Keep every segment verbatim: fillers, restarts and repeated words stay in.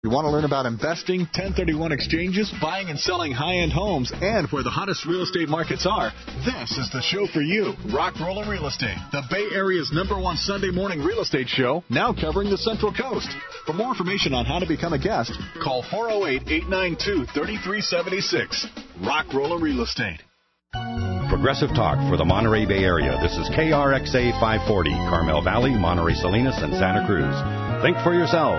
You want to learn about investing, ten thirty-one exchanges, buying and selling high-end homes, and where the hottest real estate markets are? This is the show for you. Rock Roller Real Estate, the Bay Area's number one Sunday morning real estate show, now covering the Central Coast. For more information on how to become a guest, call four oh eight, eight nine two, three three seven six. Rock Roller Real Estate. Progressive Talk for the Monterey Bay Area. This is K R X A five forty, Carmel Valley, Monterey Salinas, and Santa Cruz. Think for yourself.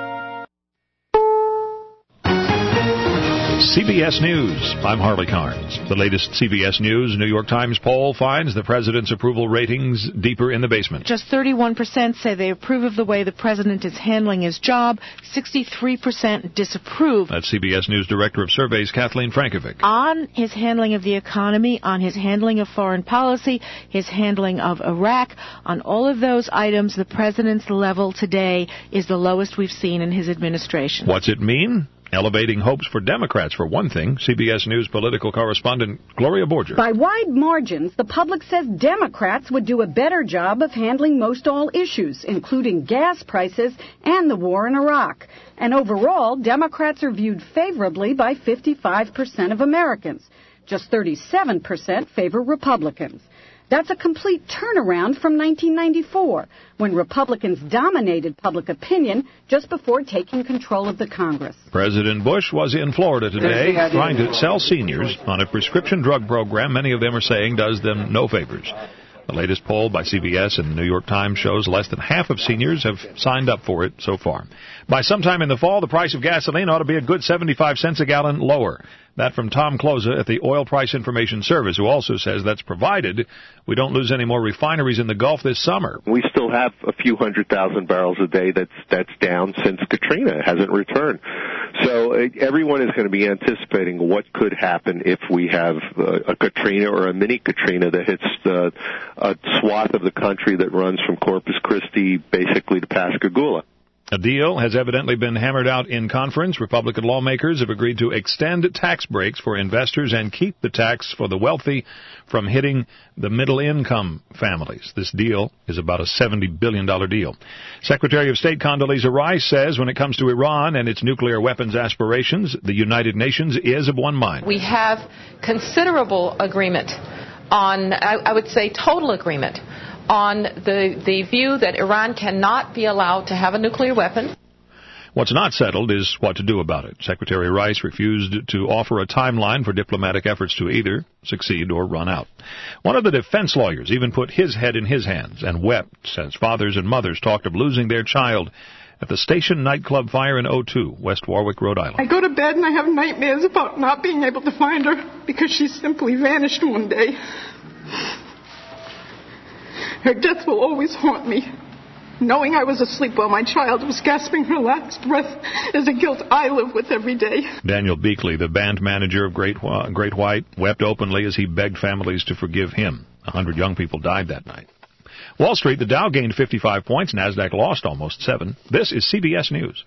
C B S News. I'm Harley Carnes. The latest C B S News New York Times poll finds the president's approval ratings deeper in the basement. Just thirty-one percent say they approve of the way the president is handling his job. sixty-three percent disapprove. That's C B S News Director of Surveys Kathleen Frankovic. On his handling of the economy, on his handling of foreign policy, his handling of Iraq, on all of those items, the president's level today is the lowest we've seen in his administration. What's it mean? Elevating hopes for Democrats, for one thing. C B S News political correspondent Gloria Borger. By wide margins, the public says Democrats would do a better job of handling most all issues, including gas prices and the war in Iraq. And overall, Democrats are viewed favorably by fifty-five percent of Americans. Just thirty-seven percent favor Republicans. That's a complete turnaround from nineteen ninety-four, when Republicans dominated public opinion just before taking control of the Congress. President Bush was in Florida today trying to sell seniors on a prescription drug program many of them are saying does them no favors. The latest poll by C B S and the New York Times shows less than half of seniors have signed up for it so far. By sometime in the fall, the price of gasoline ought to be a good seventy-five cents a gallon lower. That from Tom Closa at the Oil Price Information Service, who also says that's provided we don't lose any more refineries in the Gulf this summer. We still have a few hundred thousand barrels a day that's that's down since Katrina. It hasn't returned. So uh, everyone is going to be anticipating what could happen if we have uh, a Katrina or a mini Katrina that hits uh, a swath of the country that runs from Corpus Christi basically to Pascagoula. A deal has evidently been hammered out in conference. Republican lawmakers have agreed to extend tax breaks for investors and keep the tax for the wealthy from hitting the middle-income families. This deal is about a seventy billion dollars deal. Secretary of State Condoleezza Rice says when it comes to Iran and its nuclear weapons aspirations, the United Nations is of one mind. We have considerable agreement on, I, I would say total agreement, on the, the view that Iran cannot be allowed to have a nuclear weapon. What's not settled is what to do about it. Secretary Rice refused to offer a timeline for diplomatic efforts to either succeed or run out. One of the defense lawyers even put his head in his hands and wept as fathers and mothers talked of losing their child at the Station nightclub fire in oh two, West Warwick, Rhode Island. I go to bed and I have nightmares about not being able to find her because she simply vanished one day. Her death will always haunt me. Knowing I was asleep while my child was gasping her last breath is a guilt I live with every day. Daniel Beakley, the band manager of Great, Great White, wept openly as he begged families to forgive him. A hundred young people died that night. Wall Street, the Dow gained fifty-five points. NASDAQ lost almost seven. This is C B S News.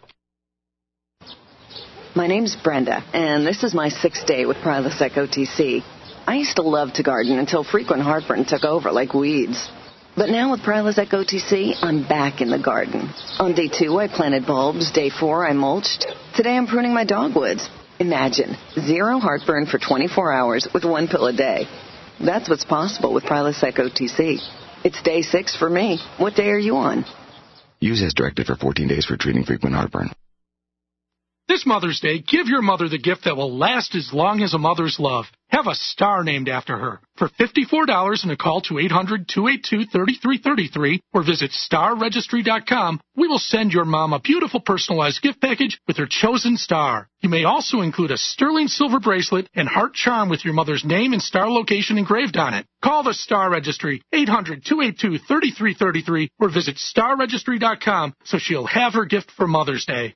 My name's Brenda, and this is my sixth day with Prilosec O T C. I used to love to garden until frequent heartburn took over like weeds. But now with Prilosec O T C, I'm back in the garden. On day two, I planted bulbs. Day four, I mulched. Today, I'm pruning my dogwoods. Imagine, zero heartburn for twenty-four hours with one pill a day. That's what's possible with Prilosec O T C. It's day six for me. What day are you on? Use as directed for fourteen days for treating frequent heartburn. This Mother's Day, give your mother the gift that will last as long as a mother's love. Have a star named after her. For fifty-four dollars and a call to eight hundred, two eight two, three three three three or visit star registry dot com, we will send your mom a beautiful personalized gift package with her chosen star. You may also include a sterling silver bracelet and heart charm with your mother's name and star location engraved on it. Call the Star Registry, eight hundred, two eight two, three three three three or visit star registry dot com so she'll have her gift for Mother's Day.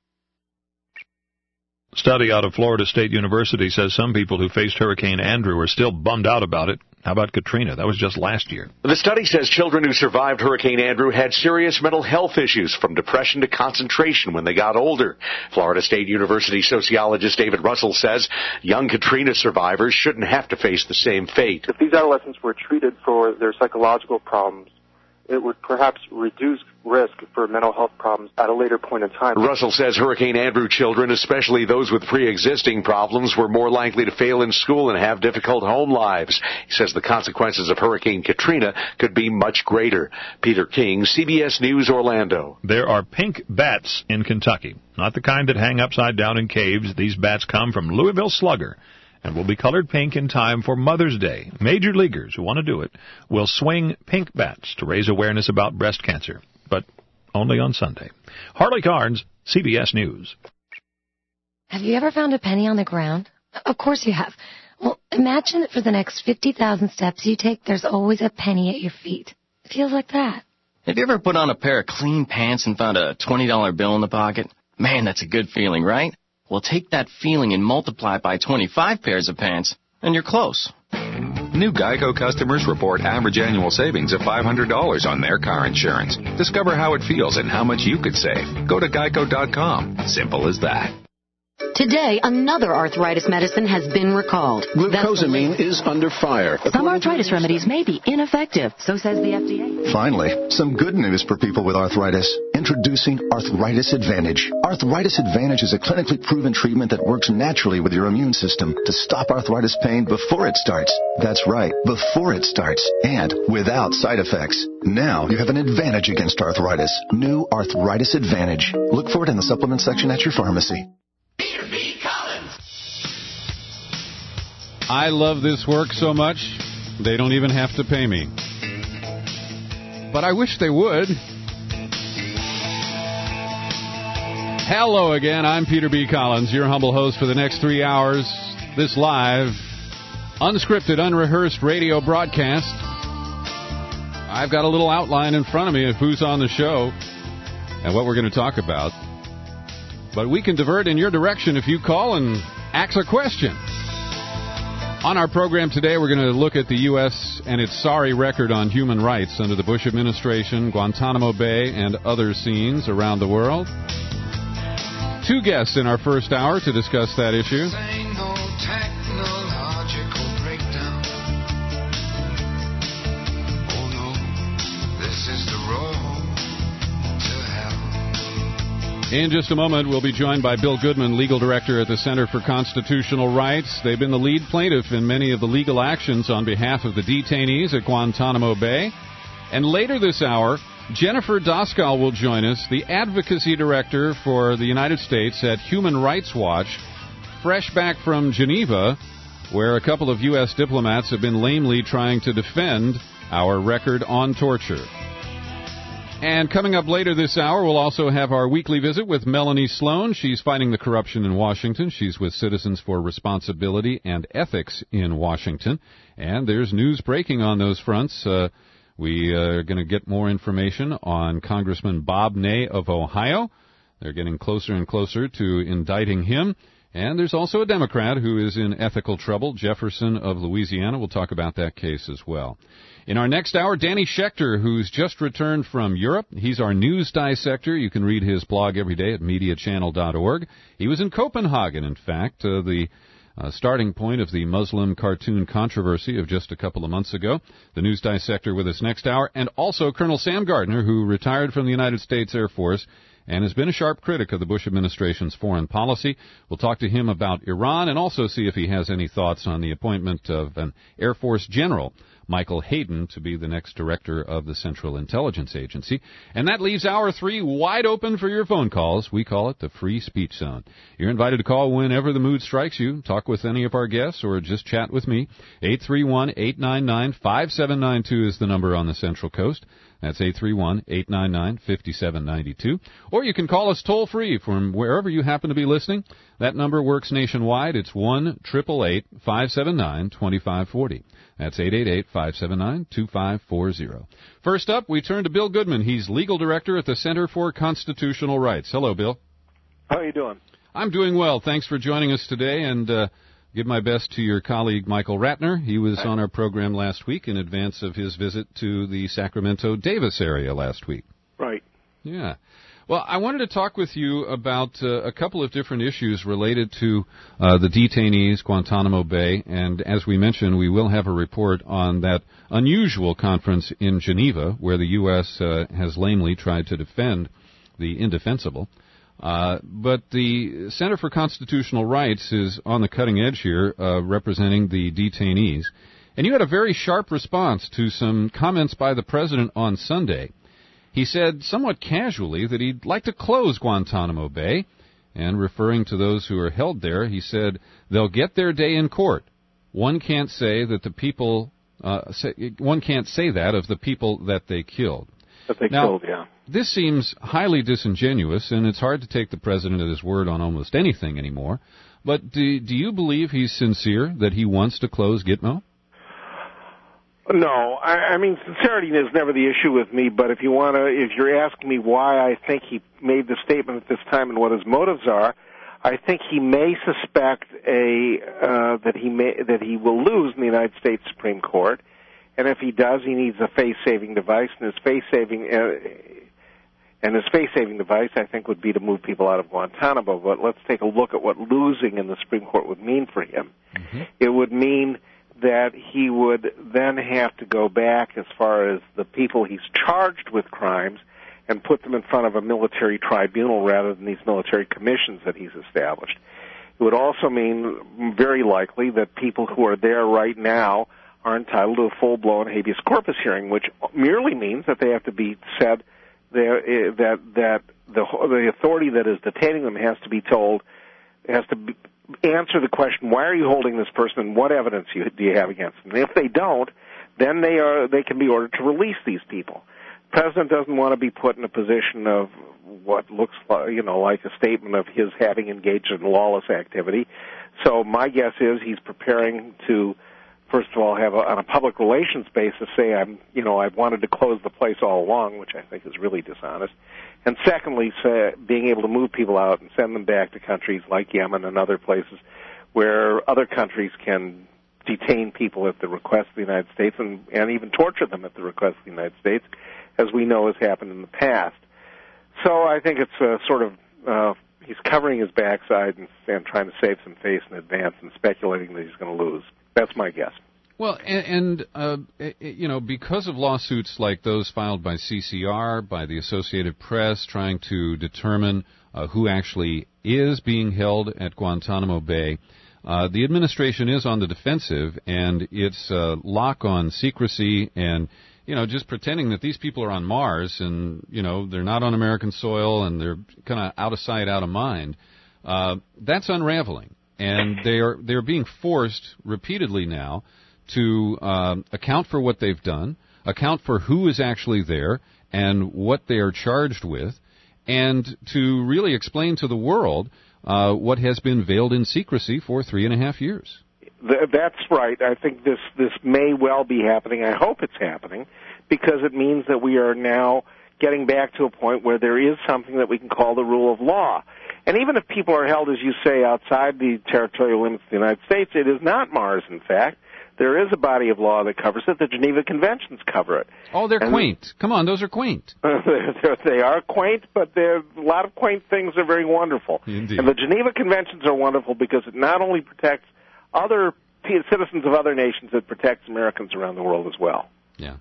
A study out of Florida State University says some people who faced Hurricane Andrew are still bummed out about it. How about Katrina? That was just last year. The study says children who survived Hurricane Andrew had serious mental health issues, from depression to concentration when they got older. Florida State University sociologist David Russell says young Katrina survivors shouldn't have to face the same fate. If these adolescents were treated for their psychological problems, it would perhaps reduce risk for mental health problems at a later point in time. Russell says Hurricane Andrew children, especially those with pre-existing problems, were more likely to fail in school and have difficult home lives. He says the consequences of Hurricane Katrina could be much greater. Peter King, C B S News, Orlando. There are pink bats in Kentucky, not the kind that hang upside down in caves. These bats come from Louisville Slugger and will be colored pink in time for Mother's Day. Major leaguers who want to do it will swing pink bats to raise awareness about breast cancer, but only on Sunday. Harley Carnes, C B S News. Have you ever found a penny on the ground? Of course you have. Well, imagine that for the next fifty thousand steps you take, there's always a penny at your feet. It feels like that. Have you ever put on a pair of clean pants and found a twenty dollar bill in the pocket? Man, that's a good feeling, right? Well, take that feeling and multiply it by twenty-five pairs of pants, and you're close. New GEICO customers report average annual savings of five hundred dollars on their car insurance. Discover how it feels and how much you could save. Go to geico dot com. Simple as that. Today, another arthritis medicine has been recalled. Glucosamine is under fire. Some arthritis remedies may be ineffective, so says the F D A. Finally, some good news for people with arthritis. Introducing Arthritis Advantage. Arthritis Advantage is a clinically proven treatment that works naturally with your immune system to stop arthritis pain before it starts. That's right, before it starts, and without side effects. Now you have an advantage against arthritis. New Arthritis Advantage. Look for it in the supplement section at your pharmacy. Peter B. Collins. I love this work so much, they don't even have to pay me. But I wish they would. Hello again, I'm Peter B. Collins, your humble host for the next three hours. This live, unscripted, unrehearsed radio broadcast. I've got a little outline in front of me of who's on the show and what we're going to talk about. But we can divert in your direction if you call and ask a question. On our program today, we're going to look at the U S and its sorry record on human rights under the Bush administration, Guantanamo Bay, and other scenes around the world. Two guests in our first hour to discuss that issue. In just a moment, we'll be joined by Bill Goodman, legal director at the Center for Constitutional Rights. They've been the lead plaintiff in many of the legal actions on behalf of the detainees at Guantanamo Bay. And later this hour, Jennifer Doskal will join us, the advocacy director for the United States at Human Rights Watch, fresh back from Geneva, where a couple of U S diplomats have been lamely trying to defend our record on torture. And coming up later this hour, we'll also have our weekly visit with Melanie Sloan. She's fighting the corruption in Washington. She's with Citizens for Responsibility and Ethics in Washington. And there's news breaking on those fronts. Uh, we are going to get more information on Congressman Bob Ney of Ohio. They're getting closer and closer to indicting him. And there's also a Democrat who is in ethical trouble, Jefferson of Louisiana. We'll talk about that case as well. In our next hour, Danny Schechter, who's just returned from Europe. He's our news dissector. You can read his blog every day at media channel dot org. He was in Copenhagen, in fact, uh, the uh, starting point of the Muslim cartoon controversy of just a couple of months ago. The news dissector with us next hour. And also Colonel Sam Gardner, who retired from the United States Air Force and has been a sharp critic of the Bush administration's foreign policy. We'll talk to him about Iran and also see if he has any thoughts on the appointment of an Air Force general, Michael Hayden, to be the next director of the Central Intelligence Agency. And that leaves hour three wide open for your phone calls. We call it the Free Speech Zone. You're invited to call whenever the mood strikes you. Talk with any of our guests or just chat with me. eight three one, eight nine nine, five seven nine two is the number on the Central Coast. That's eight three one, eight nine nine, five seven nine two. Or you can call us toll-free from wherever you happen to be listening. That number works nationwide. It's one eight eight eight, five seven nine, two five four zero. That's eight eight eight, five seven nine, two five four zero. First up, we turn to Bill Goodman. He's legal director at the Center for Constitutional Rights. Hello, Bill. How are you doing? I'm doing well. Thanks for joining us today, and uh, give my best to your colleague, Michael Ratner. He was on our program last week in advance of his visit to the Sacramento-Davis area last week. Right. Yeah. Well, I wanted to talk with you about uh, a couple of different issues related to uh, the detainees, Guantanamo Bay, and as we mentioned, we will have a report on that unusual conference in Geneva where the U S uh, has lamely tried to defend the indefensible. Uh, but the Center for Constitutional Rights is on the cutting edge here, uh, representing the detainees. And you had a very sharp response to some comments by the president on Sunday. He said somewhat casually that he'd like to close Guantanamo Bay, and referring to those who are held there, he said they'll get their day in court. One can't say that the people, uh, say, one can't say that of the people that they killed. That they now, killed, yeah. This seems highly disingenuous, and it's hard to take the president at his word on almost anything anymore. But do, do you believe he's sincere, that he wants to close Gitmo? No, I, I mean, sincerity is never the issue with me, but if you want to, if you're asking me why I think he made the statement at this time and what his motives are, I think he may suspect a, uh, that he may, that he will lose in the United States Supreme Court, and if he does, he needs a face-saving device, and his face-saving, uh, and his face-saving device, I think, would be to move people out of Guantanamo, but let's take a look at what losing in the Supreme Court would mean for him. Mm-hmm. It would mean that he would then have to go back as far as the people he's charged with crimes and put them in front of a military tribunal rather than these military commissions that he's established. It would also mean, very likely, that people who are there right now are entitled to a full-blown habeas corpus hearing, which merely means that they have to be said that that the the authority that is detaining them has to be told, has to be, answer the question, why are you holding this person and what evidence you, do you have against them? And if they don't, then they are they can be ordered to release these people. The president doesn't want to be put in a position of what looks like, you know, like a statement of his having engaged in lawless activity. So my guess is he's preparing to, first of all, have a, on a public relations basis say, I'm, you know, I've wanted to close the place all along, which I think is really dishonest. And secondly, say, being able to move people out and send them back to countries like Yemen and other places where other countries can detain people at the request of the United States and, and even torture them at the request of the United States, as we know has happened in the past. So I think it's a sort of, uh, he's covering his backside and, and trying to save some face in advance and speculating that he's going to lose. That's my guess. Well, and, and uh, you know, because of lawsuits like those filed by C C R, by the Associated Press, trying to determine uh, who actually is being held at Guantanamo Bay, uh, the administration is on the defensive, and its uh, lock on secrecy and, you know, just pretending that these people are on Mars and, you know, they're not on American soil and they're kind of out of sight, out of mind, uh, that's unraveling. And they are they're being forced repeatedly now to um, account for what they've done, account for who is actually there and what they are charged with, and to really explain to the world uh, what has been veiled in secrecy for three and a half years. That's right. I think this, this may well be happening. I hope it's happening because it means that we are now getting back to a point where there is something that we can call the rule of law. And even if people are held, as you say, outside the territorial limits of the United States, it is not Mars, in fact. There is a body of law that covers it. The Geneva Conventions cover it. Oh, they're and quaint. Come on, those are quaint. They are quaint, but a lot of quaint things are very wonderful. Indeed. And the Geneva Conventions are wonderful because it not only protects other citizens of other nations, it protects Americans around the world as well. Yeah.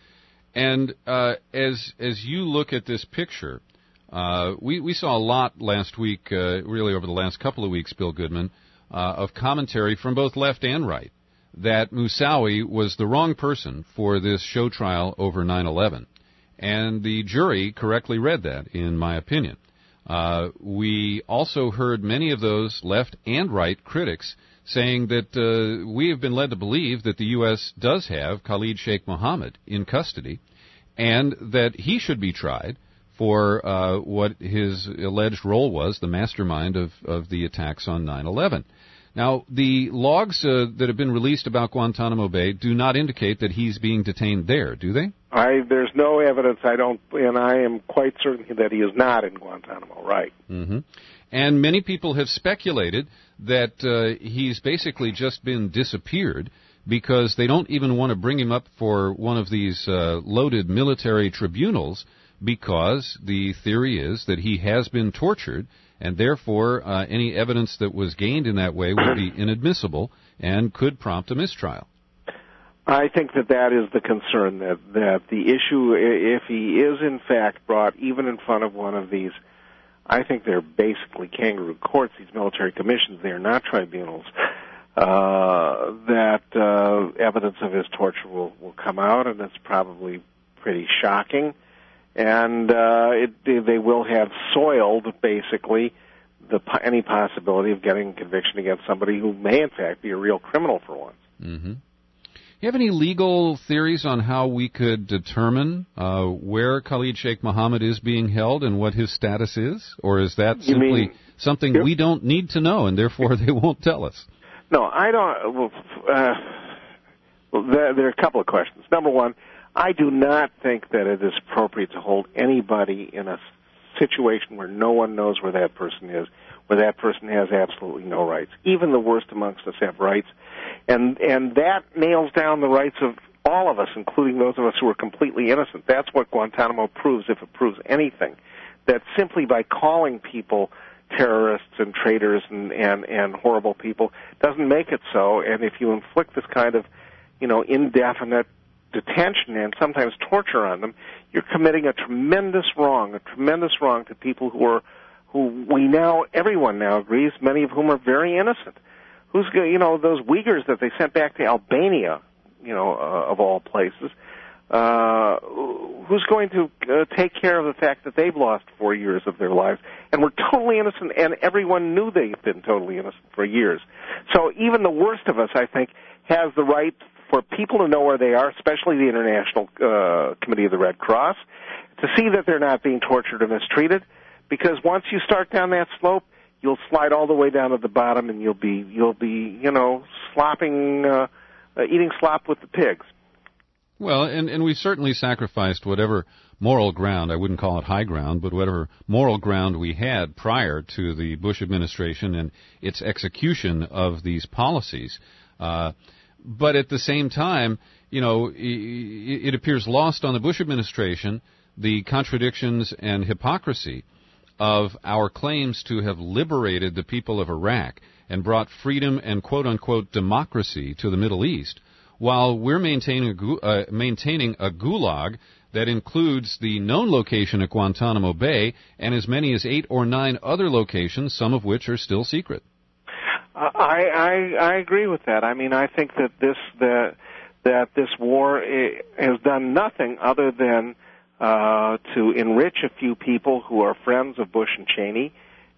And uh, as as you look at this picture, uh, we, we saw a lot last week, uh, really over the last couple of weeks, Bill Goodman, uh, of commentary from both left and right, that Moussaoui was the wrong person for this show trial over nine eleven. And the jury correctly read that, in my opinion. Uh, we also heard many of those left and right critics saying that uh, we have been led to believe that the U S does have Khalid Sheikh Mohammed in custody and that he should be tried for uh, what his alleged role was, the mastermind of, of the attacks on nine eleven. Now, the logs uh, that have been released about Guantanamo Bay do not indicate that he's being detained there, do they? I, there's no evidence, I don't, and I am quite certain that he is not in Guantanamo, right. Mm-hmm. And many people have speculated that uh, he's basically just been disappeared because they don't even want to bring him up for one of these uh, loaded military tribunals because the theory is that he has been tortured, and therefore uh, any evidence that was gained in that way would be inadmissible and could prompt a mistrial. I think that that is the concern, that, that the issue, if he is in fact brought even in front of one of these, I think they're basically kangaroo courts, these military commissions, they are not tribunals, uh, that uh, evidence of his torture will, will come out, and it's probably pretty shocking. And uh, it, they will have soiled, basically, the, any possibility of getting conviction against somebody who may, in fact, be a real criminal for once. Mm-hmm. Do you have any legal theories on how we could determine uh, where Khalid Sheikh Mohammed is being held and what his status is? Or is that You simply mean, something yep. we don't need to know, and therefore they won't tell us? No, I don't. Well, uh, well there, there are a couple of questions. Number one, I do not think that it is appropriate to hold anybody in a situation where no one knows where that person is, where that person has absolutely no rights. Even the worst amongst us have rights. And and that nails down the rights of all of us, including those of us who are completely innocent. That's what Guantanamo proves, if it proves anything. That simply by calling people terrorists and traitors and, and, and horrible people doesn't make it so. And if you inflict this kind of, you know, indefinite detention and sometimes torture on them, you're committing a tremendous wrong, a tremendous wrong to people who are, who we now, everyone now agrees, many of whom are very innocent. Who's, you know, those Uyghurs that they sent back to Albania, you know, uh, of all places, uh, who's going to uh, take care of the fact that they've lost four years of their lives and were totally innocent, and everyone knew they've been totally innocent for years. So even the worst of us, I think, has the right for people to know where they are, especially the International uh, Committee of the Red Cross, to see that they're not being tortured or mistreated, because once you start down that slope, you'll slide all the way down to the bottom, and you'll be, you'll be, you know, slopping, uh, uh, eating slop with the pigs. Well, and, and we certainly sacrificed whatever moral ground, I wouldn't call it high ground, but whatever moral ground we had prior to the Bush administration and its execution of these policies. Uh, but at the same time, you know, it appears lost on the Bush administration the contradictions and hypocrisy of our claims to have liberated the people of Iraq and brought freedom and quote-unquote democracy to the Middle East, while we're maintaining a, uh, maintaining a gulag that includes the known location at Guantanamo Bay and as many as eight or nine other locations, some of which are still secret. Uh, I, I I agree with that. I mean, I think that this the, that this war has done nothing other than Uh, to enrich a few people who are friends of Bush and Cheney,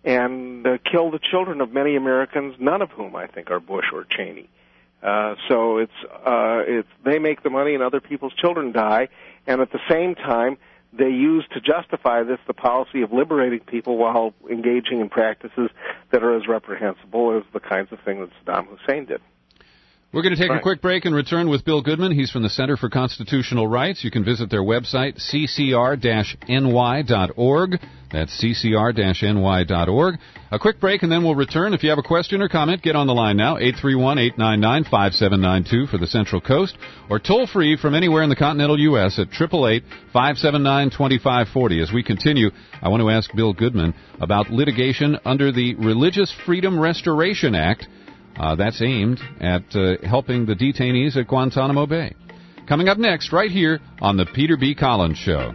and uh, kill the children of many Americans, none of whom I think are Bush or Cheney. Uh, so it's uh, it's they make the money and other people's children die, and at the same time they use to justify this the policy of liberating people while engaging in practices that are as reprehensible as the kinds of things that Saddam Hussein did. We're going to take right. a quick break and return with Bill Goodman. He's from the Center for Constitutional Rights. You can visit their website, c c r dash n y dot org. That's c c r dash n y dot org. A quick break, and then we'll return. If you have a question or comment, get on the line now, eight three one, eight nine nine, five seven nine two for the Central Coast, or toll-free from anywhere in the continental U S at eight eight eight, five seven nine, two five four zero. As we continue, I want to ask Bill Goodman about litigation under the Religious Freedom Restoration Act. Uh, that's aimed at uh, helping the detainees at Guantanamo Bay. Coming up next, right here on the Peter B. Collins Show.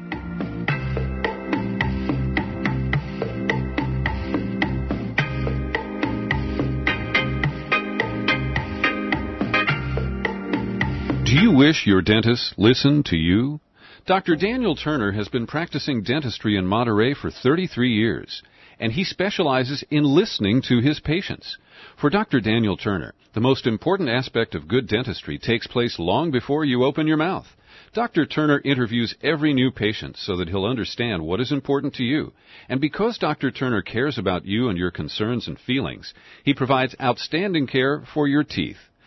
Do you wish your dentist listened to you? Doctor Daniel Turner has been practicing dentistry in Monterey for thirty-three years, and he specializes in listening to his patients. For Doctor Daniel Turner, the most important aspect of good dentistry takes place long before you open your mouth. Doctor Turner interviews every new patient so that he'll understand what is important to you. And because Doctor Turner cares about you and your concerns and feelings, he provides outstanding care for your teeth.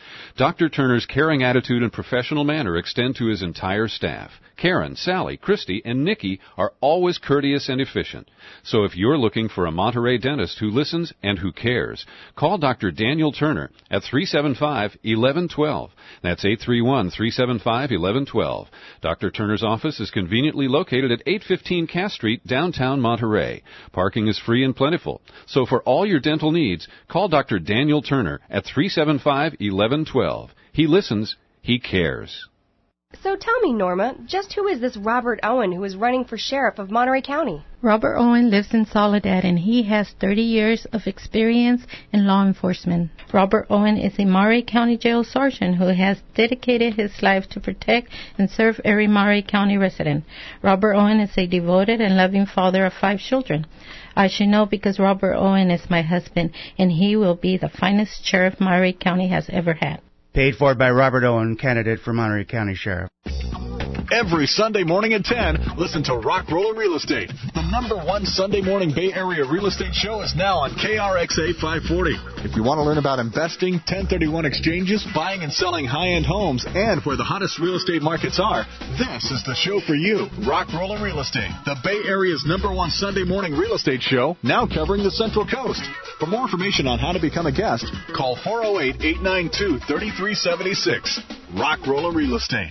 Doctor Turner's caring attitude and professional manner extend to his entire staff. Karen, Sally, Christy, and Nikki are always courteous and efficient. So if you're looking for a Monterey dentist who listens and who cares, call Doctor Daniel Turner at three seven five, one one one two. That's eight three one, three seven five, one one one two. Doctor Turner's office is conveniently located at eight fifteen Cass Street, downtown Monterey. Parking is free and plentiful. So for all your dental needs, call Doctor Daniel Turner at three seven five, one one one two. He listens. He cares. So tell me, Norma, just who is this Robert Owen who is running for sheriff of Monterey County? Robert Owen lives in Soledad, and he has thirty years of experience in law enforcement. Robert Owen is a Monterey County jail sergeant who has dedicated his life to protect and serve every Monterey County resident. Robert Owen is a devoted and loving father of five children. I should know because Robert Owen is my husband, and he will be the finest sheriff Monterey County has ever had. Paid for by Robert Owen, candidate for Monterey County Sheriff. Every Sunday morning at ten, listen to Rock Roller Real Estate. The number one Sunday morning Bay Area real estate show is now on K R X A five forty. If you want to learn about investing, ten thirty-one exchanges, buying and selling high-end homes, and where the hottest real estate markets are, this is the show for you. Rock Roller Real Estate, the Bay Area's number one Sunday morning real estate show, now covering the Central Coast. For more information on how to become a guest, call four oh eight, eight nine two, three three seven six. Rock Roller Real Estate.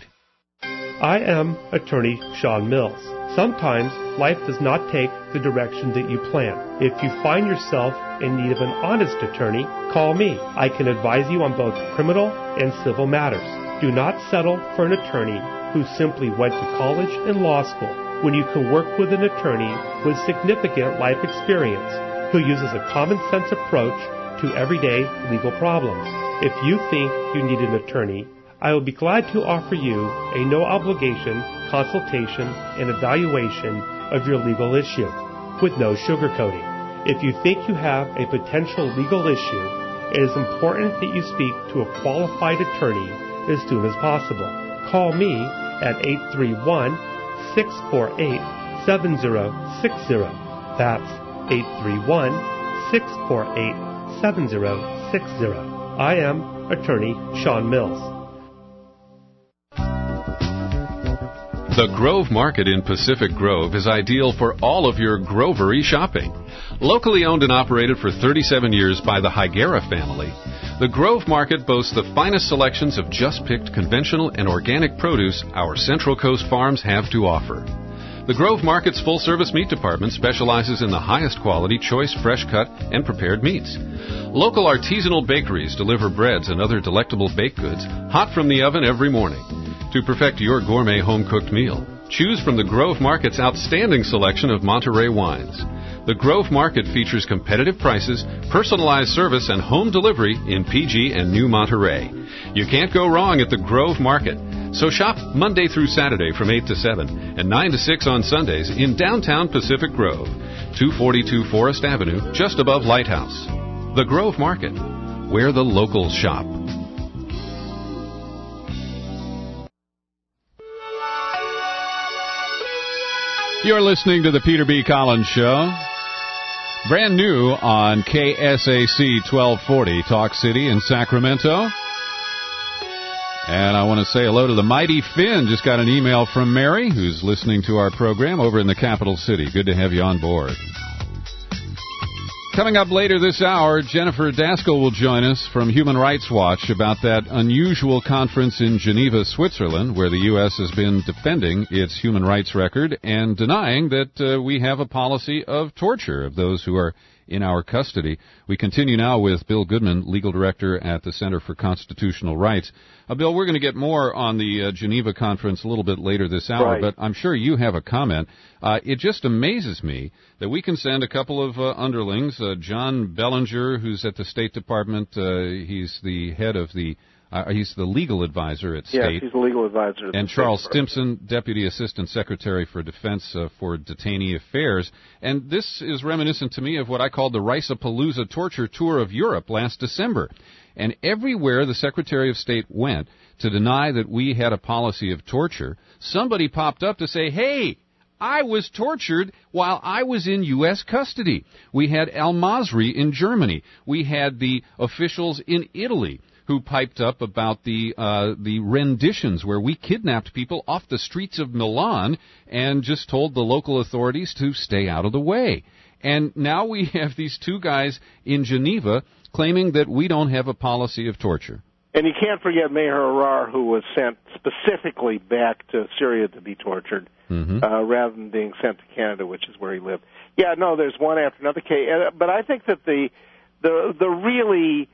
I am attorney Sean Mills. Sometimes life does not take the direction that you plan. If you find yourself in need of an honest attorney, call me. I can advise you on both criminal and civil matters. Do not settle for an attorney who simply went to college and law school when you can work with an attorney with significant life experience who uses a common sense approach to everyday legal problems. If you think you need an attorney, I will be glad to offer you a no-obligation consultation and evaluation of your legal issue with no sugarcoating. If you think you have a potential legal issue, it is important that you speak to a qualified attorney as soon as possible. Call me at eight three one, six four eight, seven zero six zero. That's eight three one, six four eight, seven zero six zero. I am attorney Sean Mills. The Grove Market in Pacific Grove is ideal for all of your grovery shopping. Locally owned and operated for thirty-seven years by the Higuera family, the Grove Market boasts the finest selections of just-picked conventional and organic produce our Central Coast farms have to offer. The Grove Market's full-service meat department specializes in the highest quality, choice, fresh-cut, and prepared meats. Local artisanal bakeries deliver breads and other delectable baked goods hot from the oven every morning. To perfect your gourmet home-cooked meal, choose from the Grove Market's outstanding selection of Monterey wines. The Grove Market features competitive prices, personalized service, and home delivery in P G and New Monterey. You can't go wrong at the Grove Market. So shop Monday through Saturday from eight to seven and nine to six on Sundays in downtown Pacific Grove, two forty-two Forest Avenue, just above Lighthouse. The Grove Market, where the locals shop. You're listening to the Peter B. Collins Show. Brand new on K S A C twelve forty, Talk City in Sacramento. And I want to say hello to the mighty Finn. Just got an email from Mary, who's listening to our program over in the capital city. Good to have you on board. Coming up later this hour, Jennifer Daskell will join us from Human Rights Watch about that unusual conference in Geneva, Switzerland, where the U S has been defending its human rights record and denying that uh, we have a policy of torture of those who are in our custody. We continue now with Bill Goodman, legal director at the Center for Constitutional Rights. Uh, Bill, we're going to get more on the uh, Geneva conference a little bit later this hour, right. But I'm sure you have a comment. Uh, it just amazes me that we can send a couple of uh, underlings, uh, John Bellinger, who's at the State Department. Uh, he's the head of the Uh, he's the legal advisor at State. Yes, he's the legal advisor. And Charles Stimson, Deputy Assistant Secretary for Defense uh, for Detainee Affairs. And this is reminiscent to me of what I called the Rice-a-Palooza torture tour of Europe last December. And everywhere the Secretary of State went to deny that we had a policy of torture, somebody popped up to say, hey, I was tortured while I was in U S custody. We had Al-Masri in Germany. We had the officials in Italy who piped up about the uh, the renditions where we kidnapped people off the streets of Milan and just told the local authorities to stay out of the way. And now we have these two guys in Geneva claiming that we don't have a policy of torture. And you can't forget Meher Arar, who was sent specifically back to Syria to be tortured, mm-hmm. uh, rather than being sent to Canada, which is where he lived. Yeah, no, there's one after another case. Uh, but I think that the the the really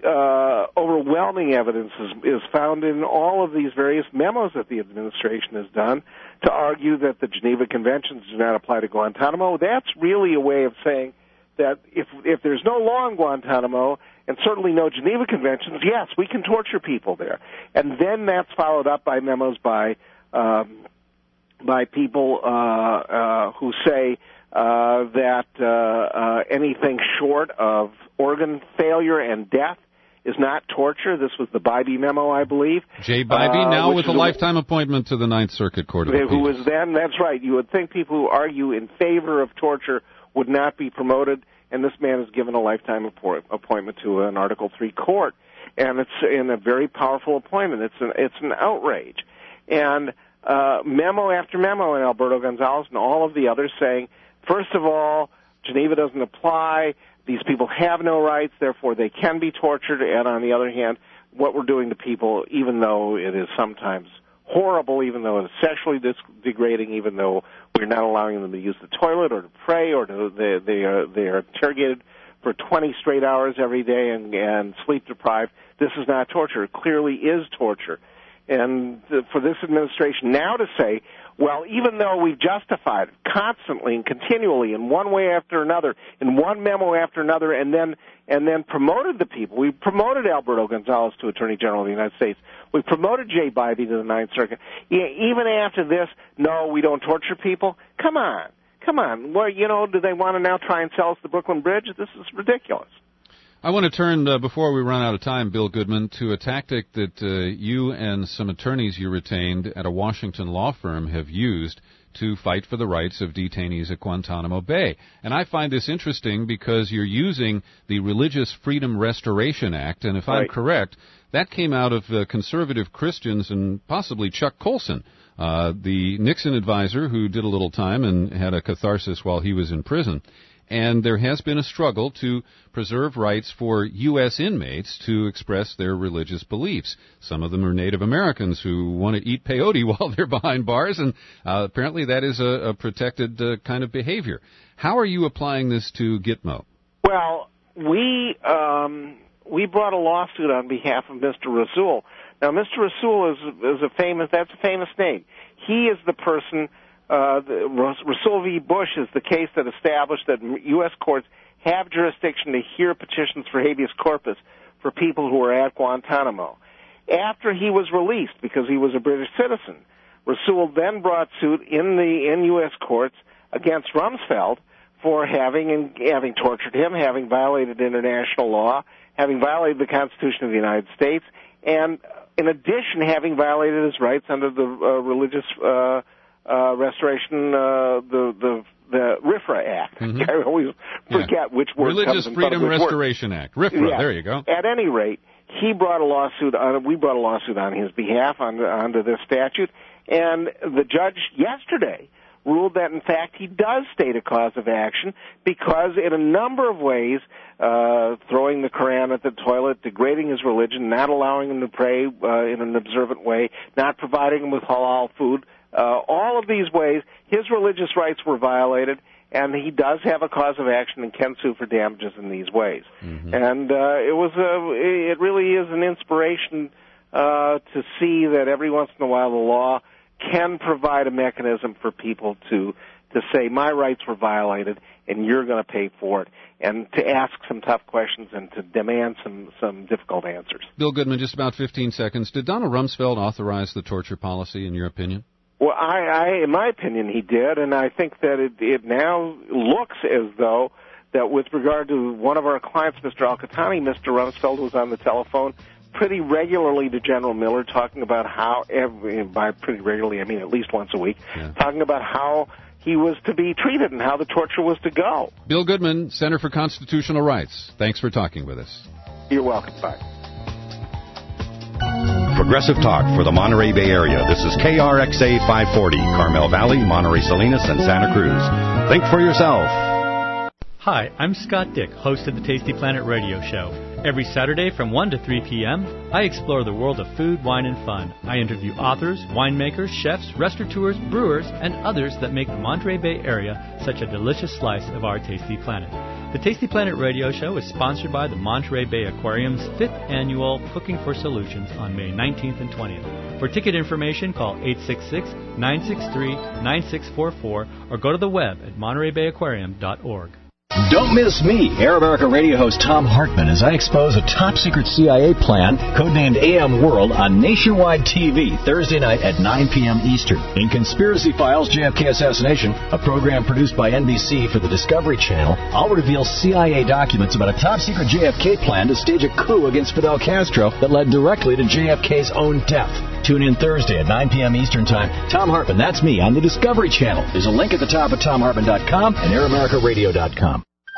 uh, overwhelming evidence is, is found in all of these various memos that the administration has done to argue that the Geneva Conventions do not apply to Guantanamo. That's really a way of saying that if if there's no law in Guantanamo, and certainly no Geneva Conventions, yes, we can torture people there. And then that's followed up by memos by um, by people uh, uh, who say uh, that uh, uh, anything short of organ failure and death is not torture. This was the Bybee memo, I believe. Jay Bybee, uh, now with a lifetime appointment to the Ninth Circuit Court of Appeals. Who was then, that's right, you would think people who argue in favor of torture would not be promoted, and this man is given a lifetime appointment to an Article three court, and it's in a very powerful appointment. It's an it's an outrage, and uh, memo after memo, and Alberto Gonzales and all of the others saying, first of all, Geneva doesn't apply. These people have no rights, therefore they can be tortured. And on the other hand, what we're doing to people, even though it is sometimes horrible, even though it is sexually degrading, even though we're not allowing them to use the toilet or to pray, or to, they, they are they are interrogated for twenty straight hours every day and, and sleep deprived. This is not torture. It clearly is torture. And for this administration now to say, well, even though we've justified it constantly and continually in one way after another, in one memo after another, and then and then promoted the people. We promoted Alberto Gonzales to Attorney General of the United States. We promoted Jay Bybee to the Ninth Circuit. Even after this, no, we don't torture people. Come on. Come on. Well, you know, do they want to now try and sell us the Brooklyn Bridge? This is ridiculous. I want to turn, uh, before we run out of time, Bill Goodman, to a tactic that uh, you and some attorneys you retained at a Washington law firm have used to fight for the rights of detainees at Guantanamo Bay. And I find this interesting because you're using the Religious Freedom Restoration Act, and if right. I'm correct, that came out of uh, conservative Christians and possibly Chuck Colson, uh, the Nixon advisor who did a little time and had a catharsis while he was in prison. And there has been a struggle to preserve rights for U S inmates to express their religious beliefs. Some of them are Native Americans who want to eat peyote while they're behind bars, and uh, apparently that is a, a protected uh, kind of behavior. How are you applying this to Gitmo? Well, we um, we brought a lawsuit on behalf of Mister Rasool. Now, Mister Rasool is is a famous that's a famous name. He is the person. Uh, the, Rasool v. Bush is the case that established that U S courts have jurisdiction to hear petitions for habeas corpus for people who are at Guantanamo. After he was released, because he was a British citizen, Rasool then brought suit in the in U S courts against Rumsfeld for having having tortured him, having violated international law, having violated the Constitution of the United States, and in addition, having violated his rights under the uh, religious uh, Uh, restoration, uh, the the the RFRA Act. Mm-hmm. I always forget yeah. which word Religious comes in Freedom front of Restoration word. Act. RFRA. Yeah. There you go. At any rate, he brought a lawsuit on. We brought a lawsuit on his behalf under under this statute, and the judge yesterday ruled that in fact he does state a cause of action because in a number of ways, uh, throwing the Quran at the toilet, degrading his religion, not allowing him to pray uh, in an observant way, not providing him with halal food. Uh, all of these ways, his religious rights were violated, and he does have a cause of action and can sue for damages in these ways. Mm-hmm. And uh, it was a, it really is an inspiration uh, to see that every once in a while the law can provide a mechanism for people to to say my rights were violated and you're going to pay for it, and to ask some tough questions and to demand some some difficult answers. Bill Goodman, just about fifteen seconds. Did Donald Rumsfeld authorize the torture policy, in your opinion? Well, I, I, in my opinion, he did, and I think that it, it now looks as though that with regard to one of our clients, Mister Al-Qahtani, Mister Rumsfeld was on the telephone pretty regularly to General Miller, talking about how, every, by pretty regularly, I mean at least once a week, yeah. talking about how he was to be treated and how the torture was to go. Bill Goodman, Center for Constitutional Rights, thanks for talking with us. You're welcome. Bye. Progressive talk for the Monterey Bay Area. This is K R X A five forty, Carmel Valley, Monterey Salinas, and Santa Cruz. Think for yourself. Hi, I'm Scott Dick, host of the Tasty Planet radio show. Every Saturday from one to three p.m., I explore the world of food, wine, and fun. I interview authors, winemakers, chefs, restaurateurs, brewers, and others that make the Monterey Bay Area such a delicious slice of our Tasty Planet. The Tasty Planet radio show is sponsored by the Monterey Bay Aquarium's fifth annual Cooking for Solutions on May nineteenth and twentieth. For ticket information, call eight six six, nine six three, nine six four four or go to the web at monterey bay aquarium dot org. Don't miss me, Air America radio host Tom Hartman, as I expose a top-secret C I A plan, codenamed A M World, on nationwide T V Thursday night at nine p.m. Eastern. In Conspiracy Files, J F K Assassination, a program produced by N B C for the Discovery Channel, I'll reveal C I A documents about a top-secret J F K plan to stage a coup against Fidel Castro that led directly to J F K's own death. Tune in Thursday at nine p.m. Eastern Time. Tom Hartman, that's me, on the Discovery Channel. There's a link at the top of tom hartman dot com and air america radio dot com.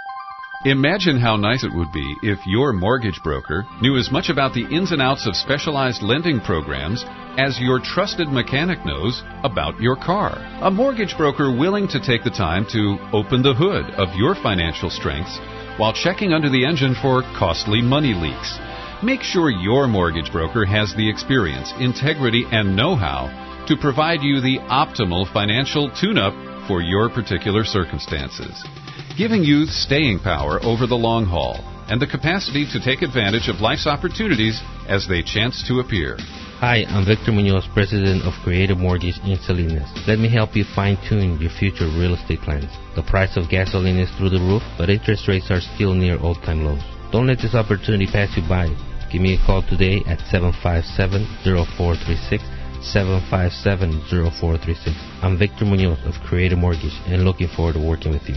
Imagine how nice it would be if your mortgage broker knew as much about the ins and outs of specialized lending programs as your trusted mechanic knows about your car. A mortgage broker willing to take the time to open the hood of your financial strengths while checking under the engine for costly money leaks. Make sure your mortgage broker has the experience, integrity, and know-how to provide you the optimal financial tune-up for your particular circumstances, giving you staying power over the long haul and the capacity to take advantage of life's opportunities as they chance to appear. Hi, I'm Victor Munoz, president of Creative Mortgage in Salinas. Let me help you fine-tune your future real estate plans. The price of gasoline is through the roof, but interest rates are still near all-time lows. Don't let this opportunity pass you by. Give me a call today at seven five seven, zero four three six, seven five seven, zero four three six. I'm Victor Munoz of Creative Mortgage and looking forward to working with you.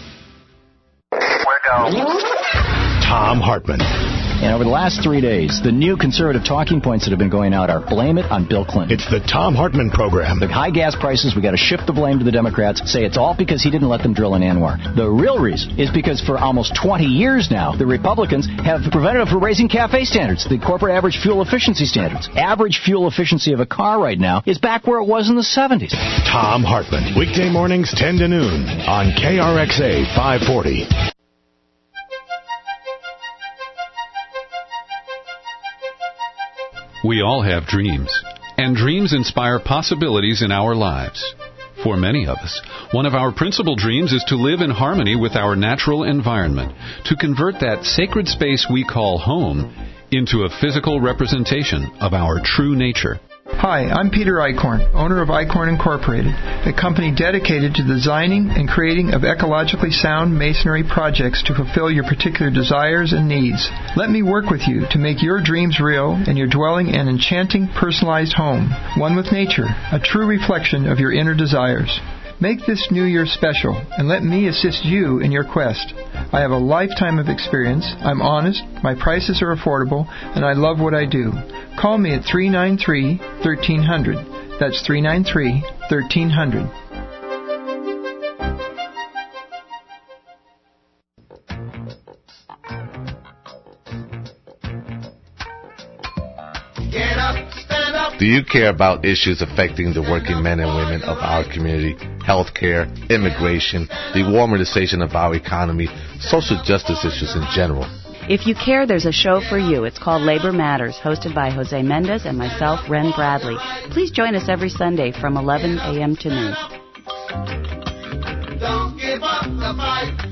Tom Hartman. And over the last three days, the new conservative talking points that have been going out are blame it on Bill Clinton. It's the Tom Hartman program. The high gas prices, we got to shift the blame to the Democrats, say it's all because he didn't let them drill in Anwar. The real reason is because for almost twenty years now, the Republicans have prevented them from raising CAFE standards, the corporate average fuel efficiency standards. Average fuel efficiency of a car right now is back where it was in the seventies. Tom Hartman, weekday mornings ten to noon on K R X A five forty. We all have dreams, and dreams inspire possibilities in our lives. For many of us, one of our principal dreams is to live in harmony with our natural environment, to convert that sacred space we call home into a physical representation of our true nature. Hi, I'm Peter Eichhorn, owner of Eichhorn Incorporated, a company dedicated to designing and creating of ecologically sound masonry projects to fulfill your particular desires and needs. Let me work with you to make your dreams real and your dwelling an enchanting, personalized home, one with nature, a true reflection of your inner desires. Make this New Year special, and let me assist you in your quest. I have a lifetime of experience, I'm honest, my prices are affordable, and I love what I do. Call me at three nine three, one three zero zero. That's three nine three, one three zero zero. Do you care about issues affecting the working men and women of our community? Healthcare, immigration, the warmization of our economy, social justice issues in general. If you care, there's a show for you. It's called Labor Matters, hosted by Jose Mendez and myself, Ren Bradley. Please join us every Sunday from eleven a.m. to noon. Don't give up the fight.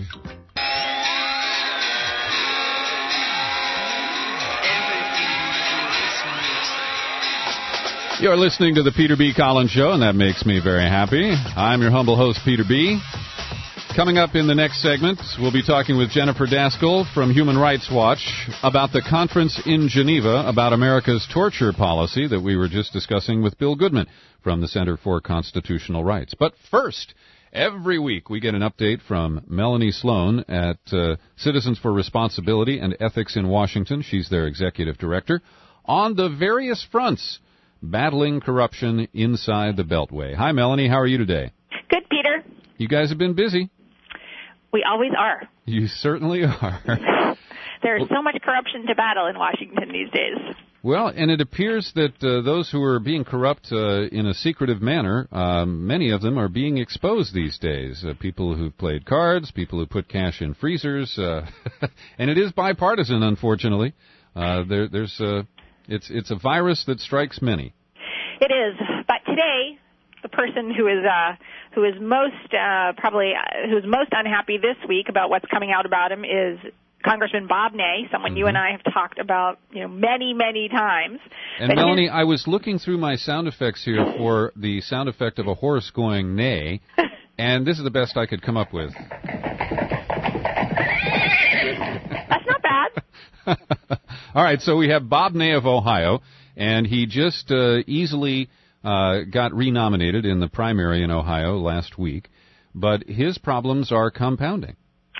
You're listening to the Peter B. Collins Show, and that makes me very happy. I'm your humble host, Peter B. Coming up in the next segment, we'll be talking with Jennifer Daskal from Human Rights Watch about the conference in Geneva about America's torture policy that we were just discussing with Bill Goodman from the Center for Constitutional Rights. But first, every week we get an update from Melanie Sloan at uh, Citizens for Responsibility and Ethics in Washington. She's their executive director on the various fronts battling corruption inside the Beltway. Hi, Melanie. How are you today? Good, Peter. You guys have been busy. We always are. You certainly are. There's so much corruption to battle in Washington these days. Well, and it appears that uh, those who are being corrupt uh, in a secretive manner, um, many of them are being exposed these days. Uh, people who've played cards, people who put cash in freezers, uh, and it is bipartisan, unfortunately. Uh, there, there's uh, it's it's a virus that strikes many. It is, but today, the person who is uh, who is most uh, probably uh, who's most unhappy this week about what's coming out about him is Congressman Bob Ney, someone mm-hmm. you and I have talked about, you know, many, many times. And but Melanie, his... I was looking through my sound effects here for the sound effect of a horse going neigh, and this is the best I could come up with. That's not bad. All right, so we have Bob Ney of Ohio, and he just uh, easily uh, got renominated in the primary in Ohio last week, but his problems are compounding.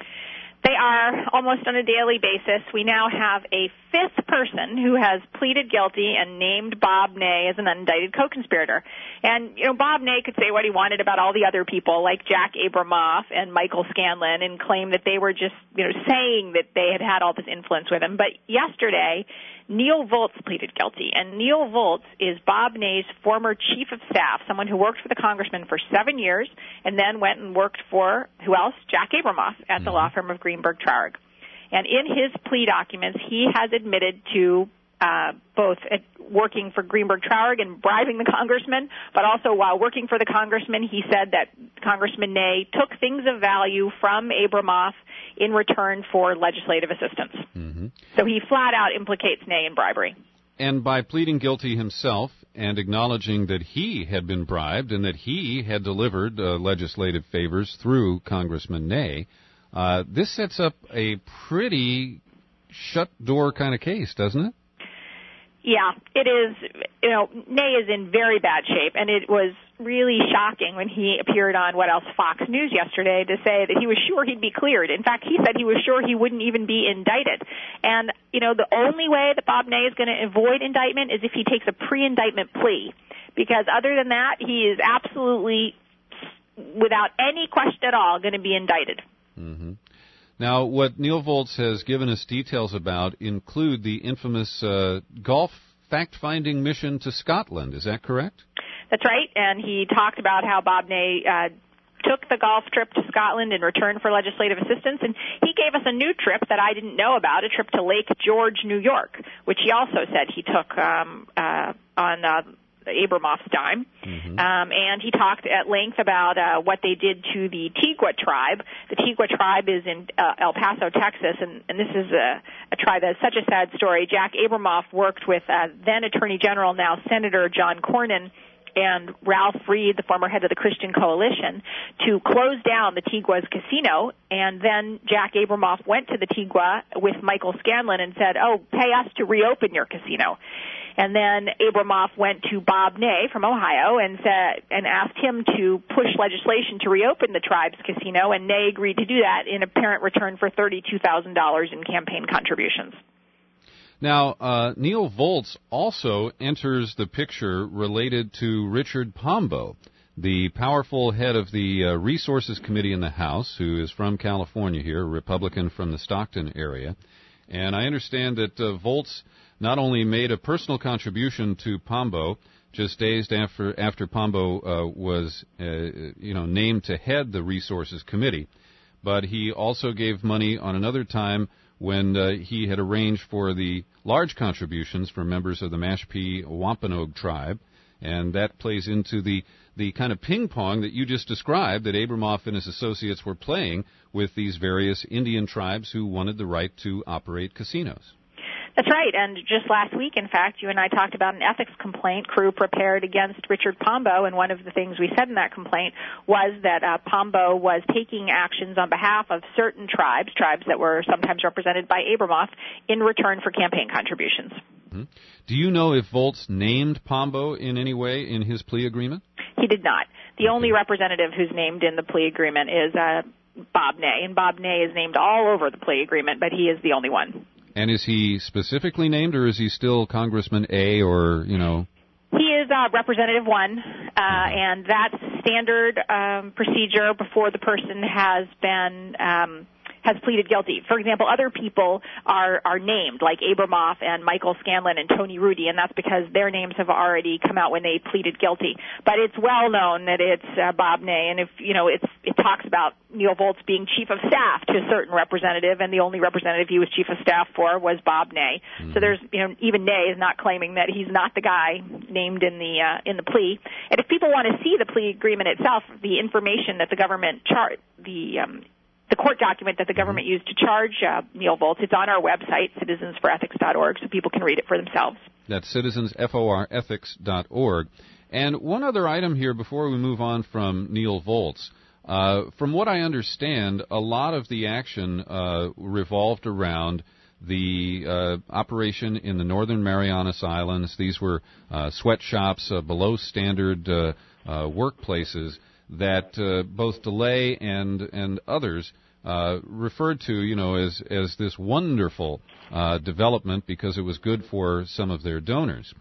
They are almost on a daily basis. We now have a fifth person who has pleaded guilty and named Bob Ney as an unindicted co-conspirator. And, you know, Bob Ney could say what he wanted about all the other people, like Jack Abramoff and Michael Scanlon, and claim that they were just, you know, saying that they had had all this influence with him. But yesterday, Neil Volz pleaded guilty. And Neil Volz is Bob Ney's former chief of staff, someone who worked for the congressman for seven years and then went and worked for, who else? Jack Abramoff at mm-hmm. the law firm of Greenberg Traurig. And in his plea documents, he has admitted to uh, both at working for Greenberg Traurig and bribing the congressman, but also while working for the congressman, he said that Congressman Ney took things of value from Abramoff in return for legislative assistance. Mm-hmm. So he flat out implicates Ney in bribery. And by pleading guilty himself and acknowledging that he had been bribed and that he had delivered uh, legislative favors through Congressman Ney, uh, this sets up a pretty shut-door kind of case, doesn't it? Yeah, it is. You know, Ney is in very bad shape, and it was really shocking when he appeared on, what else, Fox News yesterday to say that he was sure he'd be cleared. In fact, he said he was sure he wouldn't even be indicted. And, you know, the only way that Bob Ney is going to avoid indictment is if he takes a pre-indictment plea, because other than that, he is absolutely, without any question at all, going to be indicted. Mm-hmm. Now, what Neil Volz has given us details about include the infamous uh, golf fact-finding mission to Scotland. Is that correct? That's right, and he talked about how Bob Ney uh, took the golf trip to Scotland in return for legislative assistance, and he gave us a new trip that I didn't know about, a trip to Lake George, New York, which he also said he took um, uh, on uh, Abramoff's dime. Mm-hmm. Um, and he talked at length about uh, what they did to the Tigua tribe. The Tigua tribe is in uh, El Paso, Texas, and, and this is a, a tribe that's such a sad story. Jack Abramoff worked with uh, then Attorney General, now Senator John Cornyn, and Ralph Reed, the former head of the Christian Coalition, to close down the Tigua's casino. And then Jack Abramoff went to the Tigua with Michael Scanlon and said, oh, pay us to reopen your casino. And then Abramoff went to Bob Ney from Ohio and said and asked him to push legislation to reopen the tribe's casino, and Ney agreed to do that in apparent return for thirty-two thousand dollars in campaign contributions. Now, uh, Neil Volz also enters the picture related to Richard Pombo, the powerful head of the uh, Resources Committee in the House, who is from California here, a Republican from the Stockton area. And I understand that uh, Volz not only made a personal contribution to Pombo just days after after Pombo uh, was uh, you know named to head the Resources Committee, but he also gave money on another time when uh, he had arranged for the large contributions from members of the Mashpee Wampanoag tribe, and that plays into the the kind of ping pong that you just described that Abramoff and his associates were playing with these various Indian tribes who wanted the right to operate casinos. That's right, and just last week, in fact, you and I talked about an ethics complaint Crew prepared against Richard Pombo, and one of the things we said in that complaint was that uh, Pombo was taking actions on behalf of certain tribes, tribes that were sometimes represented by Abramoff, in return for campaign contributions. Mm-hmm. Do you know if Volz named Pombo in any way in his plea agreement? He did not. The okay. only representative who's named in the plea agreement is uh, Bob Ney, and Bob Ney is named all over the plea agreement, but he is the only one. And is he specifically named, or is he still Congressman A, or, you know? He is uh, Representative one, uh, and that's standard um, procedure before the person has been um, has pleaded guilty. For example, other people are, are named, like Abramoff and Michael Scanlon and Tony Rudy, and that's because their names have already come out when they pleaded guilty. But it's well known that it's uh, Bob Ney, and if, you know, it's, it talks about Neil Volz being chief of staff to a certain representative, and the only representative he was chief of staff for was Bob Ney. Mm-hmm. So there's, you know, even Ney is not claiming that he's not the guy named in the, uh, in the plea. And if people want to see the plea agreement itself, the information that the government chart, the, um, the court document that the government used to charge uh, Neil Volz. It's on our website, citizens for ethics dot org, so people can read it for themselves. That's citizens for ethics dot org. And one other item here before we move on from Neil Volz. Uh, from what I understand, a lot of the action uh, revolved around the uh, operation in the Northern Marianas Islands. These were uh, sweatshops, uh, below standard uh, uh, workplaces that uh, both DeLay and and others uh, referred to, you know, as as this wonderful uh, development because it was good for some of their donors.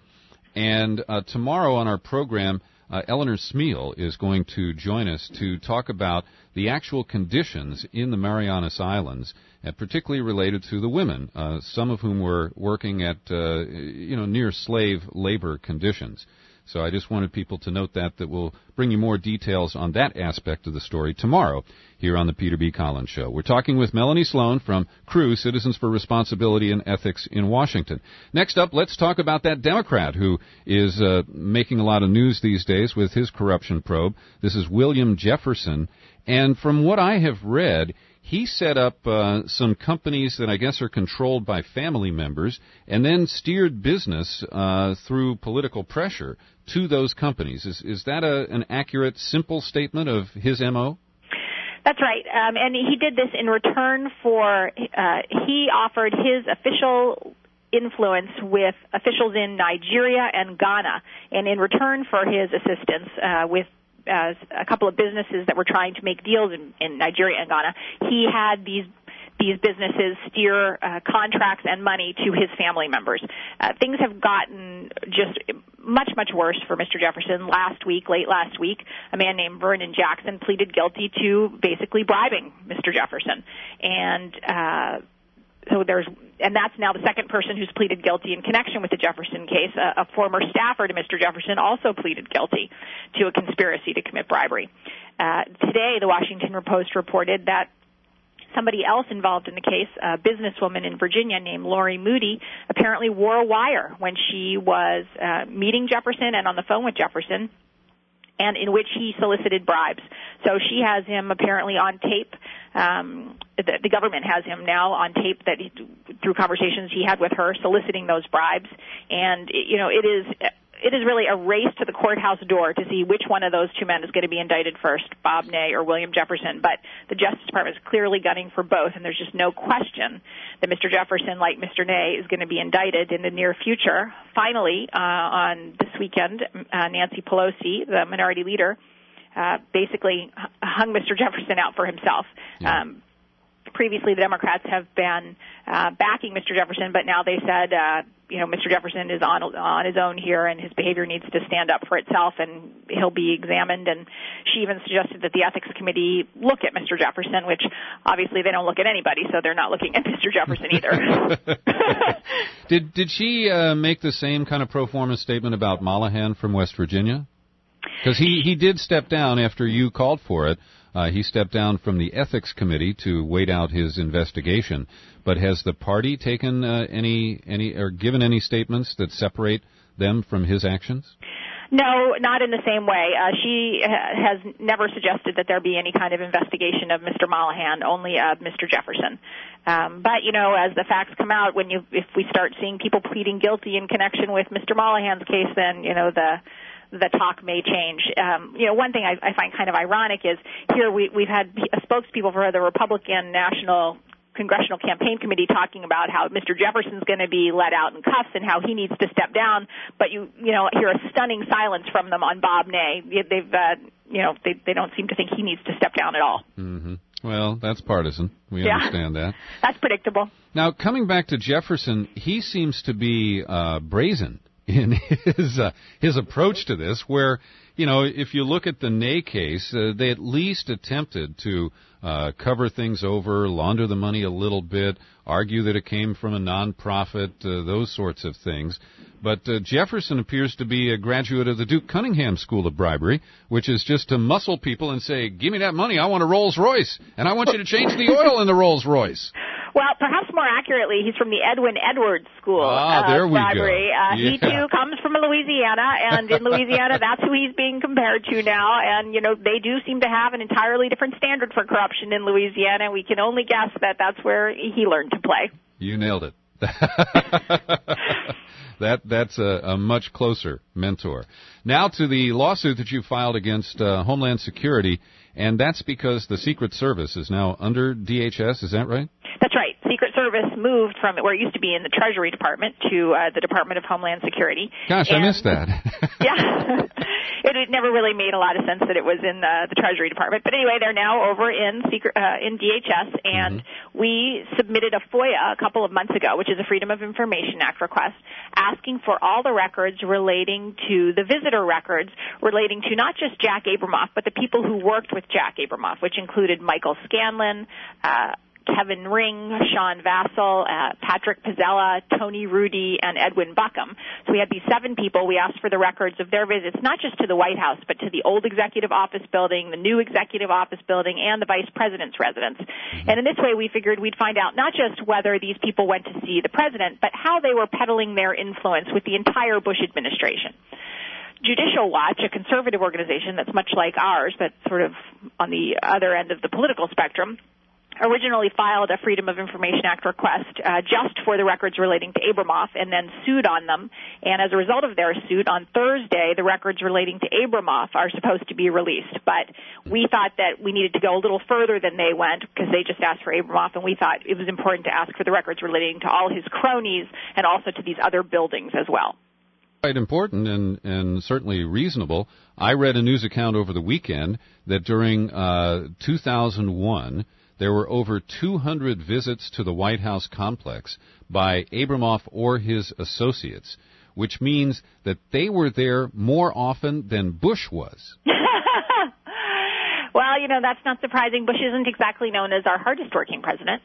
And uh, tomorrow on our program, uh, Eleanor Smeal is going to join us to talk about the actual conditions in the Marianas Islands, and particularly related to the women, uh, some of whom were working at uh, you know near slave labor conditions. So I just wanted people to note that, that we'll bring you more details on that aspect of the story tomorrow here on the Peter B. Collins Show. We're talking with Melanie Sloan from C R E W, Citizens for Responsibility and Ethics in Washington. Next up, let's talk about that Democrat who is uh, making a lot of news these days with his corruption probe. This is William Jefferson. And from what I have read, he set up uh, some companies that I guess are controlled by family members and then steered business uh, through political pressure to those companies. Is is that a, an accurate, simple statement of his M O? That's right. Um, and he did this in return for, uh, he offered his official influence with officials in Nigeria and Ghana. And in return for his assistance uh, with as a couple of businesses that were trying to make deals in, in Nigeria and Ghana, he had these these businesses steer uh, contracts and money to his family members. Uh, things have gotten just much, much worse for Mister Jefferson. Last week, late last week, a man named Vernon Jackson pleaded guilty to basically bribing Mister Jefferson. And uh So there's, and that's now the second person who's pleaded guilty in connection with the Jefferson case. A, a former staffer to Mister Jefferson also pleaded guilty to a conspiracy to commit bribery. Uh, today, the Washington Post reported that somebody else involved in the case, a businesswoman in Virginia named Lori Moody, apparently wore a wire when she was uh, meeting Jefferson and on the phone with Jefferson, and in which he solicited bribes. So she has him apparently on tape. Um, the, the government has him now on tape that he, through conversations he had with her, soliciting those bribes. And, you know, it is it is really a race to the courthouse door to see which one of those two men is going to be indicted first, Bob Ney or William Jefferson. But the Justice Department is clearly gunning for both, and there's just no question that Mister Jefferson, like Mister Ney, is going to be indicted in the near future. Finally, uh, on this weekend, uh, Nancy Pelosi, the minority leader, uh, basically hung Mister Jefferson out for himself. Yeah. Um, previously, the Democrats have been uh, backing Mister Jefferson, but now they said, uh, you know, Mister Jefferson is on on his own here, and his behavior needs to stand up for itself, and he'll be examined. And she even suggested that the Ethics Committee look at Mister Jefferson, which obviously they don't look at anybody, so they're not looking at Mister Jefferson either. did did she uh, make the same kind of pro forma statement about Mollahan from West Virginia? Because he, he did step down after you called for it. Uh, he stepped down from the Ethics Committee to wait out his investigation. But has the party taken uh, any any or given any statements that separate them from his actions? No, not in the same way. Uh, she ha- has never suggested that there be any kind of investigation of Mister Mollahan, only of Mister Jefferson. Um, but, you know, as the facts come out, when you if we start seeing people pleading guilty in connection with Mister Mollahan's case, then, you know, the the talk may change. Um, you know, one thing I, I find kind of ironic is here we, we've had spokespeople for the Republican National Congressional Campaign Committee talking about how Mister Jefferson's going to be let out in cuffs and how he needs to step down, but you you know hear a stunning silence from them on Bob Ney. They've uh, you know they they don't seem to think he needs to step down at all. Mm-hmm. Well, that's partisan. We yeah, understand that. That's predictable. Now, coming back to Jefferson, he seems to be uh, brazen in his uh, his approach to this, where, you know, if you look at the Ney case, uh, they at least attempted to uh, cover things over, launder the money a little bit, argue that it came from a nonprofit, uh, those sorts of things. But uh, Jefferson appears to be a graduate of the Duke Cunningham School of Bribery, which is just to muscle people and say, give me that money, I want a Rolls Royce, and I want you to change the oil in the Rolls Royce. Well, perhaps more accurately, he's from the Edwin Edwards School ah, of there we Bribery. Go. Uh, yeah. He, too, comes from Louisiana, and in Louisiana, that's who he's being compared to now. And, you know, they do seem to have an entirely different standard for corruption in Louisiana. We can only guess that that's where he learned to play. You nailed it. That That's a, a much closer mentor. Now to the lawsuit that you filed against uh, Homeland Security, and that's because the Secret Service is now under D H S, is that right? That's right. Secret Service moved from where it used to be in the Treasury Department to uh, the Department of Homeland Security. Gosh, and, I missed that. yeah. It, it never really made a lot of sense that it was in the, the Treasury Department. But anyway, they're now over in secret, uh, in D H S, and mm-hmm. we submitted a FOIA a couple of months ago, which is a Freedom of Information Act request, asking for all the records relating to the visitor records relating to not just Jack Abramoff, but the people who worked with Jack Abramoff, which included Michael Scanlon, uh, Kevin Ring, Sean Vassell, uh, Patrick Pizzella, Tony Rudy, and Edwin Buckham. So we had these seven people. We asked for the records of their visits, not just to the White House, but to the old executive office building, the new executive office building, and the vice president's residence. Mm-hmm. And in this way, we figured we'd find out not just whether these people went to see the president, but how they were peddling their influence with the entire Bush administration. Judicial Watch, a conservative organization that's much like ours, but sort of on the other end of the political spectrum, originally filed a Freedom of Information Act request uh, just for the records relating to Abramoff and then sued on them. And as a result of their suit, on Thursday, the records relating to Abramoff are supposed to be released. But we thought that we needed to go a little further than they went because they just asked for Abramoff, and we thought it was important to ask for the records relating to all his cronies and also to these other buildings as well. Quite important and, and certainly reasonable. I read a news account over the weekend that during uh, two thousand one, there were over two hundred visits to the White House complex by Abramoff or his associates, which means that they were there more often than Bush was. Well, you know, that's not surprising. Bush isn't exactly known as our hardest-working president.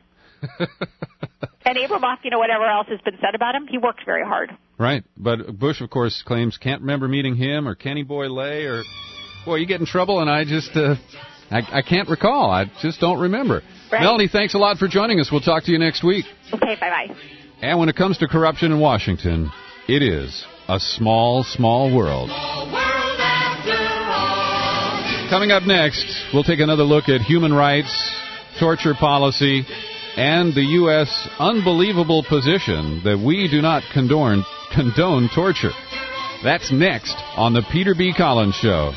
And Abramoff, you know, whatever else has been said about him, he worked very hard. Right. But Bush, of course, claims can't remember meeting him or Kenny Boyle or, boy, you get in trouble, and I just... Uh, I, I can't recall. I just don't remember. Right. Melanie, thanks a lot for joining us. We'll talk to you next week. Okay, bye-bye. And when it comes to corruption in Washington, it is a small, small world. Small world after all. Coming up next, we'll take another look at human rights, torture policy, and the U S unbelievable position that we do not condone, condone torture. That's next on the Peter B. Collins Show.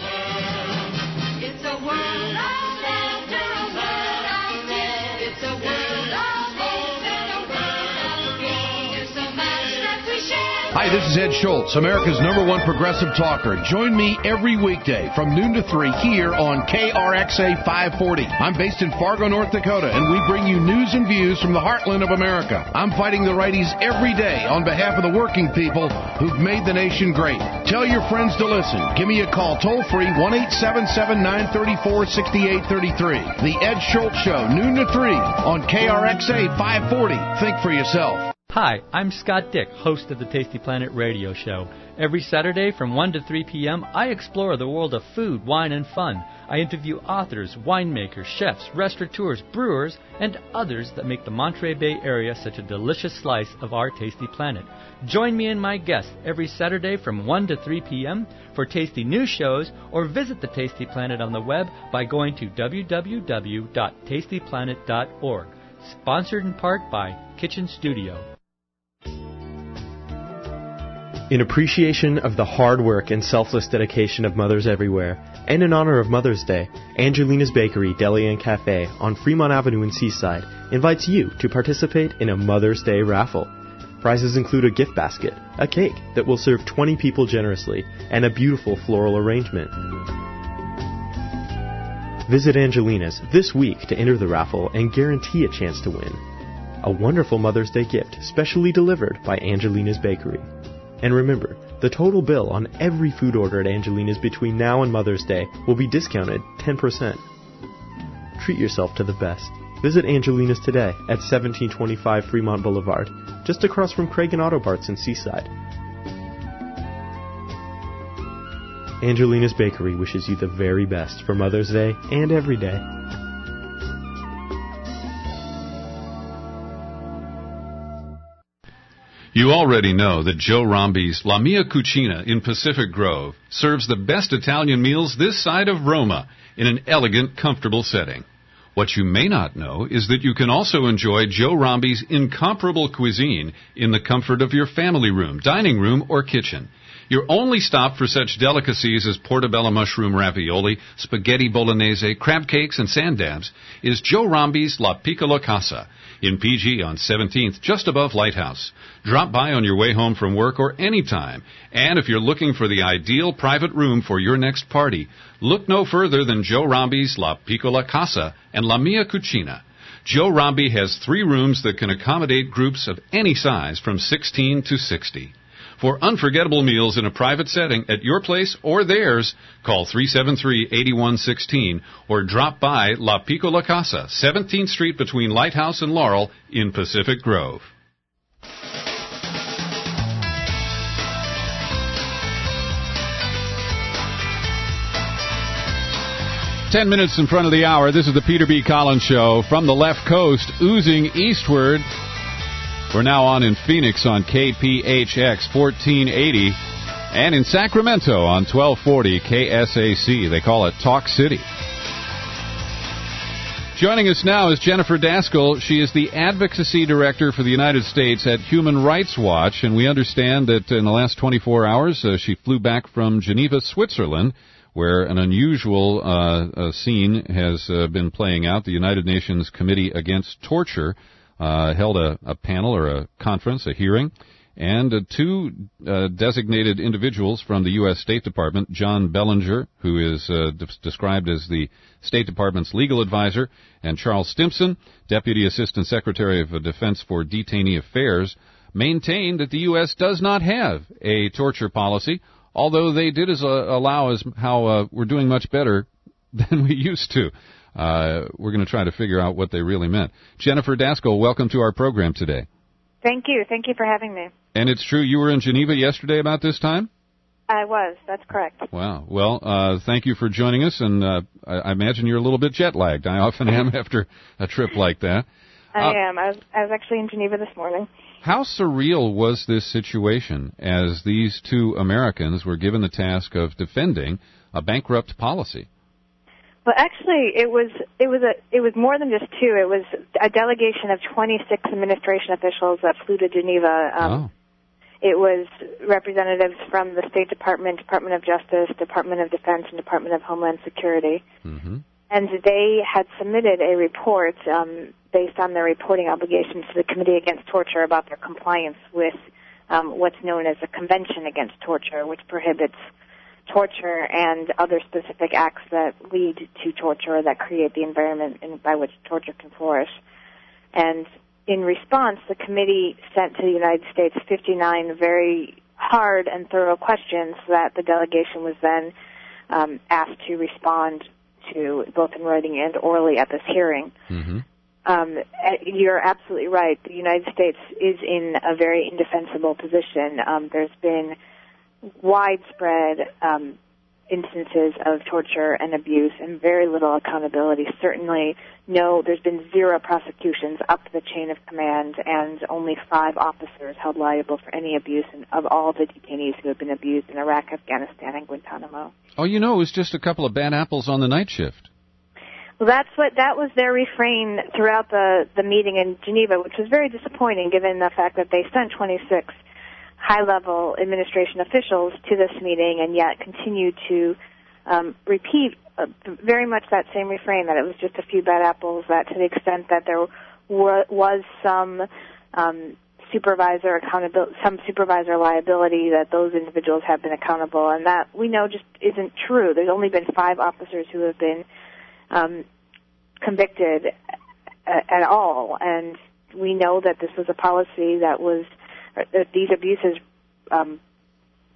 Hi, this is Ed Schultz, America's number one progressive talker. Join me every weekday from noon to three here on K R X A five forty. I'm based in Fargo, North Dakota, and we bring you news and views from the heartland of America. I'm fighting the righties every day on behalf of the working people who've made the nation great. Tell your friends to listen. Give me a call toll-free, one eight seven seven, nine three four, six eight three three. The Ed Schultz Show, noon to three on K R X A five forty. Think for yourself. Hi, I'm Scott Dick, host of the Tasty Planet radio show. Every Saturday from one to three p.m., I explore the world of food, wine, and fun. I interview authors, winemakers, chefs, restaurateurs, brewers, and others that make the Monterey Bay Area such a delicious slice of our Tasty Planet. Join me and my guests every Saturday from one to three p.m. for tasty news shows, or visit the Tasty Planet on the web by going to w w w dot tasty planet dot org. Sponsored in part by Kitchen Studio. In appreciation of the hard work and selfless dedication of mothers everywhere, and in honor of Mother's Day, Angelina's Bakery, Deli and Cafe on Fremont Avenue in Seaside invites you to participate in a Mother's Day raffle. Prizes include a gift basket, a cake that will serve twenty people generously, and a beautiful floral arrangement. Visit Angelina's this week to enter the raffle and guarantee a chance to win a wonderful Mother's Day gift specially delivered by Angelina's Bakery. And remember, The total bill on every food order at Angelina's between now and Mother's Day will be discounted ten percent. Treat yourself to the best. Visit Angelina's today at seventeen twenty-five Fremont Boulevard, just across from Craig and Auto Parts in Seaside. Angelina's Bakery wishes you the very best for Mother's Day and every day. You already know that Joe Rombi's La Mia Cucina in Pacific Grove serves the best Italian meals this side of Roma in an elegant, comfortable setting. What you may not know is that you can also enjoy Joe Rombi's incomparable cuisine in the comfort of your family room, dining room, or kitchen. Your only stop for such delicacies as portobello mushroom ravioli, spaghetti bolognese, crab cakes, and sand dabs is Joe Rombi's La Piccola Casa in P G on seventeenth, just above Lighthouse. Drop by on your way home from work or any time. And if you're looking for the ideal private room for your next party, look no further than Joe Rombi's La Piccola Casa and La Mia Cucina. Joe Rombi has three rooms that can accommodate groups of any size from sixteen to sixty. For unforgettable meals in a private setting at your place or theirs, call three seven three, eight one one six or drop by La Piccola Casa, seventeenth Street between Lighthouse and Laurel in Pacific Grove. Ten minutes in front of the hour. This is the Peter B. Collins Show from the left coast, oozing eastward. We're now on in Phoenix on K P H X fourteen eighty and in Sacramento on twelve forty K S A C. They call it Talk City. Joining us now is Jennifer Daskal. She is the Advocacy Director for the United States at Human Rights Watch, and we understand that in the last twenty-four hours uh, she flew back from Geneva, Switzerland, where an unusual uh, uh, scene has uh, been playing out. The United Nations Committee Against Torture Uh, held a, a panel or a conference, a hearing, and uh, two uh, designated individuals from the U S State Department, John Bellinger, who is uh, de- described as the State Department's legal advisor, and Charles Stimson, Deputy Assistant Secretary of Defense for Detainee Affairs, maintained that the U S does not have a torture policy, although they did as, uh, allow as how uh, we're doing much better than we used to. Uh, we're going to try to figure out what they really meant. Jennifer Daskal, welcome to our program today. Thank you. Thank you for having me. And it's true you were in Geneva yesterday about this time? I was. That's correct. Wow. Well, uh, thank you for joining us, and uh, I, I imagine you're a little bit jet-lagged. I often am after a trip like that. I uh, am. I was, I was actually in Geneva this morning. How surreal was this situation as these two Americans were given the task of defending a bankrupt policy? Well, actually, it was it was a it was more than just two. It was a delegation of twenty-six administration officials that flew to Geneva. Um, oh. It was representatives from the State Department, Department of Justice, Department of Defense, and Department of Homeland Security. Mm-hmm. And they had submitted a report um, based on their reporting obligations to the Committee Against Torture about their compliance with um, what's known as the Convention Against Torture, which prohibits torture and other specific acts that lead to torture or that create the environment in, by which torture can flourish. And in response, the committee sent to the United States fifty-nine very hard and thorough questions that the delegation was then um, asked to respond to, both in writing and orally at this hearing. Mm-hmm. Um, you're absolutely right. The United States is in a very indefensible position. Um, there's been widespread um, instances of torture and abuse and very little accountability. Certainly, no, there's been zero prosecutions up the chain of command and only five officers held liable for any abuse of all the detainees who have been abused in Iraq, Afghanistan, and Guantanamo. Oh, you know, it was just a couple of bad apples on the night shift. Well, that's what that was their refrain throughout the, the meeting in Geneva, which was very disappointing given the fact that they sent twenty-six high-level administration officials to this meeting and yet continue to um, repeat uh, very much that same refrain, that it was just a few bad apples, that to the extent that there w- was some um, supervisor accountability, some supervisor liability, that those individuals have been accountable, and that we know just isn't true. There's only been five officers who have been um, convicted a- at all, and we know that this was a policy that was that these abuses um,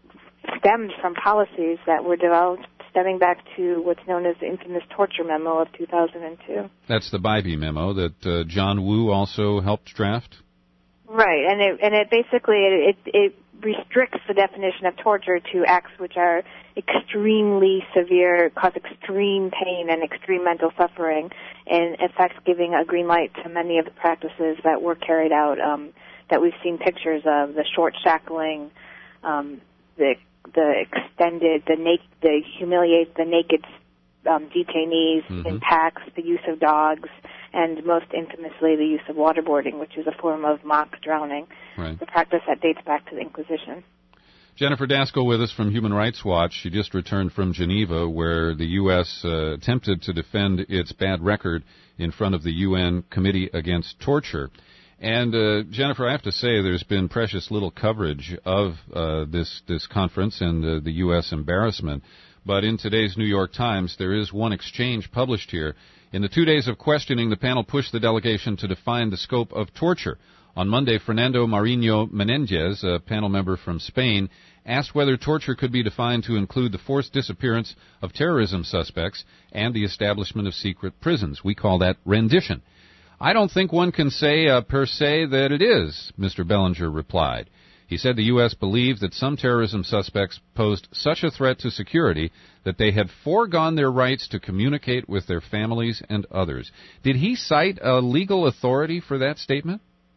stemmed from policies that were developed stemming back to what's known as the infamous torture memo of two thousand two. That's the Bybee memo that uh, John Woo also helped draft? Right, and it, and it basically, it, it, it restricts the definition of torture to acts which are extremely severe, cause extreme pain and extreme mental suffering, and in fact giving a green light to many of the practices that were carried out, um, that we've seen pictures of, the short shackling, um, the the extended, the naked, the humiliate, the naked um, detainees mm-hmm. in packs, the use of dogs, and most infamously the use of waterboarding, which is a form of mock drowning, right. the practice that dates back to the Inquisition. Jennifer Daskal with us from Human Rights Watch. She just returned from Geneva, where the U S uh, attempted to defend its bad record in front of the U N Committee Against Torture. And, uh, Jennifer, I have to say there's been precious little coverage of uh, this this conference and uh, the U S embarrassment. But in today's New York Times, there is one exchange published here. In the two days of questioning, the panel pushed the delegation to define the scope of torture. On Monday, Fernando Marinho Menendez, a panel member from Spain, asked whether torture could be defined to include the forced disappearance of terrorism suspects and the establishment of secret prisons. We call that rendition. I don't think one can say uh, per se that it is, Mister Bellinger replied. He said the U S believed that some terrorism suspects posed such a threat to security that they had foregone their rights to communicate with their families and others. Did he cite a legal authority for that statement?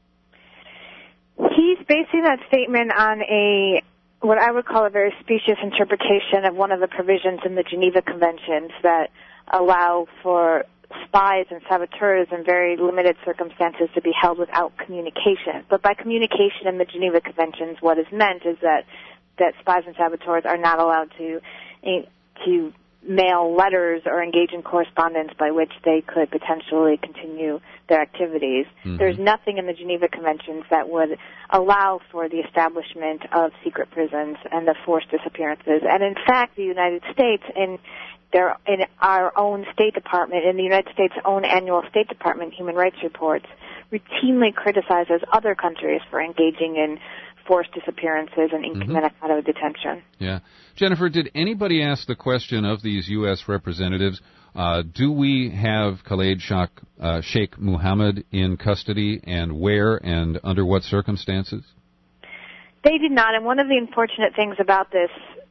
He's basing that statement on a, what I would call a very specious interpretation of one of the provisions in the Geneva Conventions that allow for spies and saboteurs in very limited circumstances to be held without communication. But by communication in the Geneva Conventions, what is meant is that, that spies and saboteurs are not allowed to, to mail letters or engage in correspondence by which they could potentially continue their activities. Mm-hmm. There's nothing in the Geneva Conventions that would allow for the establishment of secret prisons and the forced disappearances. And in fact, the United States, in their in our own State Department, in the United States' own annual State Department human rights reports, routinely criticizes other countries for engaging in forced disappearances and incommunicado mm-hmm. detention. Yeah. Jennifer, did anybody ask the question of these U S representatives, uh, do we have Khaled Sheikh, uh, Sheikh Mohammed in custody, and where and under what circumstances? They did not, and one of the unfortunate things about this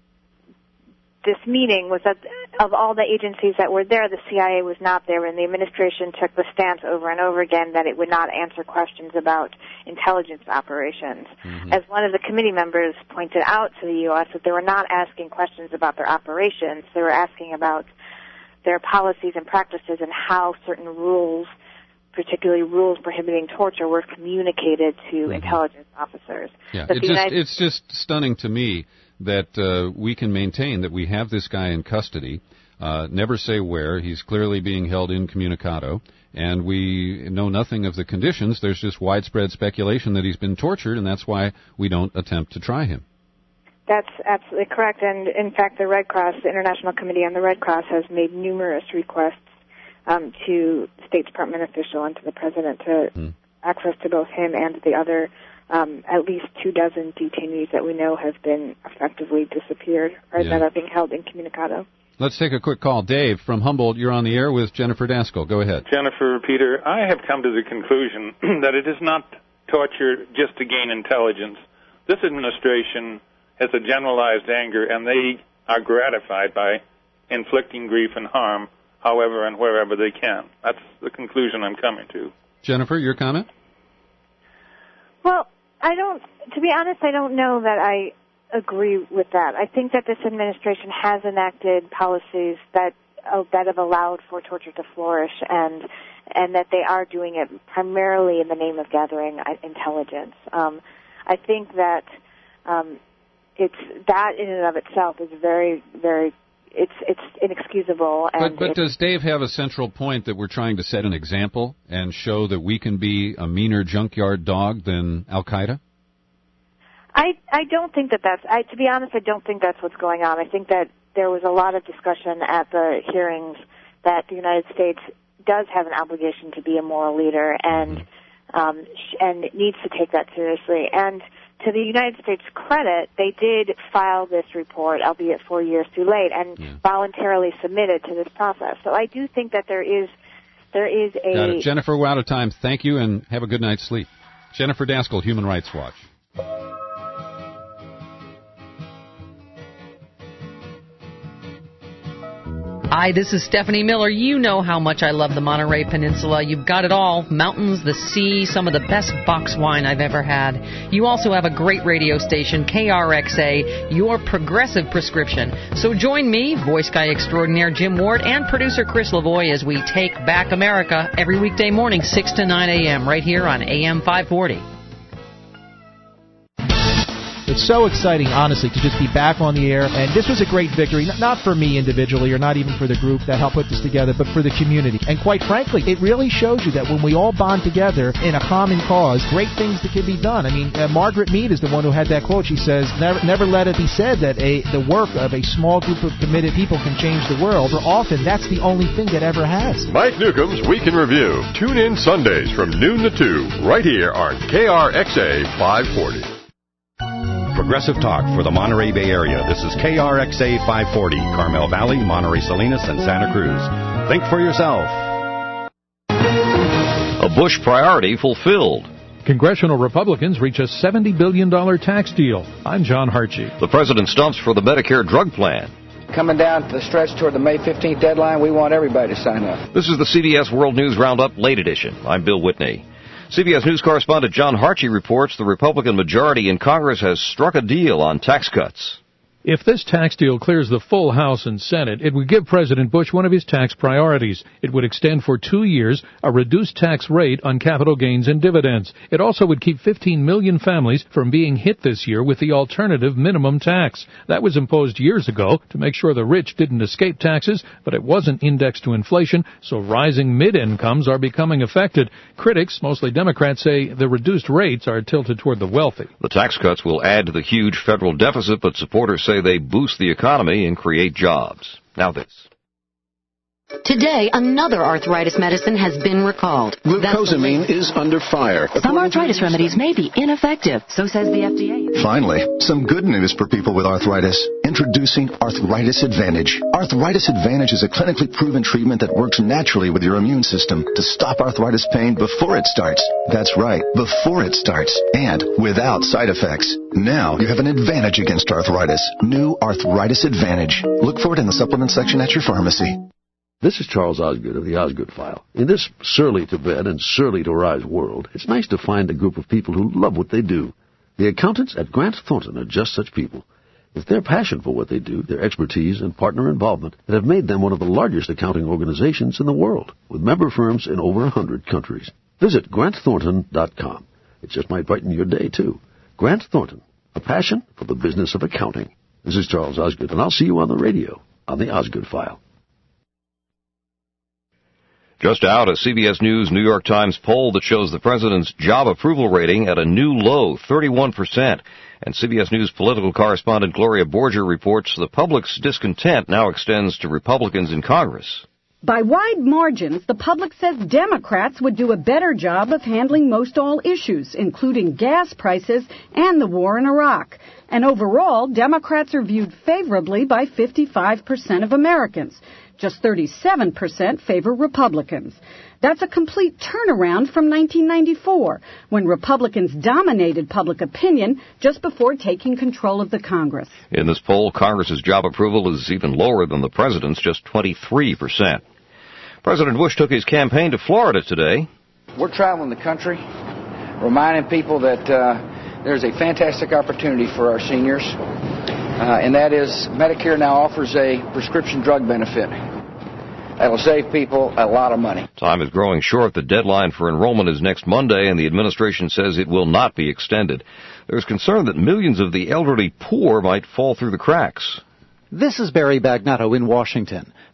this meeting was that of all the agencies that were there, the C I A was not there, and the administration took the stance over and over again that it would not answer questions about intelligence operations. Mm-hmm. As one of the committee members pointed out to the U S, that they were not asking questions about their operations, they were asking about their policies and practices and how certain rules, particularly rules prohibiting torture, were communicated to mm-hmm. intelligence officers. Yeah, it just, United- it's just stunning to me that uh, we can maintain that we have this guy in custody, uh, never say where, he's clearly being held incommunicado, and we know nothing of the conditions. There's just widespread speculation that he's been tortured, and that's why we don't attempt to try him. That's absolutely correct, and in fact the Red Cross, the International Committee on the Red Cross, has made numerous requests um, to the State Department official and to the President to hmm. access to both him and the other Um, at least two dozen detainees that we know have been effectively disappeared or yeah. that are being held incommunicado. Let's take a quick call. Dave from Humboldt, you're on the air with Jennifer Daskal. Go ahead. Jennifer, Peter, I have come to the conclusion that it is not torture just to gain intelligence. This administration has a generalized anger, and they are gratified by inflicting grief and harm however and wherever they can. That's the conclusion I'm coming to. Jennifer, your comment? Well, I don't, to be honest, I don't know that I agree with that. I think that this administration has enacted policies that uh, that have allowed for torture to flourish, and and that they are doing it primarily in the name of gathering intelligence. Um, I think that um, it's that in and of itself is very, very. It's it's inexcusable. And but but does Dave have a central point that we're trying to set an example and show that we can be a meaner junkyard dog than Al-Qaeda? I I don't think that that's. I, to be honest, I don't think that's what's going on. I think that there was a lot of discussion at the hearings that the United States does have an obligation to be a moral leader, and mm-hmm. um, and it needs to take that seriously. And to the United States' credit, they did file this report, albeit four years too late, and yeah. voluntarily submitted to this process. So I do think that there is there is a... Got it. Jennifer, we're out of time. Thank you, and have a good night's sleep. Jennifer Daskal, Human Rights Watch. Hi, this is Stephanie Miller. You know how much I love the Monterey Peninsula. You've got it all. Mountains, the sea, some of the best box wine I've ever had. You also have a great radio station, K R X A, your progressive prescription. So join me, voice guy extraordinaire Jim Ward, and producer Chris Lavoie as we take back America every weekday morning, six to nine a.m., right here on A M five forty. It's so exciting, honestly, to just be back on the air. And this was a great victory, not for me individually or not even for the group that helped put this together, but for the community. And quite frankly, it really shows you that when we all bond together in a common cause, great things that can be done. I mean, uh, Margaret Mead is the one who had that quote. She says, never, never let it be said that a, the work of a small group of committed people can change the world. For often, that's the only thing that ever has. Mike Newcomb's Week in Review. Tune in Sundays from noon to two, right here on K R X A five forty. Progressive talk for the Monterey Bay Area. This is K R X A five forty, Carmel Valley, Monterey Salinas, and Santa Cruz. Think for yourself. A Bush priority fulfilled. Congressional Republicans reach a seventy billion dollars tax deal. I'm John Hartshee. The president stumps for the Medicare drug plan. Coming down to the stretch toward the May fifteenth deadline, we want everybody to sign up. This is the C B S World News Roundup Late Edition. I'm Bill Whitney. C B S News correspondent John Hartshee reports the Republican majority in Congress has struck a deal on tax cuts. If this tax deal clears the full House and Senate, it would give President Bush one of his tax priorities. It would extend for two years a reduced tax rate on capital gains and dividends. It also would keep fifteen million families from being hit this year with the alternative minimum tax. That was imposed years ago to make sure the rich didn't escape taxes, but it wasn't indexed to inflation, so rising mid-incomes are becoming affected. Critics, mostly Democrats, say the reduced rates are tilted toward the wealthy. The tax cuts will add to the huge federal deficit, but supporters say they boost the economy and create jobs. Now this. Today, another arthritis medicine has been recalled. Glucosamine is under fire. Some arthritis remedies may be ineffective, so says the F D A. Finally, some good news for people with arthritis. Introducing Arthritis Advantage. Arthritis Advantage is a clinically proven treatment that works naturally with your immune system to stop arthritis pain before it starts. That's right, before it starts, and without side effects. Now you have an advantage against arthritis. New Arthritis Advantage. Look for it in the supplement section at your pharmacy. This is Charles Osgood of the Osgood File. In this surly to bed and surly to rise world, it's nice to find a group of people who love what they do. The accountants at Grant Thornton are just such people. It's their passion for what they do, their expertise, and partner involvement that have made them one of the largest accounting organizations in the world, with member firms in over a hundred countries. Visit grant thornton dot com. It just might brighten your day, too. Grant Thornton, a passion for the business of accounting. This is Charles Osgood, and I'll see you on the radio on the Osgood File. Just out, a C B S News New York Times poll that shows the president's job approval rating at a new low, thirty-one percent. And C B S News political correspondent Gloria Borger reports the public's discontent now extends to Republicans in Congress. By wide margins, the public says Democrats would do a better job of handling most all issues, including gas prices and the war in Iraq. And overall, Democrats are viewed favorably by fifty-five percent of Americans. Just thirty-seven percent favor Republicans. That's a complete turnaround from nineteen ninety-four, when Republicans dominated public opinion just before taking control of the Congress. In this poll, Congress's job approval is even lower than the president's, just twenty-three percent. President Bush took his campaign to Florida today. We're traveling the country, reminding people that uh, there's a fantastic opportunity for our seniors. Uh, and that is, Medicare now offers a prescription drug benefit that will save people a lot of money. Time is growing short. The deadline for enrollment is next Monday, and the administration says it will not be extended. There's concern that millions of the elderly poor might fall through the cracks. This is Barry Bagnotto in Washington.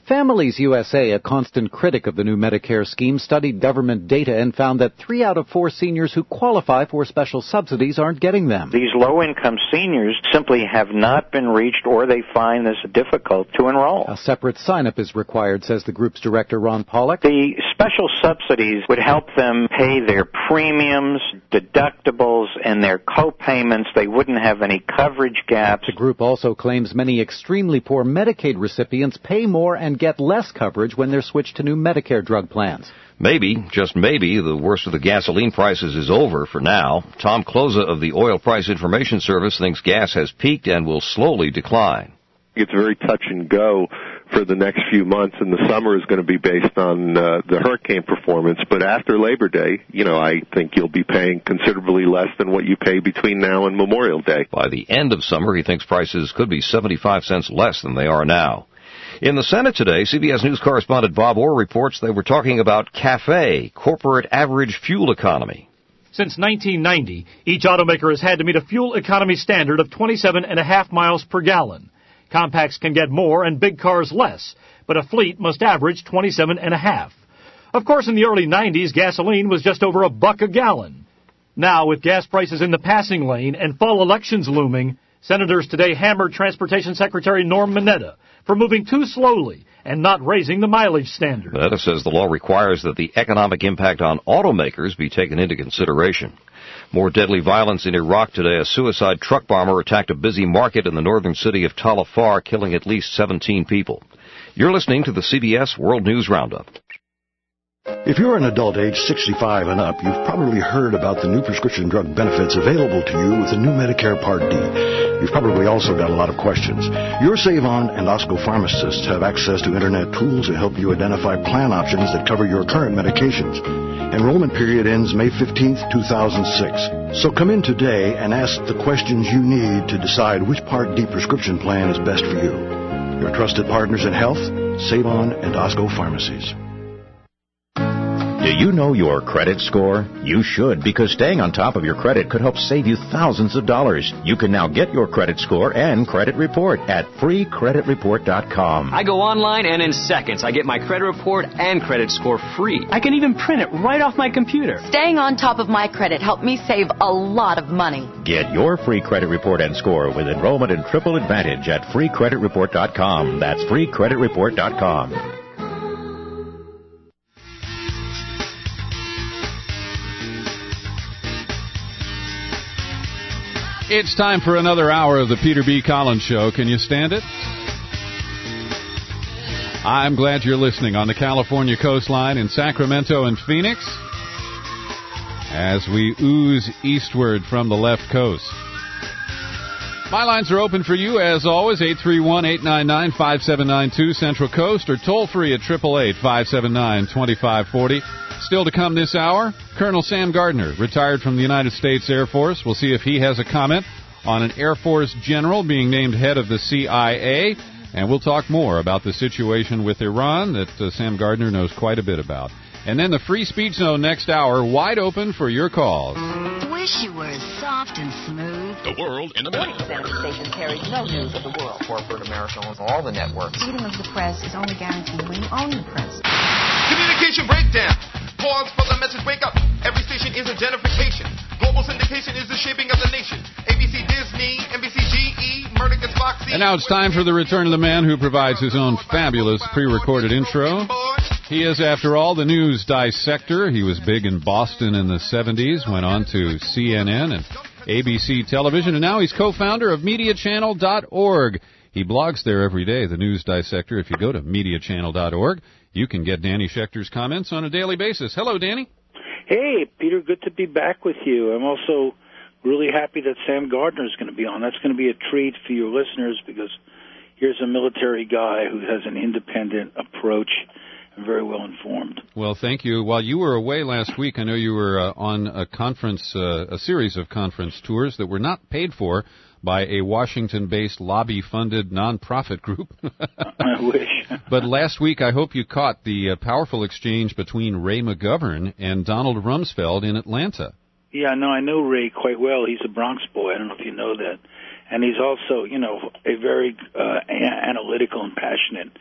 Families U S A, a constant critic of the new Medicare scheme, studied government data and found that three out of four seniors who qualify for special subsidies aren't getting them. These low-income seniors simply have not been reached, or they find this difficult to enroll. A separate sign-up is required, says the group's director, Ron Pollack. The special subsidies would help them pay their premiums, deductibles, and their co-payments. They wouldn't have any coverage gaps. The group also claims many extremely poor Medicaid recipients pay more and get less coverage when they're switched to new Medicare drug plans. Maybe, just maybe, the worst of the gasoline prices is over for now. Tom Kloza of the Oil Price Information Service thinks gas has peaked and will slowly decline. It's very touch and go for the next few months, and the summer is going to be based on uh, the hurricane performance. But after Labor Day, you know, I think you'll be paying considerably less than what you pay between now and Memorial Day. By the end of summer, he thinks prices could be seventy-five cents less than they are now. In the Senate today, C B S News correspondent Bob Orr reports they were talking about CAFE, Corporate Average Fuel Economy. Since nineteen ninety, each automaker has had to meet a fuel economy standard of twenty-seven point five miles per gallon. Compacts can get more and big cars less, but a fleet must average twenty-seven point five. Of course, in the early nineties, gasoline was just over a buck a gallon. Now, with gas prices in the passing lane and fall elections looming, senators today hammered Transportation Secretary Norm Mineta for moving too slowly and not raising the mileage standard. Mineta says the law requires that the economic impact on automakers be taken into consideration. More deadly violence in Iraq today. A suicide truck bomber attacked a busy market in the northern city of Tal Afar, killing at least seventeen people. You're listening to the C B S World News Roundup. If you're an adult age sixty-five and up, you've probably heard about the new prescription drug benefits available to you with the new Medicare Part D. You've probably also got a lot of questions. Your Save-On and Osco pharmacists have access to Internet tools to help you identify plan options that cover your current medications. Enrollment period ends May fifteenth, two thousand six. So come in today and ask the questions you need to decide which Part D prescription plan is best for you. Your trusted partners in health, Save-On and Osco pharmacies. Do you know your credit score? You should, because staying on top of your credit could help save you thousands of dollars. You can now get your credit score and credit report at free credit report dot com. I go online and in seconds I get my credit report and credit score free. I can even print it right off my computer. Staying on top of my credit helped me save a lot of money. Get your free credit report and score with enrollment in Triple Advantage at free credit report dot com. That's free credit report dot com. It's time for another hour of the Peter B. Collins Show. Can you stand it? I'm glad you're listening on the California coastline in Sacramento and Phoenix as we ooze eastward from the left coast. My lines are open for you, as always, eight three one, eight nine nine, five seven nine two Central Coast, or toll-free at eight eight eight, five seven nine, two five four zero. Still to come this hour, Colonel Sam Gardner, retired from the United States Air Force. We'll see if he has a comment on an Air Force general being named head of the C I A. And we'll talk more about the situation with Iran that uh, Sam Gardner knows quite a bit about. And then the Free Speech Zone next hour, wide open for your calls. Wish you were as soft and smooth. The world in a minute. Center station carries no news of the world. Corporate America owns all the networks. Freedom of the press is only guaranteed when you own the press. Communication breakdown. Pause for the message, wake up. Every station is a gentrification. Global syndication is the shaping of the nation. A B C Disney, N B C G E, Murdoch and Fox. And now it's time for the return of the man who provides his own fabulous pre-recorded intro. He is, after all, the news dissector. He was big in Boston in the seventies, went on to C N N and A B C Television, and now he's co-founder of media channel dot org. He blogs there every day, the news dissector. If you go to media channel dot org, you can get Danny Schechter's comments on a daily basis. Hello, Danny. Hey, Peter, good to be back with you. I'm also really happy that Sam Gardner is going to be on. That's going to be a treat for your listeners, because here's a military guy who has an independent approach and very well informed. Well, thank you. While you were away last week, I know you were uh, on a conference, uh, a series of conference tours that were not paid for by a Washington-based lobby-funded nonprofit group. I wish. But last week, I hope you caught the uh, powerful exchange between Ray McGovern and Donald Rumsfeld in Atlanta. Yeah, no, I know Ray quite well. He's a Bronx boy. I don't know if you know that. And he's also, you know, a very uh, a- analytical and passionate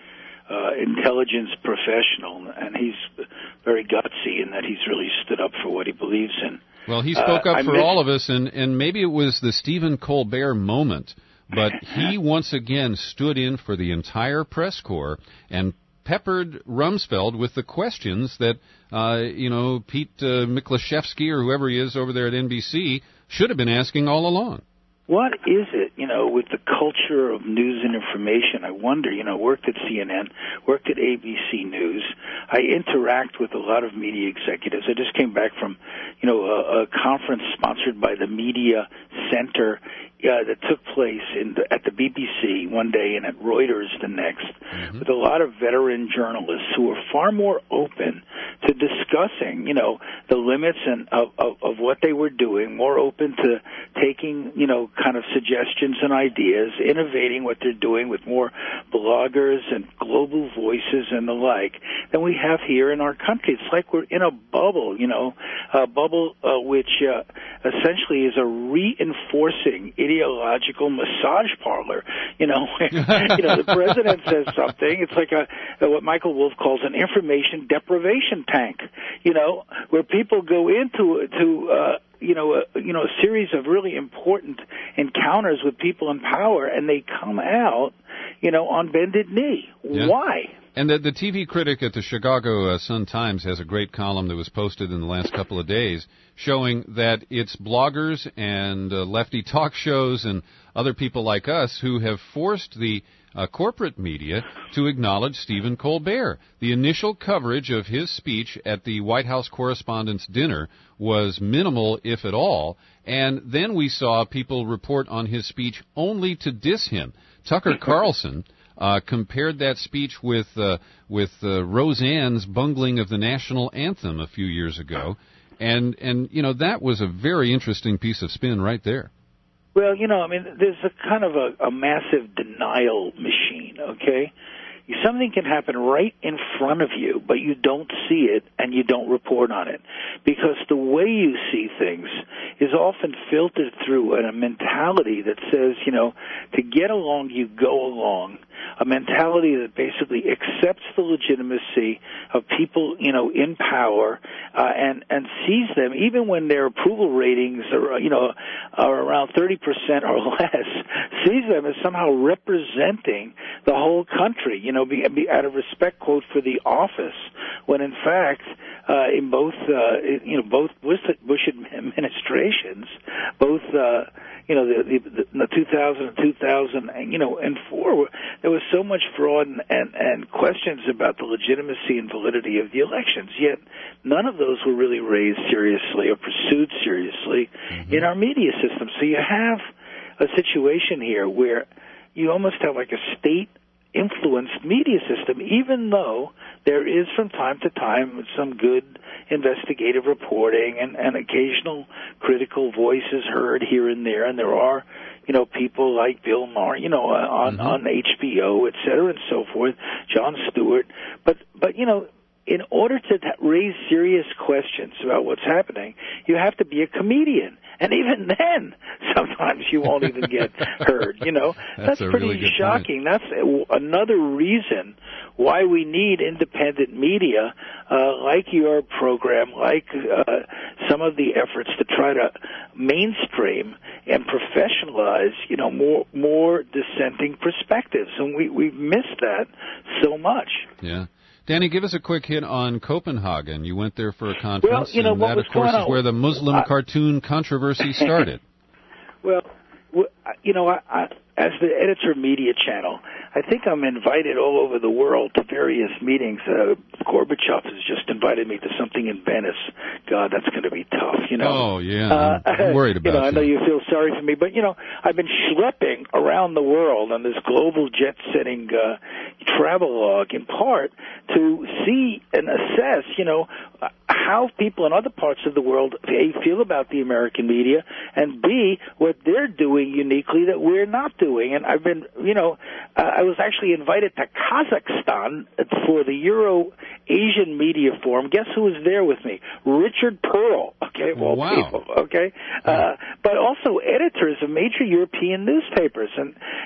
uh, intelligence professional, and he's very gutsy in that he's really stood up for what he believes in. Well, he spoke uh, up I for miss- all of us, and, and maybe it was the Stephen Colbert moment, but he once again stood in for the entire press corps and peppered Rumsfeld with the questions that, uh, you know, Pete uh, Miklashevsky or whoever he is over there at N B C should have been asking all along. What is it, you know, with the culture of news and information? I wonder, you know, worked at C N N, worked at A B C News. I interact with a lot of media executives. I just came back from, you know, a, a conference sponsored by the Media Center uh, that took place in the, at the B B C one day and at Reuters the next, mm-hmm. with a lot of veteran journalists who are far more open to discussing, you know, the limits and of, of, of what they were doing, more open to taking, you know, kind of suggestions and ideas, innovating what they're doing with more bloggers and global voices and the like than we have here in our country. It's like we're in a bubble, you know, a bubble uh, which uh, essentially is a reinforcing ideological massage parlor. You know, you know, the president says something. It's like a what Michael Wolff calls an information deprivation tank. You know, where people go into to. Uh, you know, a, you know, a series of really important encounters with people in power, and they come out, you know, on bended knee. Yeah. Why? And the, the T V critic at the Chicago uh, Sun-Times has a great column that was posted in the last couple of days showing that it's bloggers and uh, lefty talk shows and other people like us who have forced the uh, corporate media to acknowledge Stephen Colbert. The initial coverage of his speech at the White House Correspondents' Dinner was minimal, if at all, and then we saw people report on his speech only to diss him. Tucker Carlson uh, compared that speech with uh, with uh, Roseanne's bungling of the national anthem a few years ago, and and you know that was a very interesting piece of spin right there. Well, you know, I mean, there's a kind of a, a massive denial machine, okay? Something can happen right in front of you, but you don't see it and you don't report on it. Because the way you see things is often filtered through a mentality that says, you know, to get along, you go along. A mentality that basically accepts the legitimacy of people, you know, in power, uh, and, and sees them, even when their approval ratings are, you know, are around thirty percent or less, sees them as somehow representing the whole country, you know, be, be out of respect, quote, for the office, when in fact, uh, in both, uh, you know, both Bush, Bush administrations, both, uh, you know, the, the, the two thousand and two thousand, you know, and four, there was so much fraud and, and, and questions about the legitimacy and validity of the elections, yet none of those were really raised seriously or pursued seriously mm-hmm. in our media system. So you have a situation here where you almost have like a state-influenced media system, even though there is from time to time some good investigative reporting and, and occasional critical voices heard here and there, and there are, you know, people like Bill Maher, you know, on, mm-hmm. on H B O, et cetera, and so forth, Jon Stewart. But, but you know, in order to t- raise serious questions about what's happening, you have to be a comedian. And even then, sometimes you won't even get heard, you know. That's, That's pretty really shocking. Point. That's another reason why we need independent media uh, like your program, like uh, some of the efforts to try to mainstream and professionalize, you know, more more dissenting perspectives. And we, we've missed that so much. Yeah. Danny, give us a quick hit on Copenhagen. You went there for a conference, well, you know, and what that, was of course, going is where the Muslim I, cartoon controversy started. Well, you know, I, I, as the editor of Media Channel, I think I'm invited all over the world to various meetings. Uh, Gorbachev has just invited me to something in Venice. God, that's going to be tough, you know. Oh, yeah. Uh, I'm worried about you. Know, you. I know you feel sorry for me, but, you know, I've been schlepping around the world on this global jet-setting uh, travel log, in part to see and assess, you know, how people in other parts of the world, A, feel about the American media, and B, what they're doing uniquely that we're not doing. And I've been, you know, uh, I was actually invited to Kazakhstan for the Euro-Asian Media Forum. Guess who was there with me? Richard Pearl, okay, of all wow. people, okay? Uh, but also editors of major European newspapers. And,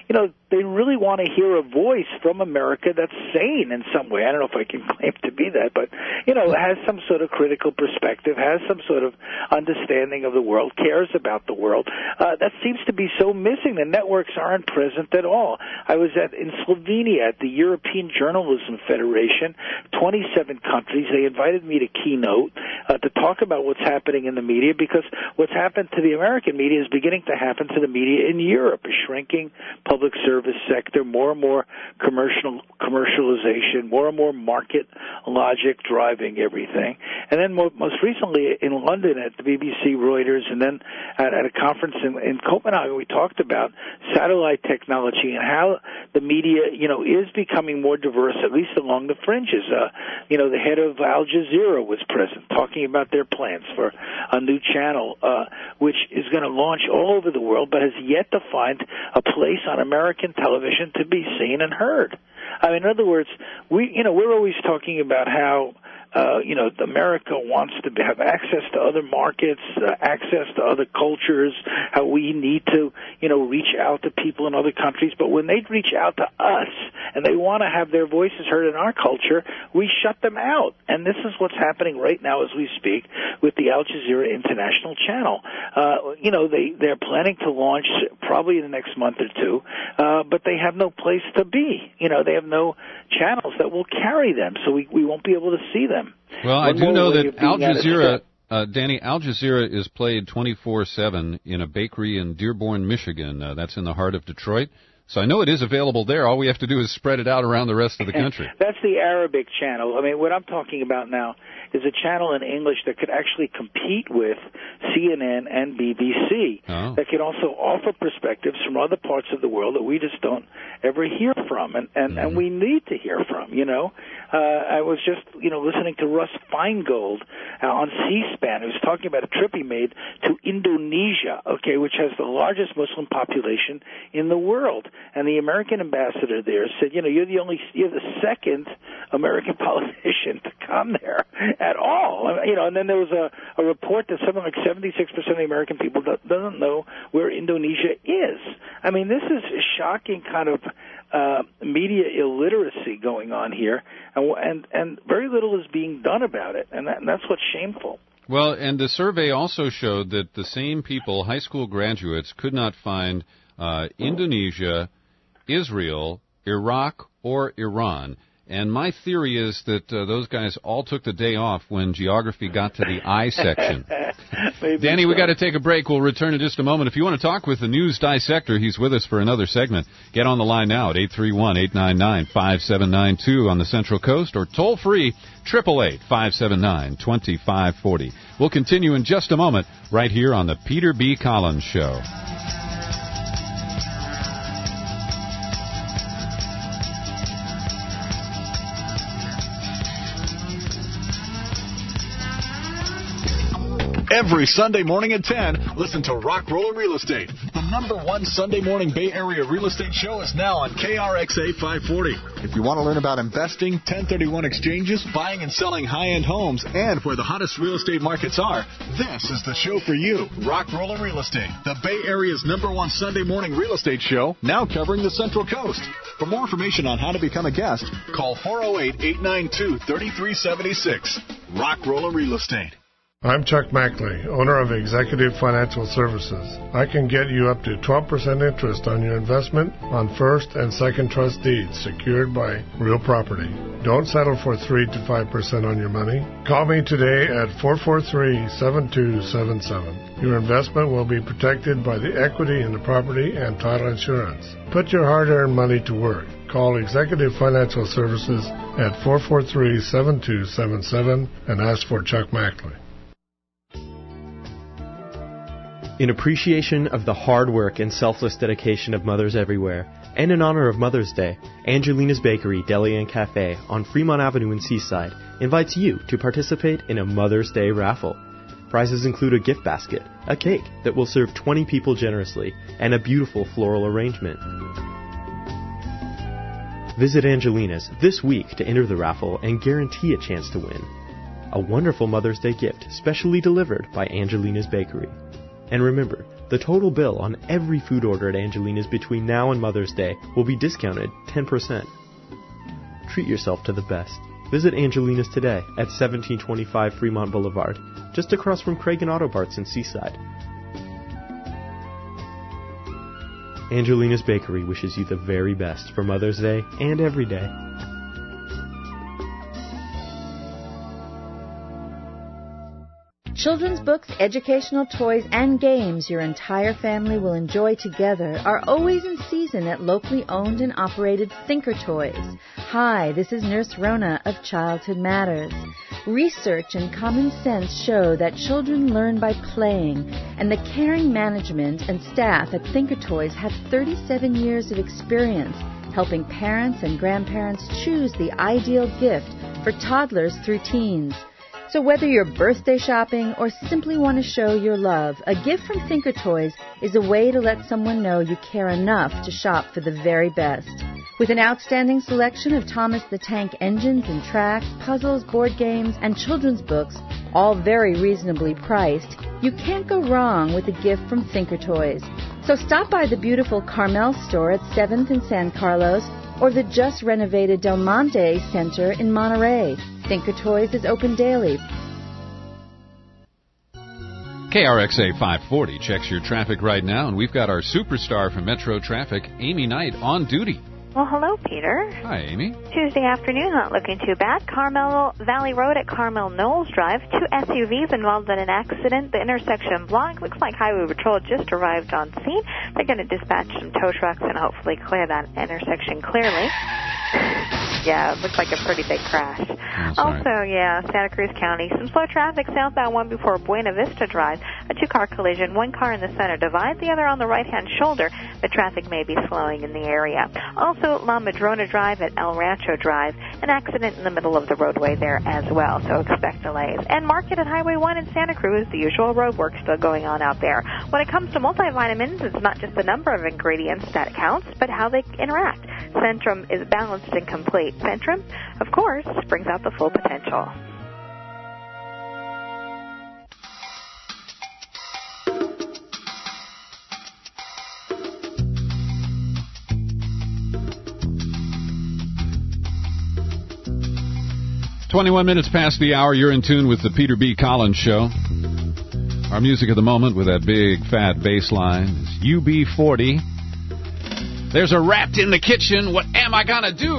you know, they really want to hear a voice from America that's sane in some way. I don't know if I can claim to be that, but, you know, has some sort of critical perspective, has some sort of understanding of the world, cares about the world. Uh, that seems to be so missing. The networks aren't present at all. I was at in Slovenia at the European Journalism Federation, twenty-seven countries. They invited me to keynote uh, to talk about what's happening in the media, because what's happened to the American media is beginning to happen to the media in Europe, a shrinking public service sector, more and more commercial commercialization, more and more market logic driving everything. And then more, most recently in London at the B B C, Reuters, and then at, at a conference in, in Copenhagen, we talked about satellite technology and how the media, you know, is becoming more diverse, at least along the fringes. Uh, you know, the head of Al Jazeera was present, talking about their plans for a new channel, uh, which is going to launch all over the world, but has yet to find a place on American television to be seen and heard. I mean, in other words, we, you know, we're always talking about how, uh, you know, America wants to have access to other markets, uh, access to other cultures, how we need to, you know, reach out to people in other countries. But when they reach out to us and they want to have their voices heard in our culture, we shut them out. And this is what's happening right now as we speak with the Al Jazeera International Channel. Uh, you know, they, they're planning to launch probably in the next month or two, uh, but they have no place to be. You know, they have no channels that will carry them, so we, we won't be able to see them. Well, One I do know that Al Jazeera, Jazeera, uh, Danny, Al Jazeera is played twenty-four seven in a bakery in Dearborn, Michigan. Uh, that's in the heart of Detroit. So I know it is available there. All we have to do is spread it out around the rest of the country. That's the Arabic channel. I mean, what I'm talking about now is a channel in English that could actually compete with C N N and B B C, oh. that can also offer perspectives from other parts of the world that we just don't ever hear from, and, and, mm-hmm. and we need to hear from, you know. Uh, I was just, you know, listening to Russ Feingold uh, on C-SPAN, who was talking about a trip he made to Indonesia, okay, which has the largest Muslim population in the world. And the American ambassador there said, you know, you're the only, you're the second American politician to come there at all. You know, and then there was a, a report that something like seventy-six percent of the American people do, doesn't know where Indonesia is. I mean, this is a shocking kind of uh, media illiteracy going on here, and, and and very little is being done about it, and, that, and that's what's shameful. Well, and the survey also showed that the same people, high school graduates, could not find uh, Indonesia, Israel, Iraq, or Iran. And my theory is that uh, those guys all took the day off when geography got to the I section. Danny, so. we got to take a break. We'll return in just a moment. If you want to talk with the news dissector, he's with us for another segment. Get on the line now at eight three one, eight nine nine, five seven nine two on the Central Coast, or toll free, eight eight eight, five seven nine, two five four zero. We'll continue in just a moment right here on the Peter B. Collins Show. Every Sunday morning at ten, listen to Rock Roller Real Estate. The number one Sunday morning Bay Area real estate show is now on K R X A five forty. If you want to learn about investing, ten thirty-one exchanges, buying and selling high-end homes, and where the hottest real estate markets are, this is the show for you. Rock Roller Real Estate, the Bay Area's number one Sunday morning real estate show, now covering the Central Coast. For more information on how to become a guest, call four oh eight, eight nine two, three three seven six. Rock Roller Real Estate. I'm Chuck Mackley, owner of Executive Financial Services. I can get you up to twelve percent interest on your investment on first and second trust deeds secured by real property. Don't settle for three to five percent on your money. Call me today at four four three, seven two seven seven. Your investment will be protected by the equity in the property and title insurance. Put your hard-earned money to work. Call Executive Financial Services at four four three, seven two seven seven and ask for Chuck Mackley. In appreciation of the hard work and selfless dedication of mothers everywhere, and in honor of Mother's Day, Angelina's Bakery, Deli and Cafe on Fremont Avenue in Seaside invites you to participate in a Mother's Day raffle. Prizes include a gift basket, a cake that will serve twenty people generously, and a beautiful floral arrangement. Visit Angelina's this week to enter the raffle and guarantee a chance to win. A wonderful Mother's Day gift specially delivered by Angelina's Bakery. And remember, The total bill on every food order at Angelina's between now and Mother's Day will be discounted ten percent. Treat yourself to the best. Visit Angelina's today at seventeen twenty-five Fremont Boulevard, just across from Craig and Auto Parts in Seaside. Angelina's Bakery wishes you the very best for Mother's Day and every day. Children's books, educational toys, and games your entire family will enjoy together are always in season at locally owned and operated Thinker Toys. Hi, this is Nurse Rona of Childhood Matters. Research and common sense show that children learn by playing, and the caring management and staff at Thinker Toys have thirty-seven years of experience helping parents and grandparents choose the ideal gift for toddlers through teens. So whether you're birthday shopping or simply want to show your love, a gift from Thinker Toys is a way to let someone know you care enough to shop for the very best. With an outstanding selection of Thomas the Tank engines and tracks, puzzles, board games, and children's books, all very reasonably priced, you can't go wrong with a gift from Thinker Toys. So stop by the beautiful Carmel store at seventh and San Carlos or the just renovated Del Monte Center in Monterey. Thinker Toys is open daily. K R X A five forty checks your traffic right now, and we've got our superstar from Metro Traffic, Amy Knight, on duty. Well, hello, Peter. Hi, Amy. Tuesday afternoon, not looking too bad. Carmel Valley Road at Carmel Knowles Drive. Two S U Vs involved in an accident. The intersection blocked. Looks like Highway Patrol just arrived on scene. They're going to dispatch some tow trucks and hopefully clear that intersection clearly. Yeah, it looks like a pretty big crash. That's also, right. yeah, Santa Cruz County. Some slow traffic southbound one before Buena Vista Drive. A two-car collision, one car in the center divide, the other on the right-hand shoulder. The traffic may be slowing in the area. Also, La Madrona Drive at El Rancho Drive. An accident in the middle of the roadway there as well, so expect delays. And Market at Highway one in Santa Cruz, the usual road work still going on out there. When it comes to multivitamins, it's not just the number of ingredients that counts, but how they interact. Centrum is balanced and complete. Centrum, of course, brings out the full potential. twenty-one minutes past the hour, you're in tune with the Peter B. Collins Show. Our music of the moment with that big, fat bass line is U B forty. There's a rat in the kitchen. What am I going to do?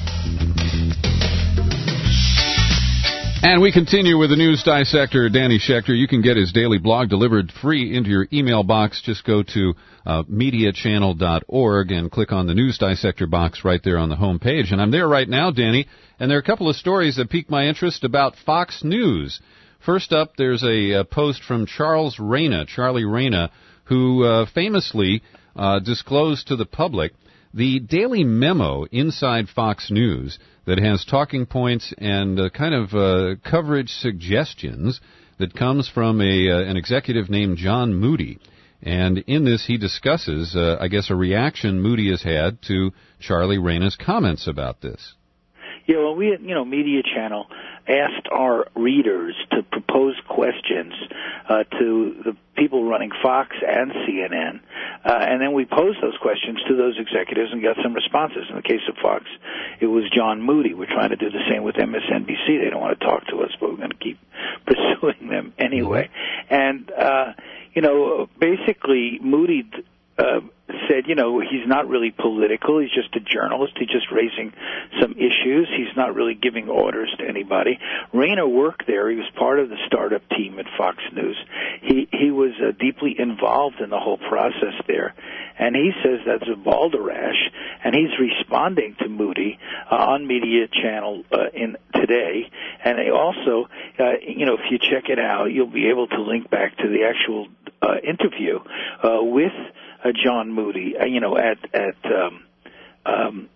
And we continue with the news dissector, Danny Schechter. You can get his daily blog delivered free into your email box. Just go to uh, media channel dot org and click on the news dissector box right there on the home page. And I'm there right now, Danny, and there are a couple of stories that pique my interest about Fox News. First up, there's a, a post from Charles Reyna, Charlie Reyna, who uh, famously uh, disclosed to the public the daily memo inside Fox News that has talking points and uh, kind of uh, coverage suggestions that comes from a uh, an executive named John Moody. And in this, he discusses, uh, I guess, a reaction Moody has had to Charlie Reyna's comments about this. Yeah, well, we, you know, Media Channel asked our readers to propose questions uh, to the people running Fox and C N N, uh, and then we posed those questions to those executives and got some responses. In the case of Fox, it was John Moody. We're trying to do the same with M S N B C. They don't want to talk to us, but we're going to keep pursuing them anyway. And, uh, you know, basically, Moody uh, said, you know, he's not really political. He's just a journalist. He's just raising some issues. He's not really giving orders to anybody. Reyna worked there. He was part of the startup team at Fox News. He he was uh, deeply involved in the whole process there. And he says that's a balderdash, and he's responding to Moody uh, on Media Channel uh, in today. And they also, uh, you know, if you check it out, you'll be able to link back to the actual uh, interview uh, with Uh, John Moody, uh, you know, at at um, um,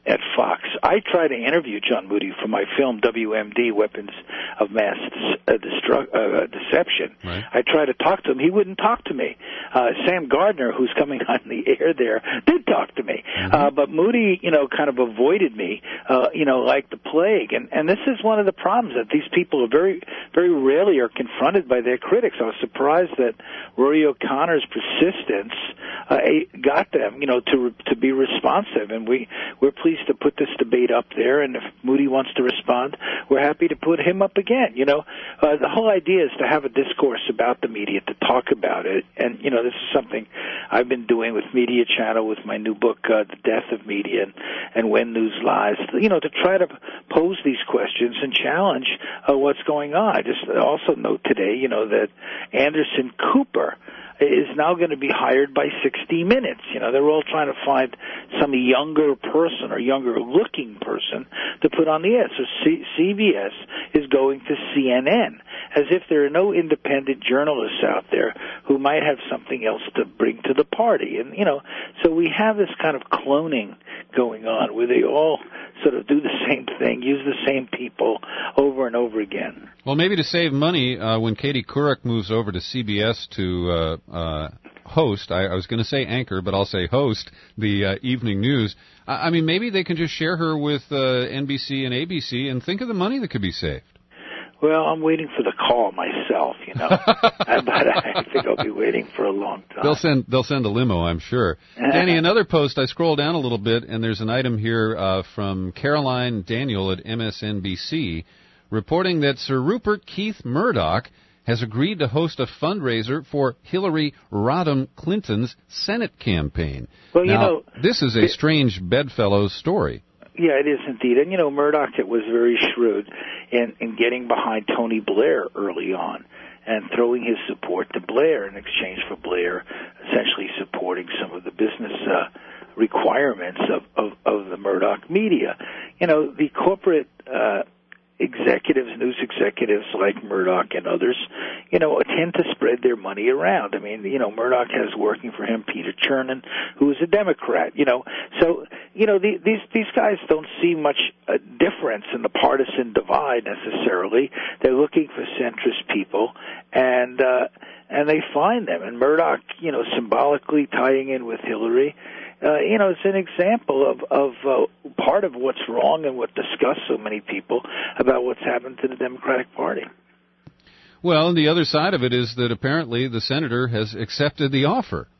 at Fox. I tried to interview John Moody for my film W M D, Weapons of Mass uh, Destru- uh, Deception. Right. I tried to talk to him. He wouldn't talk to me. Uh, Sam Gardner, who's coming on the air there, did talk to me. Mm-hmm. Uh, but Moody, you know, kind of avoided me, uh, you know, like the plague. And, and this is one of the problems, that these people are very, very rarely are confronted by their critics. I was surprised that Rory O'Connor's persistence uh, got them, you know, to to be responsive. And we, we're pleased to put this debate up there. And if Moody wants to respond, we're happy to put him up again. You know, uh, the whole idea is to have a discourse about the media, to talk about it. And, you know, this is something I've been doing with Media Channel, with my new book, uh, The Death of Media, and, and When News Lies, you know, to try to pose these questions and challenge uh, what's going on. I just also note today, you know, that Anderson Cooper is now going to be hired by sixty minutes. You know, they're all trying to find some younger person or younger-looking person to put on the air. So C- CBS is going to C N N, as if there are no independent journalists out there who might have something else to bring to the party. And, you know, so we have this kind of cloning going on where they all sort of do the same thing, use the same people over and over again. Well, maybe to save money, uh, when Katie Couric moves over to C B S to uh, uh, host, I, I was going to say anchor, but I'll say host, the uh, evening news, I, I mean, maybe they can just share her with uh, N B C and A B C, and think of the money that could be saved. Well, I'm waiting for the call myself, you know, but I think I'll be waiting for a long time. They'll send they'll send a limo, I'm sure. Danny, another post, I scroll down a little bit, and there's an item here uh, from Caroline Daniel at M S N B C, reporting that Sir Rupert Keith Murdoch has agreed to host a fundraiser for Hillary Rodham Clinton's Senate campaign. Well, now, you know, this is a it, strange bedfellows story. Yeah, it is indeed. And, you know, Murdoch was very shrewd in, in getting behind Tony Blair early on and throwing his support to Blair in exchange for Blair essentially supporting some of the business uh, requirements of, of, of the Murdoch media. You know, the corporate uh, executives, news executives like Murdoch and others, you know, tend to spread their money around. I mean, you know, Murdoch has working for him Peter Chernin, who is a Democrat, you know. So, you know, the, these these guys don't see much uh, difference in the partisan divide necessarily. They're looking for centrist people, and uh, and they find them. And Murdoch, you know, symbolically tying in with Hillary, Uh, you know, it's an example of, of uh, part of what's wrong and what disgusts so many people about what's happened to the Democratic Party. Well, and the other side of it is that apparently the senator has accepted the offer.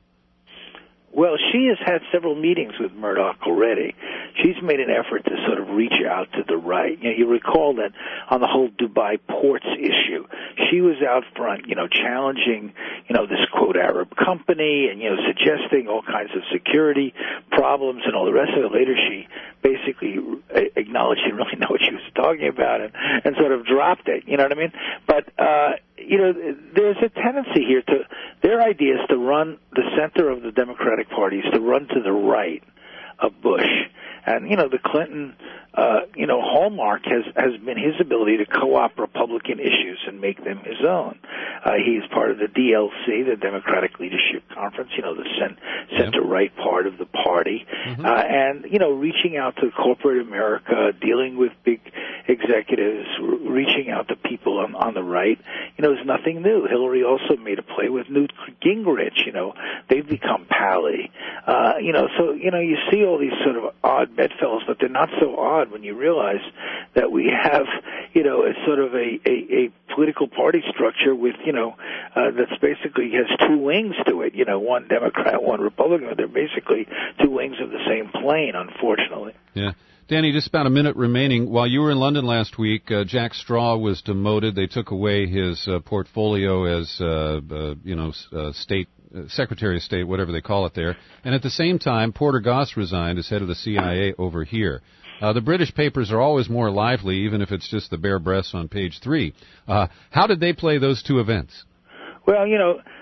Well, she has had several meetings with Murdoch already. She's made an effort to sort of reach out to the right. You know, you recall that on the whole Dubai ports issue, she was out front, you know, challenging, you know, this, quote, Arab company and, you know, suggesting all kinds of security problems and all the rest of it. Later she basically acknowledged she didn't really know what she was talking about and, and sort of dropped it, you know what I mean? But, uh, you know, there's a tendency here to, their idea is to run the center of the Democratic Party, is to run to the right of Bush. And, you know, the Clinton, uh, you know, hallmark has, has been his ability to co-opt Republican issues and make them his own. Uh, he's part of the D L C, the Democratic Leadership Conference, you know, the cent- center-right part of the party. Mm-hmm. Uh, and, you know, reaching out to corporate America, dealing with big executives, r- reaching out to people on, on the right, you know, is nothing new. Hillary also made a play with Newt Gingrich, you know. They've become pally. Uh, you know, so, you know, you see all these sort of odd bedfellows, but they're not so odd when you realize that we have, you know, a sort of a, a, a political party structure with, you know, uh, that's basically has two wings to it, you know, one Democrat, one Republican. They're basically two wings of the same plane, unfortunately. Yeah. Danny, just about a minute remaining. While you were in London last week, uh, Jack Straw was demoted. They took away his uh, portfolio as, uh, uh, you know, uh, state uh, Secretary of State, whatever they call it there. And at the same time, Porter Goss resigned as head of the C I A over here. Uh, the British papers are always more lively, even if it's just the bare breasts on page three. Uh, how did they play those two events? Well, you know,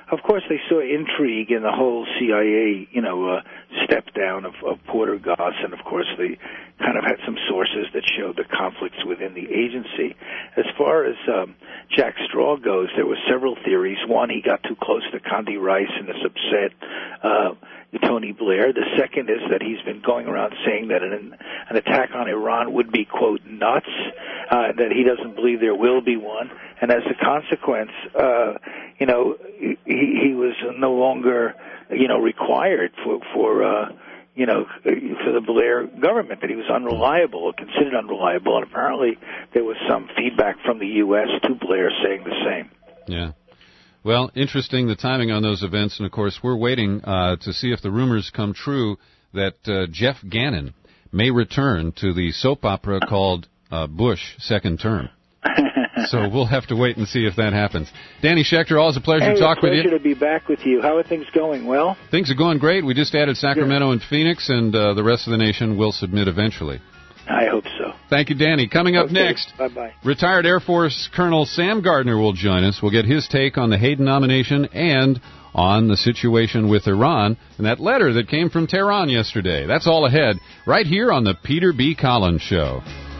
of course, they saw intrigue in the whole C I A, you know, uh, step down of, of Porter Goss, and of course they kind of had some sources that showed the conflicts within the agency. As far as um, Jack Straw goes, there were several theories. One, he got too close to Condi Rice and has upset uh, Tony Blair. The second is that he's been going around saying that an, an attack on Iran would be, quote, nuts, uh, that he doesn't believe there will be one. And as a consequence, uh, you know, he, he was no longer, you know, required for, for uh, you know, for the Blair government, that he was unreliable or considered unreliable. And apparently there was some feedback from the U S to Blair saying the same. Yeah. Well, interesting, the timing on those events, and of course we're waiting uh, to see if the rumors come true that uh, Jeff Gannon may return to the soap opera called uh, Bush Second Term. So we'll have to wait and see if that happens. Danny Schechter, always a pleasure hey, to talk pleasure with you. to be back with you. How are things going? Well? Things are going great. We just added Sacramento and Phoenix, and uh, the rest of the nation will submit eventually. I hope so. Thank you, Danny. Coming up okay. next, Bye-bye. Retired Air Force Colonel Sam Gardner will join us. We'll get his take on the Hayden nomination and on the situation with Iran and that letter that came from Tehran yesterday. That's all ahead right here on the Peter B. Collins Show.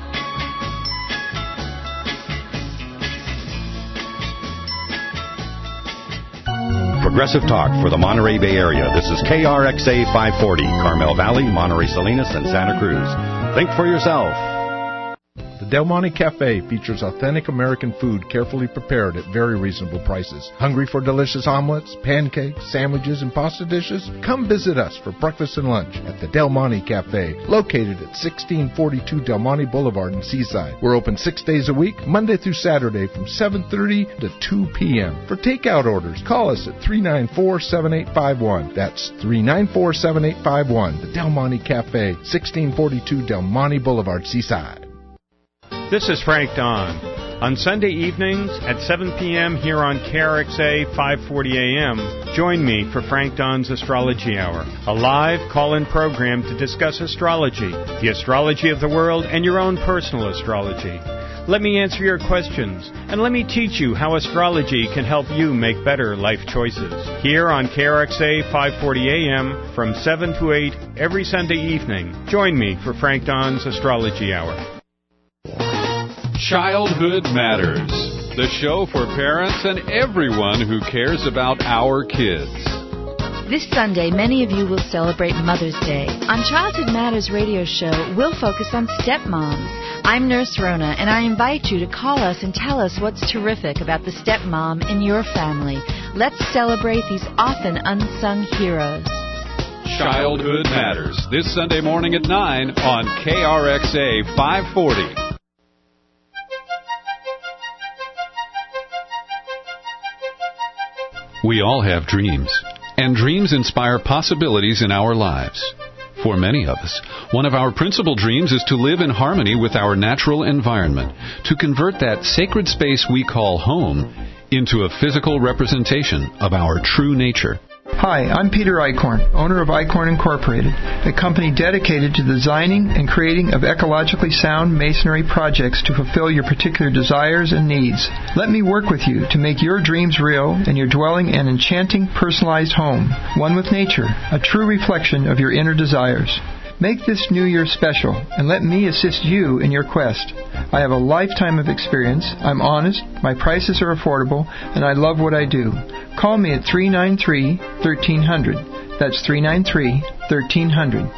Progressive Talk for the Monterey Bay Area. This is K R X A five forty, Carmel Valley, Monterey Salinas, and Santa Cruz. Think for yourself. The Del Monte Cafe features authentic American food carefully prepared at very reasonable prices. Hungry for delicious omelets, pancakes, sandwiches, and pasta dishes? Come visit us for breakfast and lunch at the Del Monte Cafe, located at sixteen forty-two Del Monte Boulevard in Seaside. We're open six days a week, Monday through Saturday from seven thirty to two p.m. For takeout orders, call us at three nine four, seven eight five one. That's three nine four, seven eight five one. The Del Monte Cafe, sixteen forty-two Del Monte Boulevard, Seaside. This is Frank Don. On Sunday evenings at seven p.m. here on K R X A five forty a.m., join me for Frank Don's Astrology Hour, a live call-in program to discuss astrology, the astrology of the world, and your own personal astrology. Let me answer your questions, and let me teach you how astrology can help you make better life choices. Here on K R X A five forty a.m. from seven to eight every Sunday evening, join me for Frank Don's Astrology Hour. Childhood Matters, the show for parents and everyone who cares about our kids. This Sunday, many of you will celebrate Mother's Day. On Childhood Matters radio show, we'll focus on stepmoms. I'm Nurse Rona, and I invite you to call us and tell us what's terrific about the stepmom in your family. Let's celebrate these often unsung heroes. Childhood Matters, this Sunday morning at nine on K R X A five forty. We all have dreams, and dreams inspire possibilities in our lives. For many of us, one of our principal dreams is to live in harmony with our natural environment, to convert that sacred space we call home into a physical representation of our true nature. Hi, I'm Peter Eichhorn, owner of Eichhorn Incorporated, a company dedicated to designing and creating of ecologically sound masonry projects to fulfill your particular desires and needs. Let me work with you to make your dreams real and your dwelling an enchanting, personalized home, one with nature, a true reflection of your inner desires. Make this New Year special, and let me assist you in your quest. I have a lifetime of experience, I'm honest, my prices are affordable, and I love what I do. Call me at three nine three, one three zero zero. That's three nine three, one three zero zero.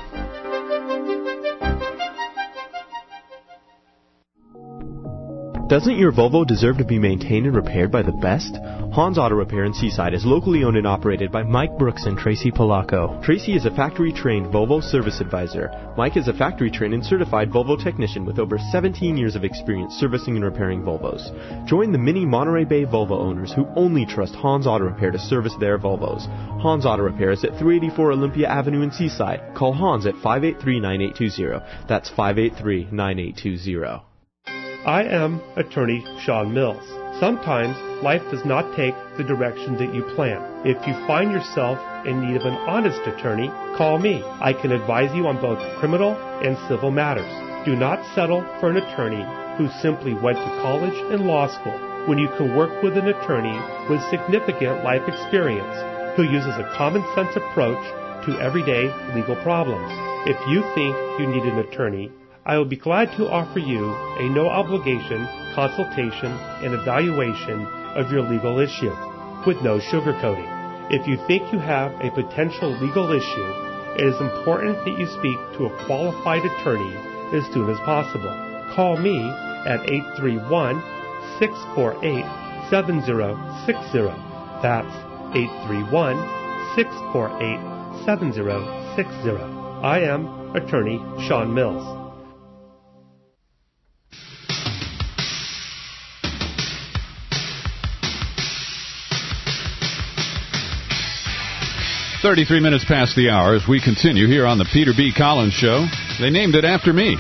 Doesn't your Volvo deserve to be maintained and repaired by the best? Hans Auto Repair in Seaside is locally owned and operated by Mike Brooks and Tracy Polacco. Tracy is a factory-trained Volvo service advisor. Mike is a factory-trained and certified Volvo technician with over seventeen years of experience servicing and repairing Volvos. Join the many Monterey Bay Volvo owners who only trust Hans Auto Repair to service their Volvos. Hans Auto Repair is at three eighty-four Olympia Avenue in Seaside. Call Hans at five eight three, nine eight two zero. That's five eight three, nine eight two zero. I am attorney Sean Mills. Sometimes life does not take the direction that you plan. If you find yourself in need of an honest attorney, call me. I can advise you on both criminal and civil matters. Do not settle for an attorney who simply went to college and law school. when you can work with an attorney with significant life experience who uses a common sense approach to everyday legal problems. If you think you need an attorney, I will be glad to offer you a no-obligation consultation and evaluation of your legal issue with no sugarcoating. If you think you have a potential legal issue, it is important that you speak to a qualified attorney as soon as possible. Call me at eight three one, six four eight, seven zero six zero. That's eight three one, six four eight, seven zero six zero. I am Attorney Sean Mills. thirty-three minutes past the hour as we continue here on the Peter B. Collins Show. They named it after me.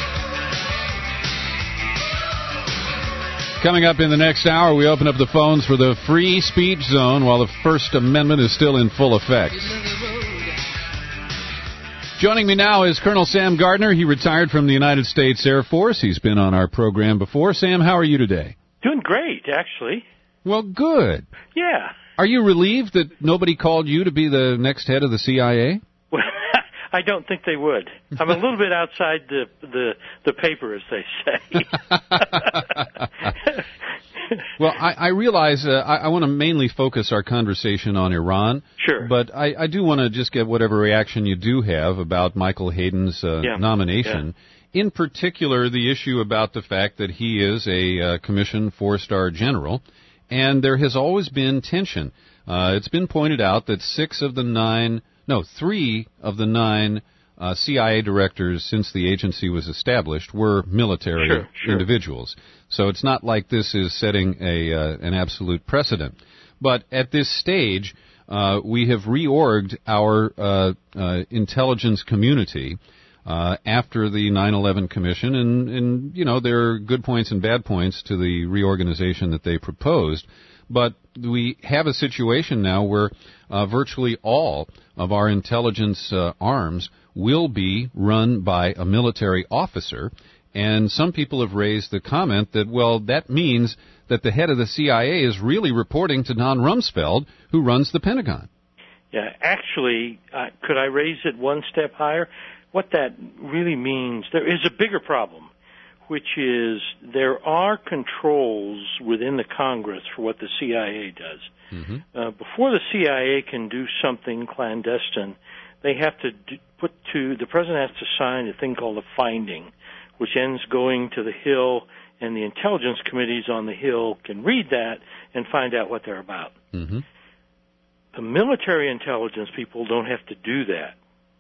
Coming up in the next hour, we open up the phones for the free speech zone while the First Amendment is still in full effect. Joining me now is Colonel Sam Gardner. He retired from the United States Air Force. He's been on our program before. Sam, how are you today? Doing great, actually. Well, good. Yeah. Are you relieved that nobody called you to be the next head of the C I A? Well, I don't think they would. I'm a little bit outside the the, the paper, as they say. Well, I, I realize uh, I, I want to mainly focus our conversation on Iran. Sure. But I, I do want to just get whatever reaction you do have about Michael Hayden's uh, yeah. nomination. Yeah. In particular, the issue about the fact that he is a uh, commissioned four-star general. And there has always been tension. Uh, it's been pointed out that six of the nine, no, three of the nine uh, C I A directors since the agency was established were military sure, sure. individuals. So it's not like this is setting a uh, an absolute precedent. But at this stage, uh, we have reorged our uh, uh, intelligence community Uh, after the nine eleven Commission, and, and, you know, there are good points and bad points to the reorganization that they proposed, but we have a situation now where uh, virtually all of our intelligence uh, arms will be run by a military officer, and some people have raised the comment that, well, that means that the head of the C I A is really reporting to Don Rumsfeld, who runs the Pentagon. Yeah, actually, uh, could I raise it one step higher? What that really means, there is a bigger problem, which is there are controls within the Congress for what the C I A does. Mm-hmm. Uh, before the C I A can do something clandestine, they have to do, put to, the president has to sign a thing called a finding, which ends going to the Hill, and the intelligence committees on the Hill can read that and find out what they're about. Mm-hmm. The military intelligence people don't have to do that.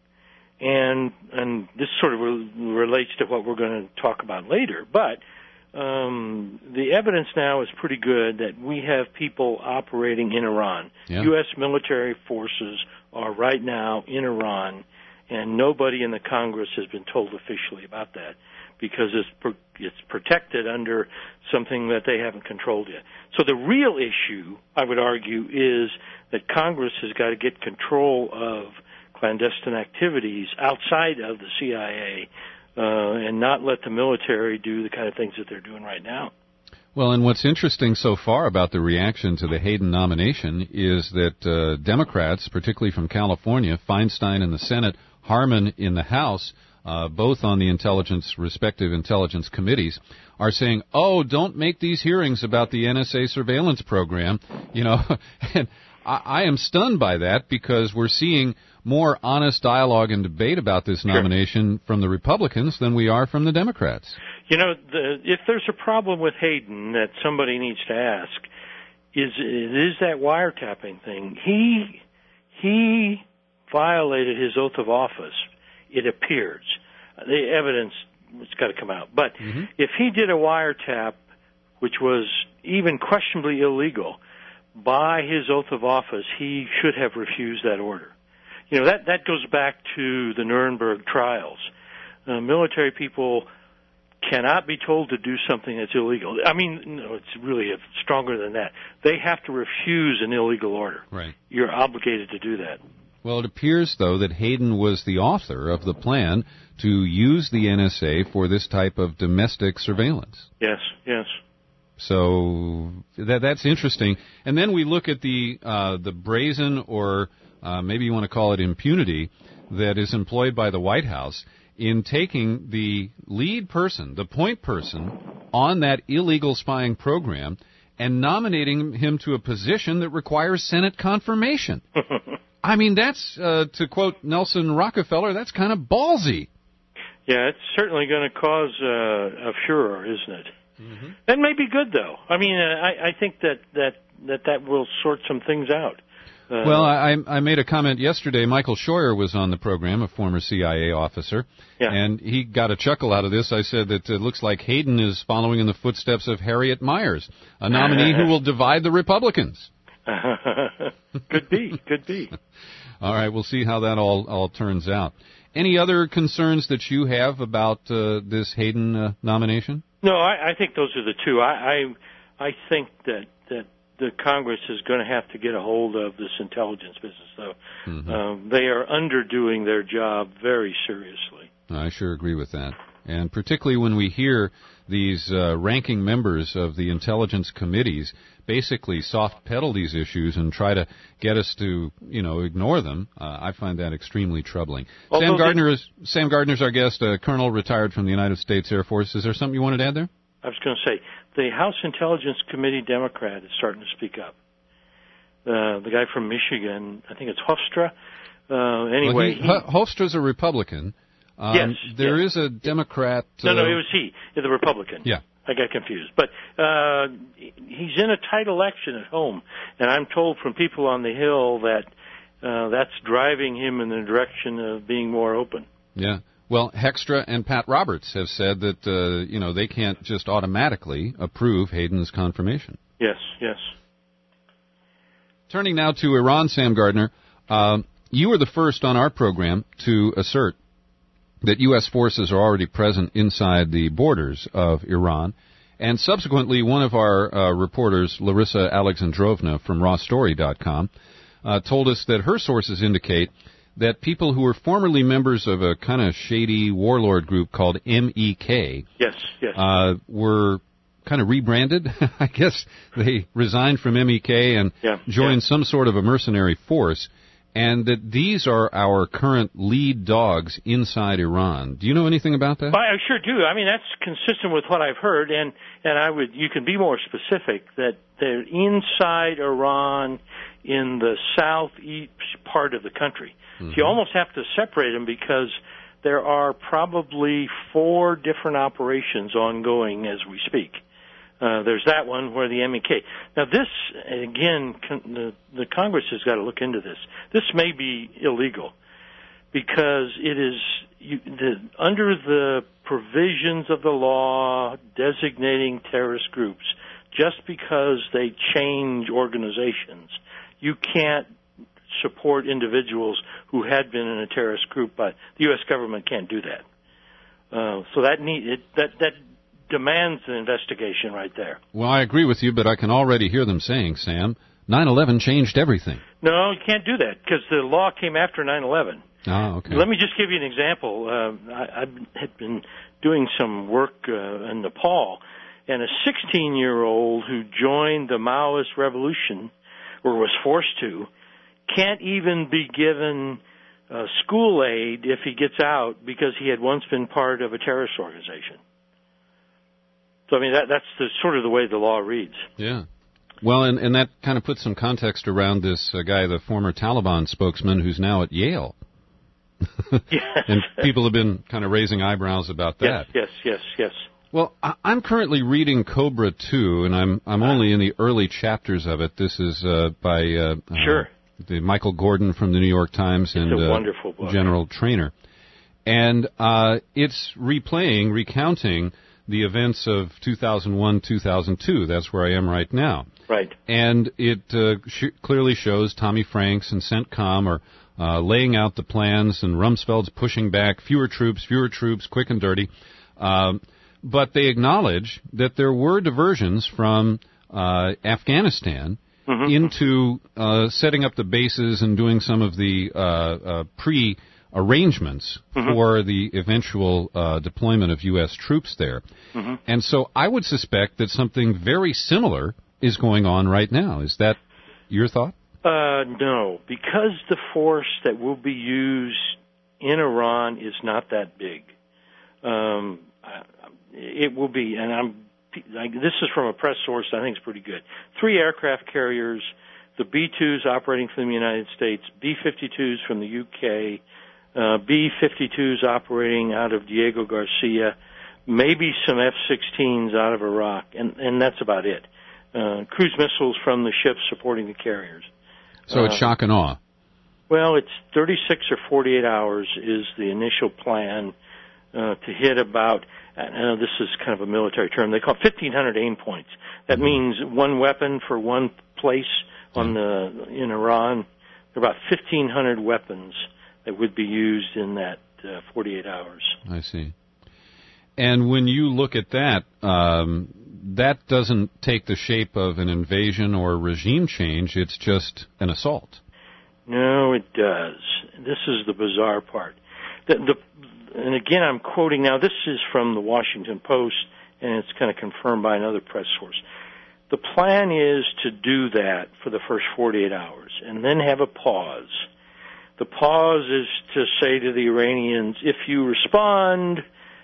And and this sort of re- relates to what we're going to talk about later. But um, the evidence now is pretty good that we have people operating in Iran. Yeah. U S military forces are right now in Iran, and nobody in the Congress has been told officially about that because it's pro- it's protected under something that they haven't controlled yet. So the real issue, I would argue, is that Congress has got to get control of clandestine activities outside of the C I A uh, and not let the military do the kind of things that they're doing right now. Well, and what's interesting so far about the reaction to the Hayden nomination is that uh, Democrats, particularly from California, Feinstein in the Senate, Harman in the House, uh, both on the intelligence, respective intelligence committees, are saying, oh, don't make these hearings about the N S A surveillance program. You know, and I, I am stunned by that because we're seeing more honest dialogue and debate about this nomination sure. from the Republicans than we are from the Democrats. You know, the, if there's a problem with Hayden that somebody needs to ask, is it is that wiretapping thing. He he violated his oath of office, it appears. The evidence has got to come out. But mm-hmm. if he did a wiretap, which was even questionably illegal, by his oath of office, he should have refused that order. You know, that, that goes back to the Nuremberg trials. Uh, military people cannot be told to do something that's illegal. I mean, no, it's really stronger than that. They have to refuse an illegal order. Right. You're obligated to do that. Well, it appears, though, that Hayden was the author of the plan to use the N S A for this type of domestic surveillance. Yes, yes. So that that's interesting. And then we look at the uh, the brazen, or uh, maybe you want to call it impunity, that is employed by the White House in taking the lead person, the point person, on that illegal spying program and nominating him to a position that requires Senate confirmation. I mean, that's, uh, to quote Nelson Rockefeller, that's kind of ballsy. Yeah, it's certainly going to cause uh, a furor, isn't it? Mm-hmm. That may be good, though. I mean, uh, I, I think that, that, that that will sort some things out. Uh, well, I, I made a comment yesterday. Michael Scheuer was on the program, a former C I A officer, yeah. and he got a chuckle out of this. I said that it looks like Hayden is following in the footsteps of Harriet Miers, a nominee who will divide the Republicans. Could be, could be. All right, we'll see how that all, all turns out. Any other concerns that you have about uh, this Hayden uh, nomination? No, I, I think those are the two. I, I, I think that, that the Congress is going to have to get a hold of this intelligence business, though. Mm-hmm. Um, they are underdoing their job very seriously. I sure agree with that. And particularly when we hear these uh, ranking members of the intelligence committees basically soft pedal these issues and try to get us to, you know, ignore them, uh, I find that extremely troubling. Although Sam Gardner is Sam Gardner's our guest, a colonel retired from the United States Air Force. Is there something you wanted to add there? I was going to say, the House Intelligence Committee Democrat is starting to speak up. Uh, the guy from Michigan, I think it's Hofstra. Uh, anyway, well, he, he, Hofstra's a Republican. Um, yes. There yes. is a Democrat. No, uh, no, it was he, the Republican. Yeah. I got confused. But uh, he's in a tight election at home, and I'm told from people on the Hill that uh, that's driving him in the direction of being more open. Yeah. Well, Hextra and Pat Roberts have said that, uh, you know, they can't just automatically approve Hayden's confirmation. Yes, yes. Turning now to Iran, Sam Gardner, uh, you were the first on our program to assert that U S forces are already present inside the borders of Iran. And subsequently, one of our uh, reporters, Larissa Alexandrovna from raw story dot com, uh, told us that her sources indicate that people who were formerly members of a kind of shady warlord group called M E K yes, yes. Uh, were kind of rebranded. I guess they resigned from M E K and yeah, joined yeah. some sort of a mercenary force, and that these are our current lead dogs inside Iran. Do you know anything about that? I sure do. I mean, that's consistent with what I've heard, and, and I would, you can be more specific, that they're inside Iran in the southeast part of the country. Mm-hmm. So you almost have to separate them because there are probably four different operations ongoing as we speak. Uh, there's that one where the M E K. Now this, again, con- the, the Congress has got to look into this. This may be illegal because it is you, the, under the provisions of the law designating terrorist groups. Just because they change organizations, you can't support individuals who had been in a terrorist group. But the U S government can't do that. Uh, so that need it, that that. demands an investigation right there. Well, I agree with you, but I can already hear them saying, Sam, nine eleven changed everything. No, you can't do that because the law came after nine eleven. Oh, okay. Let me just give you an example. Uh, I, I had been doing some work uh, in Nepal, and a sixteen-year-old who joined the Maoist revolution, or was forced to, can't even be given uh, school aid if he gets out because he had once been part of a terrorist organization. So, I mean, that, that's the, sort of the way the law reads. Yeah. Well, and, and that kind of puts some context around this uh, guy, the former Taliban spokesman, who's now at Yale. Yes. And people have been kind of raising eyebrows about that. Yes, yes, yes, yes. Well, I, I'm currently reading Cobra two, and I'm I'm only in the early chapters of it. This is uh, by uh, sure. uh, the Michael Gordon from the New York Times it's and a uh, wonderful book. General Trainer. And uh, it's replaying, recounting the events of two thousand one, two thousand two. That's where I am right now. Right. And it uh, sh- clearly shows Tommy Franks and CENTCOM are uh, laying out the plans, and Rumsfeld's pushing back, fewer troops, fewer troops, quick and dirty. Um, but they acknowledge that there were diversions from uh, Afghanistan mm-hmm. into uh, setting up the bases and doing some of the uh, uh, pre arrangements Mm-hmm. for the eventual uh, deployment of U S troops there. Mm-hmm. And so I would suspect that something very similar is going on right now. Is that your thought? Uh, no, because the force that will be used in Iran is not that big. Um, it will be, and I'm. Like, this is from a press source I think is pretty good. Three aircraft carriers, the B twos operating from the United States, B fifty-twos from the U K, uh, B fifty-twos operating out of Diego Garcia, maybe some F sixteens out of Iraq, and, and that's about it. Uh, cruise missiles from the ships supporting the carriers. So it's Uh, shock and awe. Well, it's thirty-six or forty-eight hours is the initial plan uh, to hit about, I know this is kind of a military term, they call it fifteen hundred aim points. That means one weapon for one place on the in Iran. There are about fifteen hundred weapons that would be used in that uh, forty-eight hours. I see. And when you look at that, um, that doesn't take the shape of an invasion or regime change. It's just an assault. No, it does. This is the bizarre part. The, the, and again, I'm quoting now. This is from the Washington Post, and it's kind of confirmed by another press source. The plan is to do that for the first forty-eight hours, and then have a pause. The pause is to say to the Iranians, if you respond,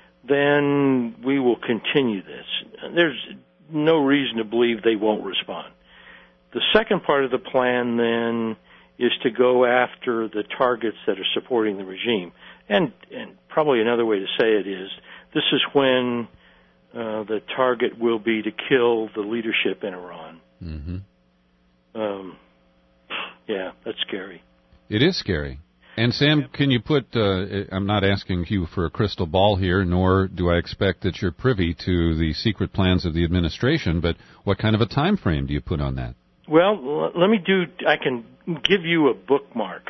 then we will continue this. There's no reason to believe they won't respond. The second part of the plan, then, is to go after the targets that are supporting the regime. And, and probably another way to say it is, this is when uh, the target will be to kill the leadership in Iran. Mm-hmm. Um, yeah, that's scary. It is scary. And Sam, can you put, uh, I'm not asking you for a crystal ball here, nor do I expect that you're privy to the secret plans of the administration, but what kind of a time frame do you put on that? Well, l- let me do, I can give you a bookmark.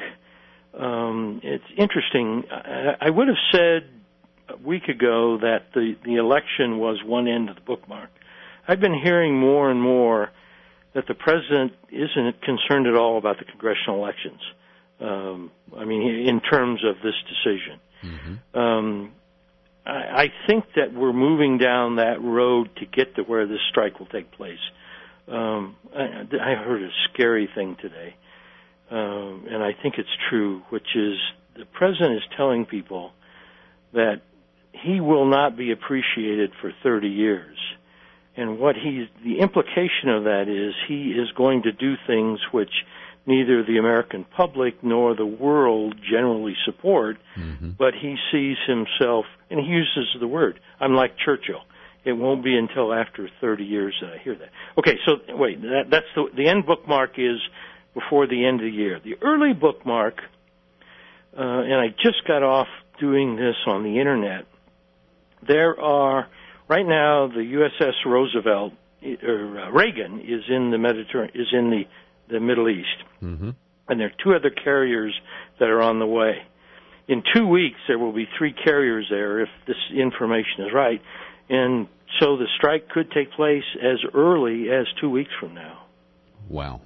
Um, it's interesting. I, I would have said a week ago that the, the election was one end of the bookmark. I've been hearing more and more that the president isn't concerned at all about the congressional elections. Um, I mean, in terms of this decision. Mm-hmm. Um, I, I think that we're moving down that road to get to where this strike will take place. Um, I, I heard a scary thing today, um, and I think it's true, which is the president is telling people that he will not be appreciated for thirty years. And what he's, the implication of that is he is going to do things which neither the American public nor the world generally support, mm-hmm. but he sees himself, and he uses the word, I'm like Churchill. It won't be until after thirty years that I hear that. Okay, so wait, that, that's the, the end bookmark is before the end of the year. The early bookmark, uh, and I just got off doing this on the Internet, there are, right now, the U S S Roosevelt, or uh, Reagan is in the Mediterranean, is in the the Middle East. Mm-hmm. And there are two other carriers that are on the way. In two weeks, there will be three carriers there if this information is right. And so the strike could take place as early as two weeks from now. Wow.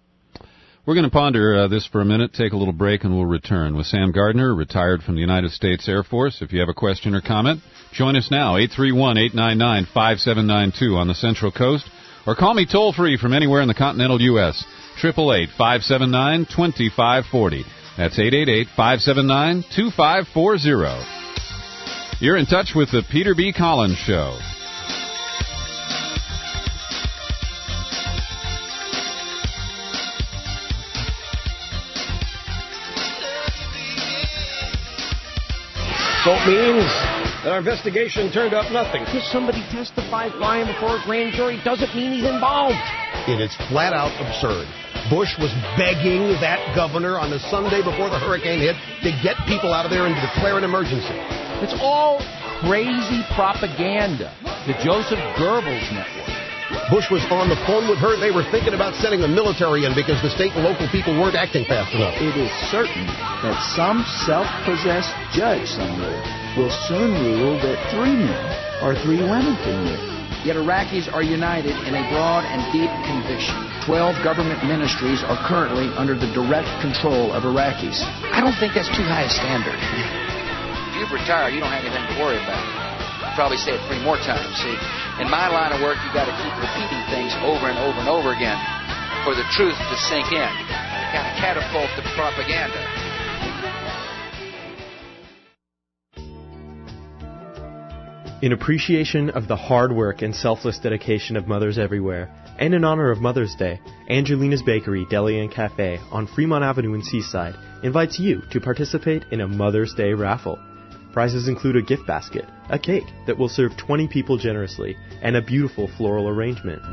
We're going to ponder uh, this for a minute, take a little break, and we'll return with Sam Gardner, retired from the United States Air Force. If you have a question or comment, join us now, eight three one, eight nine nine, five seven nine two on the Central Coast, or call me toll-free from anywhere in the continental U S, eight eight eight, five seven nine, two five four zero. That's eight eight eight, five seven nine, two five four zero. You're in touch with the Peter B. Collins Show. So it means that our investigation turned up nothing. Because somebody testifies by him before a grand jury doesn't mean he's involved. It is flat out absurd. Bush was begging that governor on the Sunday before the hurricane hit to get people out of there and to declare an emergency. It's all crazy propaganda. The Joseph Goebbels network. Bush was on the phone with her. They were thinking about sending the military in because the state and local people weren't acting fast enough. It is certain that some self-possessed judge somewhere will soon rule that three men or three women can live. Yet Iraqis are united in a broad and deep conviction twelve government ministries are currently under the direct control of Iraqis. I don't think that's too high a standard. If you've retired, you don't have anything to worry about. I'll probably say it three more times. See, in my line of work, you got to keep repeating things over and over and over again for the truth to sink in. To kind of catapult the propaganda. In appreciation of the hard work and selfless dedication of mothers everywhere, and in honor of Mother's Day, Angelina's Bakery, Deli and Cafe on Fremont Avenue in Seaside invites you to participate in a Mother's Day raffle. Prizes include a gift basket, a cake that will serve twenty people generously, and a beautiful floral arrangement.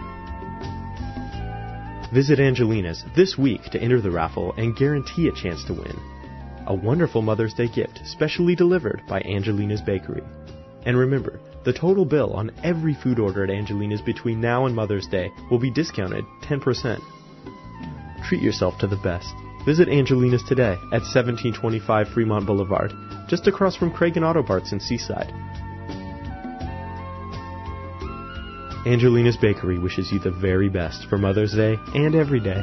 Visit Angelina's this week to enter the raffle and guarantee a chance to win a wonderful Mother's Day gift specially delivered by Angelina's Bakery. And remember, the total bill on every food order at Angelina's between now and Mother's Day will be discounted ten percent. Treat yourself to the best. Visit Angelina's today at seventeen twenty-five Fremont Boulevard, just across from Craig and Auto Parts in Seaside. Angelina's Bakery wishes you the very best for Mother's Day and every day.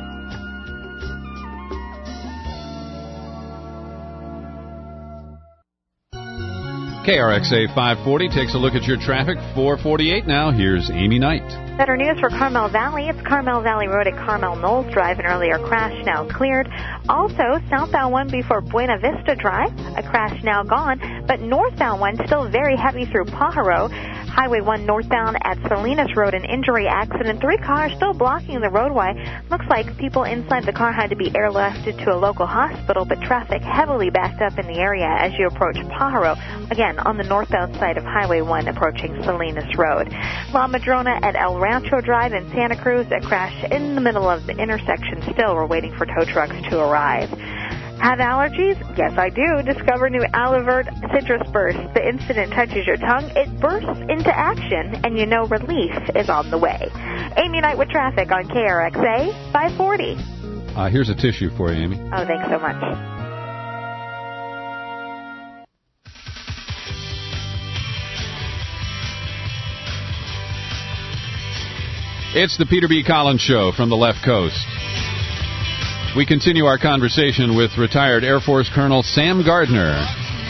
K R X A five forty takes a look at your traffic. four forty-eight now. Here's Amy Knight. Better news for Carmel Valley. It's Carmel Valley Road at Carmel Knolls Drive. An earlier crash now cleared. Also, southbound one before Buena Vista Drive. A crash now gone. But northbound one still very heavy through Pajaro. Highway one northbound at Salinas Road, an injury accident. Three cars still blocking the roadway. Looks like people inside the car had to be airlifted to a local hospital, but traffic heavily backed up in the area as you approach Pajaro. Again, on the northbound side of Highway one approaching Salinas Road. La Madrona at El Rancho Drive in Santa Cruz. A crash in the middle of the intersection still. We're waiting for tow trucks to arrive. Have allergies? Yes, I do. Discover new Alivert Citrus Burst. The instant it touches your tongue, it bursts into action, and you know relief is on the way. Amy Knight with traffic on K R X A five forty. Uh, here's a tissue for you, Amy. Oh, thanks so much. It's the Peter B. Collins Show from the left coast. We continue our conversation with retired Air Force Colonel Sam Gardner.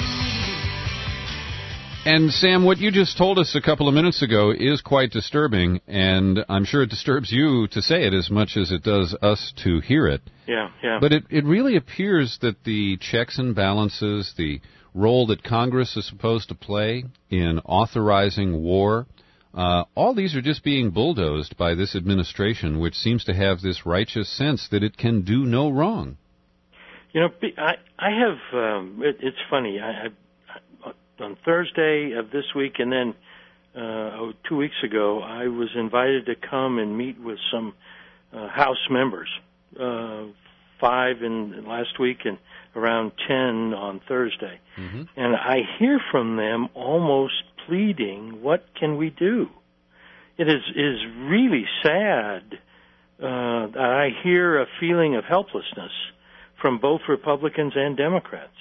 And Sam, what you just told us a couple of minutes ago is quite disturbing, and I'm sure it disturbs you to say it as much as it does us to hear it. Yeah, yeah. But it, it really appears that the checks and balances, the role that Congress is supposed to play in authorizing war, Uh, all these are just being bulldozed by this administration, which seems to have this righteous sense that it can do no wrong. You know, I, I have, um, it, it's funny, I, I, on Thursday of this week and then uh, oh, two weeks ago, I was invited to come and meet with some uh, House members, uh, five in last week and around ten on Thursday. Mm-hmm. And I hear from them almost pleading, what can we do? It is is really sad uh, that I hear a feeling of helplessness from both Republicans and Democrats.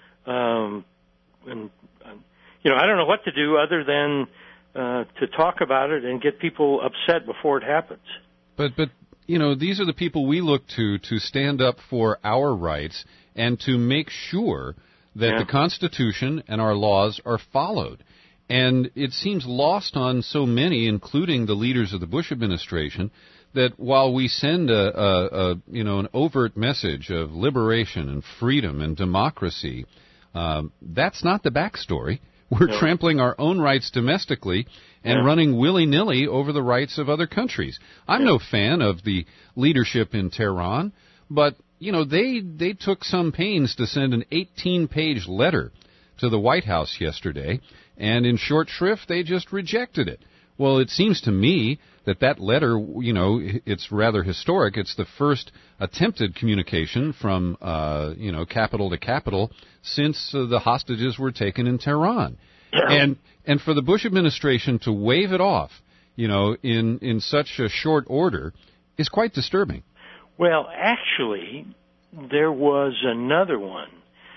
Um, and, you know, I don't know what to do other than uh, to talk about it and get people upset before it happens. But, but you know, these are the people we look to to stand up for our rights and to make sure that yeah. the Constitution and our laws are followed. And it seems lost on so many, including the leaders of the Bush administration, that while we send a, a, a you know an overt message of liberation and freedom and democracy, um, that's not the backstory. We're no. trampling our own rights domestically and yeah. running willy-nilly over the rights of other countries. I'm yeah. no fan of the leadership in Tehran, but you know they they took some pains to send an eighteen-page letter to the White House yesterday. And in short shrift, they just rejected it. Well, it seems to me that that letter, you know, it's rather historic. It's the first attempted communication from, uh, you know, capital to capital since uh, the hostages were taken in Tehran. and and for the Bush administration to wave it off, you know, in, in such a short order is quite disturbing. Well, actually, there was another one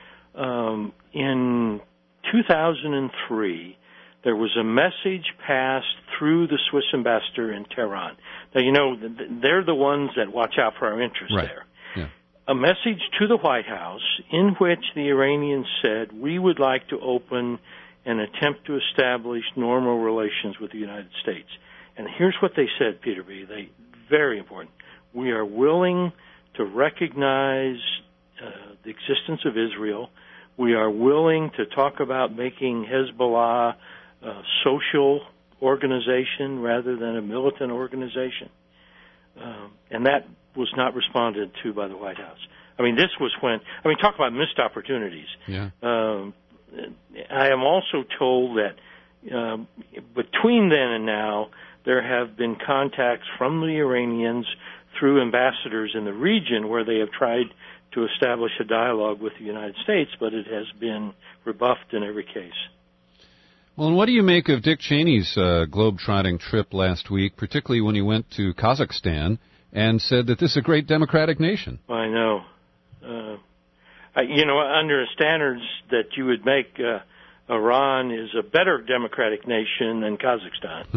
um, in two thousand three, there was a message passed through the Swiss ambassador in Tehran. Now, you know, they're the ones that watch out for our interests right. there. Yeah. A message to the White House in which the Iranians said, we would like to open an attempt to establish normal relations with the United States. And here's what they said, Peter B. They, very important. We are willing to recognize uh, the existence of Israel. We are willing to talk about making Hezbollah a social organization rather than a militant organization. Um, and that was not responded to by the White House. I mean, this was when, I mean, talk about missed opportunities. Yeah. Um, I am also told that um, between then and now, there have been contacts from the Iranians through ambassadors in the region where they have tried to establish a dialogue with the United States, but it has been rebuffed in every case. Well, and what do you make of Dick Cheney's uh, globe-trotting trip last week, particularly when he went to Kazakhstan and said that this is a great democratic nation? I know. Uh, I, you know, under standards that you would make, uh, Iran is a better democratic nation than Kazakhstan.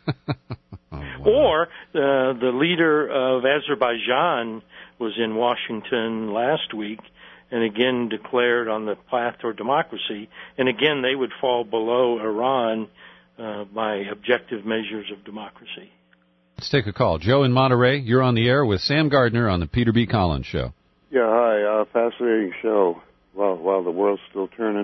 oh, wow. Or uh, the leader of Azerbaijan was in Washington last week and again declared on the path toward democracy. And again, they would fall below Iran uh, by objective measures of democracy. Let's take a call. Joe in Monterey, you're on the air with Sam Gardner on the Peter B. Collins Show. Yeah, hi. Uh, fascinating show while, while the world's still turning.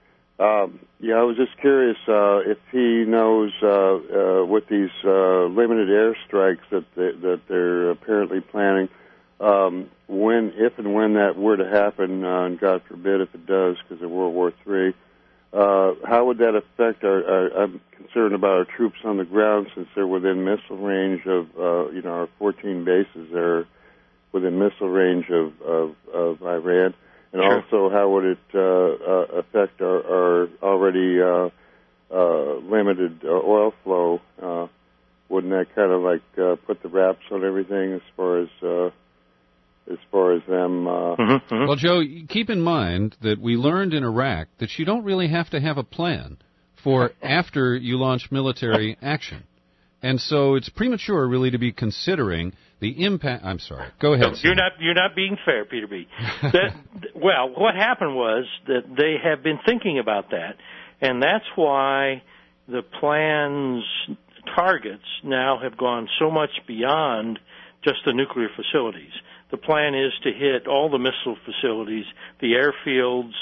Um, yeah, I was just curious uh, if he knows uh, uh, with these uh, limited airstrikes that they, that they're apparently planning, um, when, if and when that were to happen, uh, and God forbid if it does, because of World War Three, uh, how would that affect our, our? I'm concerned about our troops on the ground since they're within missile range of, uh, you know, our fourteen bases are within missile range of of, of Iran. And sure. also, how would it uh, uh, affect our, our already uh, uh, limited uh, oil flow? Uh, wouldn't that kind of like uh, put the wraps on everything as far as uh, as far as them? Uh... Mm-hmm, mm-hmm. Well, Joe, keep in mind that we learned in Iraq that you don't really have to have a plan for after you launch military action. And so it's premature, really, to be considering the impact. I'm sorry. Go ahead. No, you're not. You're not being fair, Peter B. That, well, what happened was that they have been thinking about that, and that's why the plan's targets now have gone so much beyond just the nuclear facilities. The plan is to hit all the missile facilities, the airfields,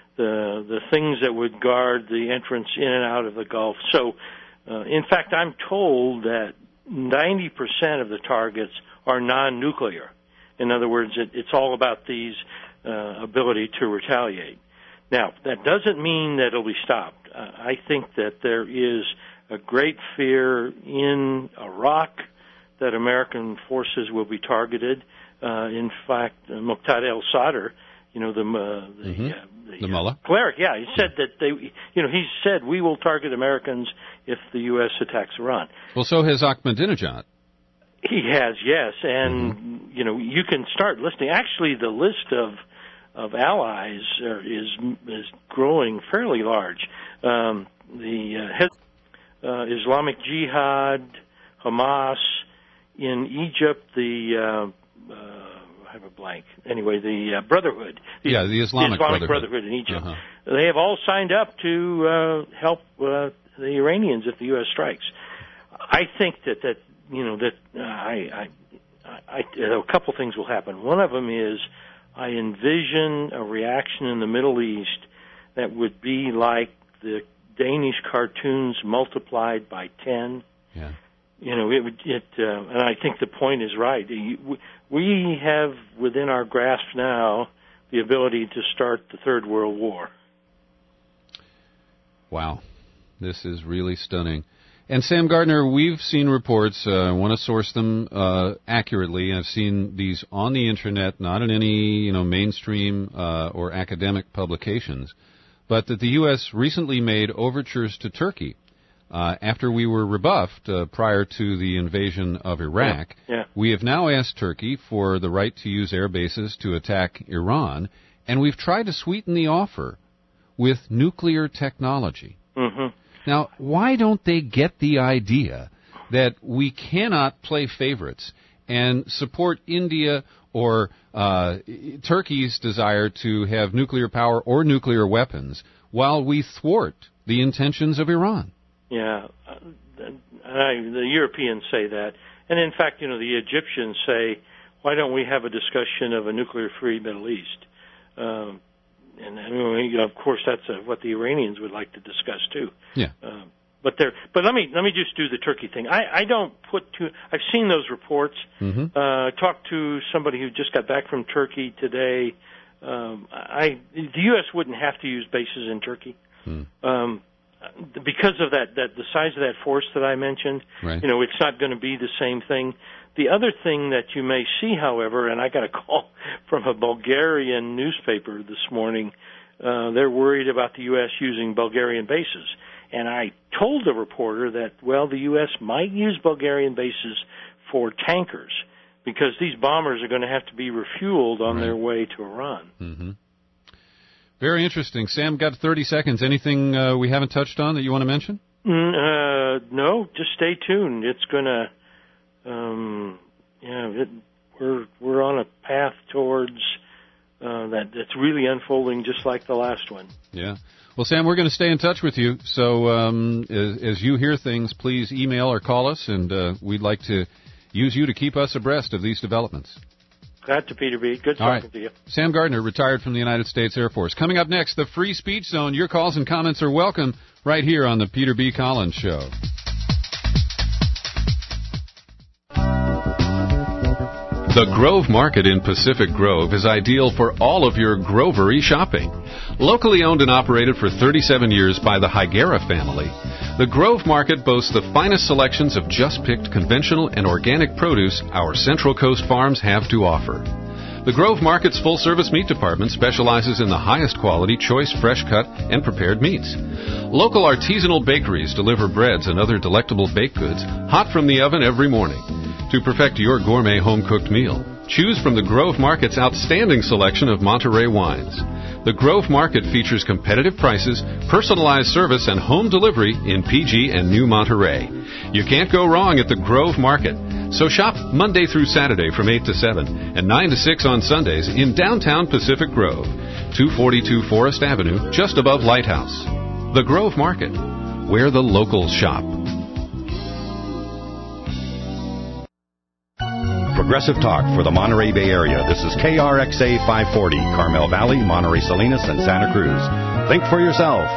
the the things that would guard the entrance in and out of the Gulf. So. Uh, in fact, I'm told that ninety percent of the targets are non-nuclear. In other words, it, it's all about these uh, ability to retaliate. Now, that doesn't mean that it'll be stopped. Uh, I think that there is a great fear in Iraq that American forces will be targeted. Uh, in fact, uh, Muqtada al-Sadr, you know, the uh, the, mm-hmm. uh, the, the mullah cleric, yeah, he said that they, you know, he said we will target Americans if the U S attacks Iran. Well, so has Ahmadinejad. He has, yes, and mm-hmm. you know, you can start listing. Actually, the list of of allies are, is is growing fairly large. Um, the uh, uh, Islamic Jihad, Hamas, in Egypt, the uh, uh, I have a blank. Anyway, the uh, Brotherhood. The, yeah, the Islamic, the Islamic Brotherhood. Brotherhood in Egypt. Uh-huh. They have all signed up to uh, help uh, the Iranians if the U S strikes. I think that, that you know, that uh, I, I, I, a couple things will happen. One of them is I envision a reaction in the Middle East that would be like the Danish cartoons multiplied by ten. Yeah. You know, it would, it, uh, and I think the point is right. We have within our grasp now the ability to start the Third World War. Wow. This is really stunning. And Sam Gardner, we've seen reports, uh, I want to source them uh, accurately. I've seen these on the Internet, not in any, you know, mainstream uh, or academic publications, but that the U S recently made overtures to Turkey. Uh, after we were rebuffed uh, prior to the invasion of Iraq, yeah, yeah. we have now asked Turkey for the right to use air bases to attack Iran, and we've tried to sweeten the offer with nuclear technology. Mm-hmm. Now, why don't they get the idea that we cannot play favorites and support India or uh, Turkey's desire to have nuclear power or nuclear weapons while we thwart the intentions of Iran? Yeah, uh, I, the Europeans say that. And in fact, you know, the Egyptians say, why don't we have a discussion of a nuclear-free Middle East? Um, and, and of course, that's uh, what the Iranians would like to discuss too. Yeah. Uh, but there, but let me let me just do the Turkey thing. I, I don't put too. I've seen those reports. Mm-hmm. Uh, talked to somebody who just got back from Turkey today. Um, I the U S wouldn't have to use bases in Turkey. Mm. Um, because of that, that the size of that force that I mentioned, right. you know, it's not going to be the same thing. The other thing that you may see, however, and I got a call from a Bulgarian newspaper this morning, uh, they're worried about the U S using Bulgarian bases. And I told the reporter that, well, the U S might use Bulgarian bases for tankers because these bombers are going to have to be refueled on right. their way to Iran. Mm-hmm. Very interesting. Sam, got thirty seconds. Anything uh, we haven't touched on that you want to mention? Mm, uh, no, just stay tuned. It's going to, um, yeah, it, we're we're on a path towards uh, that. It's really unfolding just like the last one. Yeah. Well, Sam, we're going to stay in touch with you. So um, as, as you hear things, please email or call us, and uh, we'd like to use you to keep us abreast of these developments. Glad to, Peter B. Good talking All right. to you. Sam Gardner, retired from the United States Air Force. Coming up next, the Free Speech Zone. Your calls and comments are welcome right here on the Peter B. Collins Show. The Grove Market in Pacific Grove is ideal for all of your grovery shopping. Locally owned and operated for thirty-seven years by the Higuera family, the Grove Market boasts the finest selections of just-picked conventional and organic produce our Central Coast farms have to offer. The Grove Market's full-service meat department specializes in the highest quality, choice, fresh-cut, and prepared meats. Local artisanal bakeries deliver breads and other delectable baked goods hot from the oven every morning. To perfect your gourmet home-cooked meal, choose from the Grove Market's outstanding selection of Monterey wines. The Grove Market features competitive prices, personalized service, and home delivery in P G and New Monterey. You can't go wrong at the Grove Market. So shop Monday through Saturday from eight to seven and nine to six on Sundays in downtown Pacific Grove, two forty-two Forest Avenue, just above Lighthouse. The Grove Market, where the locals shop. Progressive Talk for the Monterey Bay Area. This is K R X A five forty, Carmel Valley, Monterey Salinas, and Santa Cruz. Think for yourself.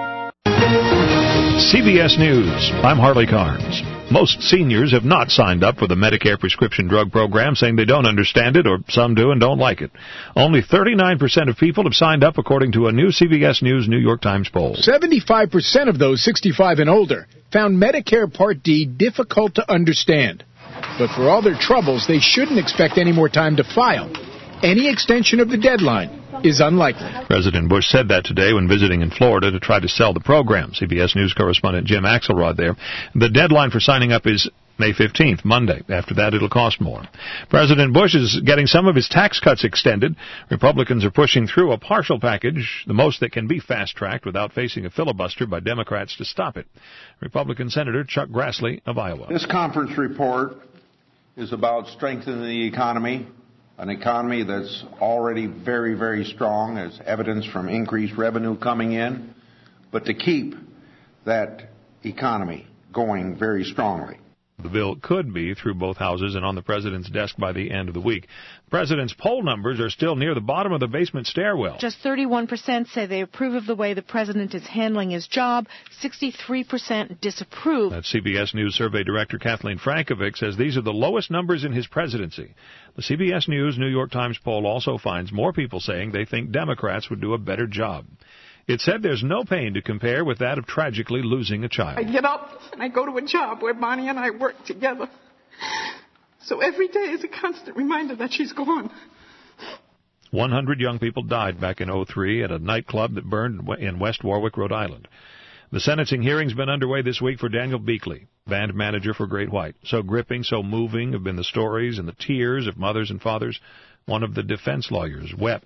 C B S News. I'm Harley Carnes. Most seniors have not signed up for the Medicare prescription drug program, saying they don't understand it, or some do and don't like it. Only thirty-nine percent of people have signed up, according to a new C B S News New York Times poll. seventy-five percent of those sixty-five and older found Medicare Part D difficult to understand. But for all their troubles, they shouldn't expect any more time to file. Any extension of the deadline is unlikely. President Bush said that today when visiting in Florida to try to sell the program. C B S News correspondent Jim Axelrod there. The deadline for signing up is May fifteenth, Monday. After that, it'll cost more. President Bush is getting some of his tax cuts extended. Republicans are pushing through a partial package, the most that can be fast-tracked without facing a filibuster by Democrats to stop it. Republican Senator Chuck Grassley of Iowa. This conference report is about strengthening the economy, an economy that's already very, very strong, as evidenced from increased revenue coming in, but to keep that economy going very strongly. The bill could be through both houses and on the president's desk by the end of the week. The president's poll numbers are still near the bottom of the basement stairwell. Just thirty-one percent say they approve of the way the president is handling his job. sixty-three percent disapprove. That C B S News survey director Kathleen Frankovic says these are the lowest numbers in his presidency. The C B S News New York Times poll also finds more people saying they think Democrats would do a better job. It said there's no pain to compare with that of tragically losing a child. I get up and I go to a job where Bonnie and I work together. So every day is a constant reminder that she's gone. one hundred young people died back in oh three at a nightclub that burned in West Warwick, Rhode Island. The sentencing hearing's been underway this week for Daniel Beakley, band manager for Great White. So gripping, so moving have been the stories and the tears of mothers and fathers. One of the defense lawyers wept.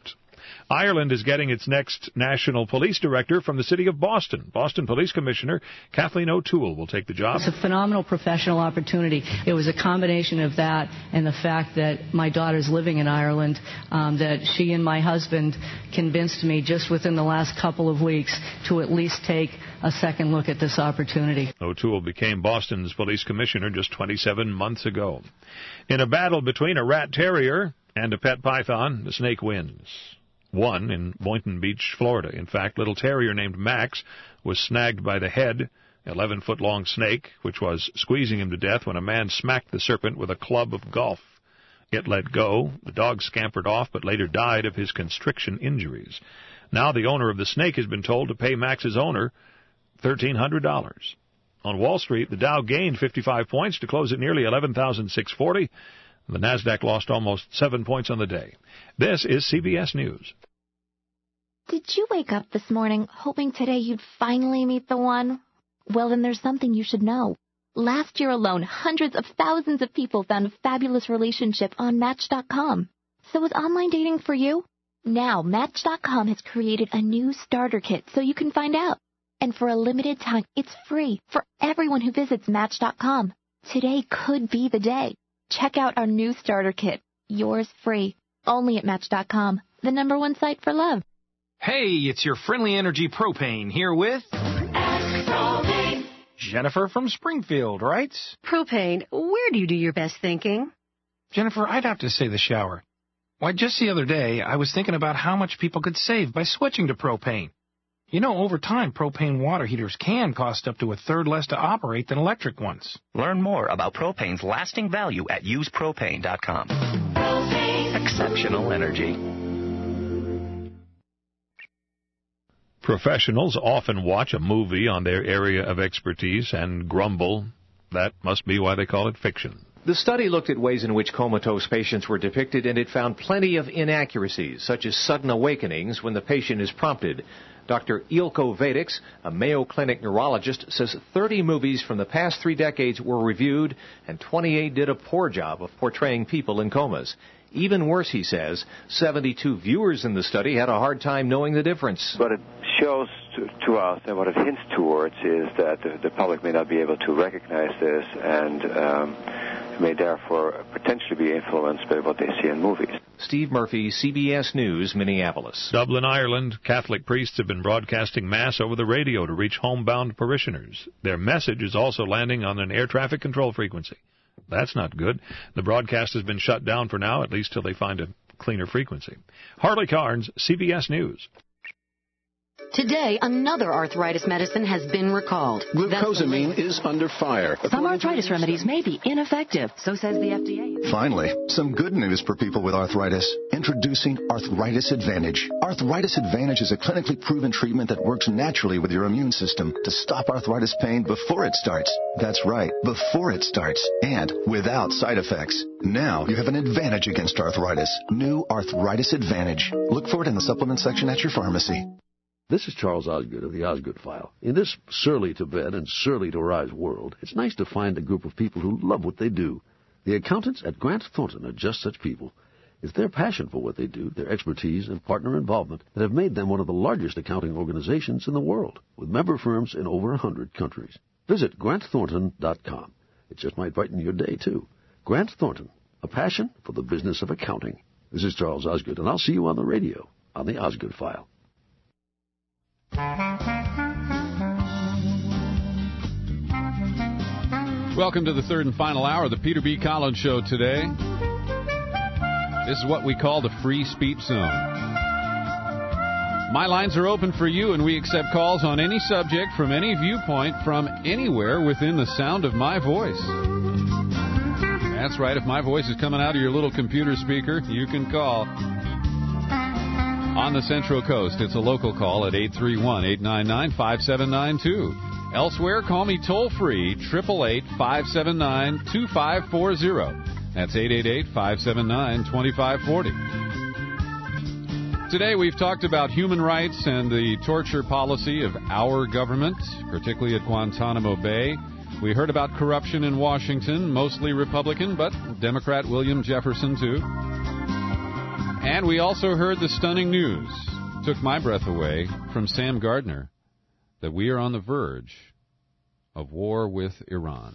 Ireland is getting its next national police director from the city of Boston. Boston Police Commissioner Kathleen O'Toole will take the job. It's a phenomenal professional opportunity. It was a combination of that and the fact that my daughter's living in Ireland, um, that she and my husband convinced me just within the last couple of weeks to at least take a second look at this opportunity. O'Toole became Boston's police commissioner just twenty-seven months ago. In a battle between a rat terrier and a pet python, the snake wins. Won in Boynton Beach, Florida. In fact, little terrier named Max was snagged by the head, eleven-foot-long snake, which was squeezing him to death when a man smacked the serpent with a club of golf. It let go. The dog scampered off, but later died of his constriction injuries. Now the owner of the snake has been told to pay Max's owner thirteen hundred dollars. On Wall Street, the Dow gained fifty-five points to close at nearly eleven thousand six hundred forty. The Nasdaq lost almost seven points on the day. This is C B S News. Did you wake up this morning hoping today you'd finally meet the one? Well, then there's something you should know. Last year alone, hundreds of thousands of people found a fabulous relationship on Match dot com. So is online dating for you? Now, Match dot com has created a new starter kit so you can find out. And for a limited time, it's free for everyone who visits Match dot com. Today could be the day. Check out our new starter kit. Yours free. Only at Match dot com, the number one site for love. Hey, it's your Friendly Energy Propane here with Propane. Jennifer from Springfield writes, Propane, where do you do your best thinking? Jennifer, I'd have to say the shower. Why, just the other day, I was thinking about how much people could save by switching to propane. You know, over time, propane water heaters can cost up to a third less to operate than electric ones. Learn more about propane's lasting value at use propane dot com. Propane. Exceptional energy. Professionals often watch a movie on their area of expertise and grumble. That must be why they call it fiction. The study looked at ways in which comatose patients were depicted, and it found plenty of inaccuracies, such as sudden awakenings when the patient is prompted. Doctor Ilko Vedics, a Mayo Clinic neurologist, says thirty movies from the past three decades were reviewed, and twenty-eight did a poor job of portraying people in comas. Even worse, he says, seventy-two viewers in the study had a hard time knowing the difference. What it shows to, to us and what it hints towards is that the, the public may not be able to recognize this and um, may therefore potentially be influenced by what they see in movies. Steve Murphy, C B S News, Minneapolis. Dublin, Ireland, Catholic priests have been broadcasting Mass over the radio to reach homebound parishioners. Their message is also landing on an air traffic control frequency. That's not good. The broadcast has been shut down for now, at least till they find a cleaner frequency. Harley Carnes, C B S News. Today, another arthritis medicine has been recalled. Glucosamine is under fire. Some arthritis remedies may be ineffective, so says the F D A. Finally, some good news for people with arthritis. Introducing Arthritis Advantage. Arthritis Advantage is a clinically proven treatment that works naturally with your immune system to stop arthritis pain before it starts. That's right, before it starts, and without side effects. Now you have an advantage against arthritis. New Arthritis Advantage. Look for it in the supplement section at your pharmacy. This is Charles Osgood of the Osgood File. In this surly to bed and surly to rise world, it's nice to find a group of people who love what they do. The accountants at Grant Thornton are just such people. It's their passion for what they do, their expertise, and partner involvement that have made them one of the largest accounting organizations in the world, with member firms in over a hundred countries. Visit grant thornton dot com. It just might brighten your day, too. Grant Thornton, a passion for the business of accounting. This is Charles Osgood, and I'll see you on the radio on the Osgood File. Welcome to the third and final hour of the Peter B. Collins Show today. This is what we call the free speech zone. My lines are open for you, and we accept calls on any subject from any viewpoint from anywhere within the sound of my voice. That's right. If my voice is coming out of your little computer speaker, you can call. On the Central Coast, it's a local call at eight three one, eight nine nine, five seven nine two. Elsewhere, call me toll-free, eight eight eight, five seven nine, two five four zero. That's eight eight eight, five seven nine, two five four zero. Today, we've talked about human rights and the torture policy of our government, particularly at Guantanamo Bay. We heard about corruption in Washington, mostly Republican, but Democrat William Jefferson, too. And we also heard the stunning news, took my breath away, from Sam Gardner, that we are on the verge of war with Iran.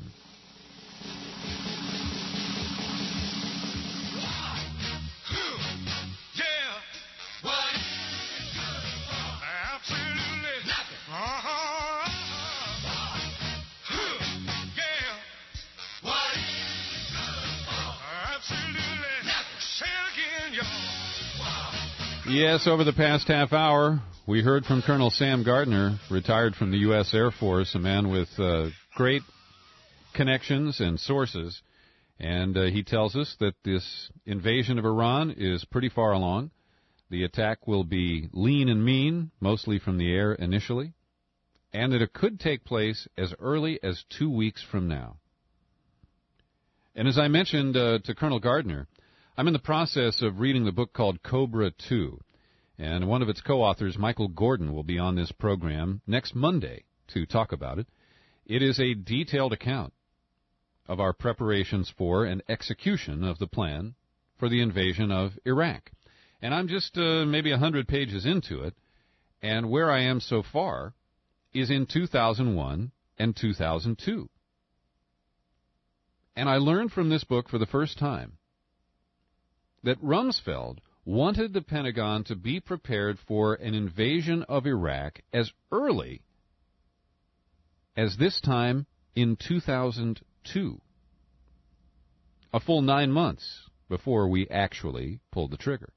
Yes, over the past half hour, we heard from Colonel Sam Gardner, retired from the U S Air Force, a man with uh, great connections and sources. And uh, he tells us that this invasion of Iran is pretty far along. The attack will be lean and mean, mostly from the air initially, and that it could take place as early as two weeks from now. And as I mentioned uh, to Colonel Gardner, I'm in the process of reading the book called Cobra two, and one of its co-authors, Michael Gordon, will be on this program next Monday to talk about it. It is a detailed account of our preparations for and execution of the plan for the invasion of Iraq. And I'm just uh, maybe one hundred pages into it, and where I am so far is in two thousand one and two thousand two. And I learned from this book for the first time that Rumsfeld wanted the Pentagon to be prepared for an invasion of Iraq as early as this time in two thousand two, a full nine months before we actually pulled the trigger.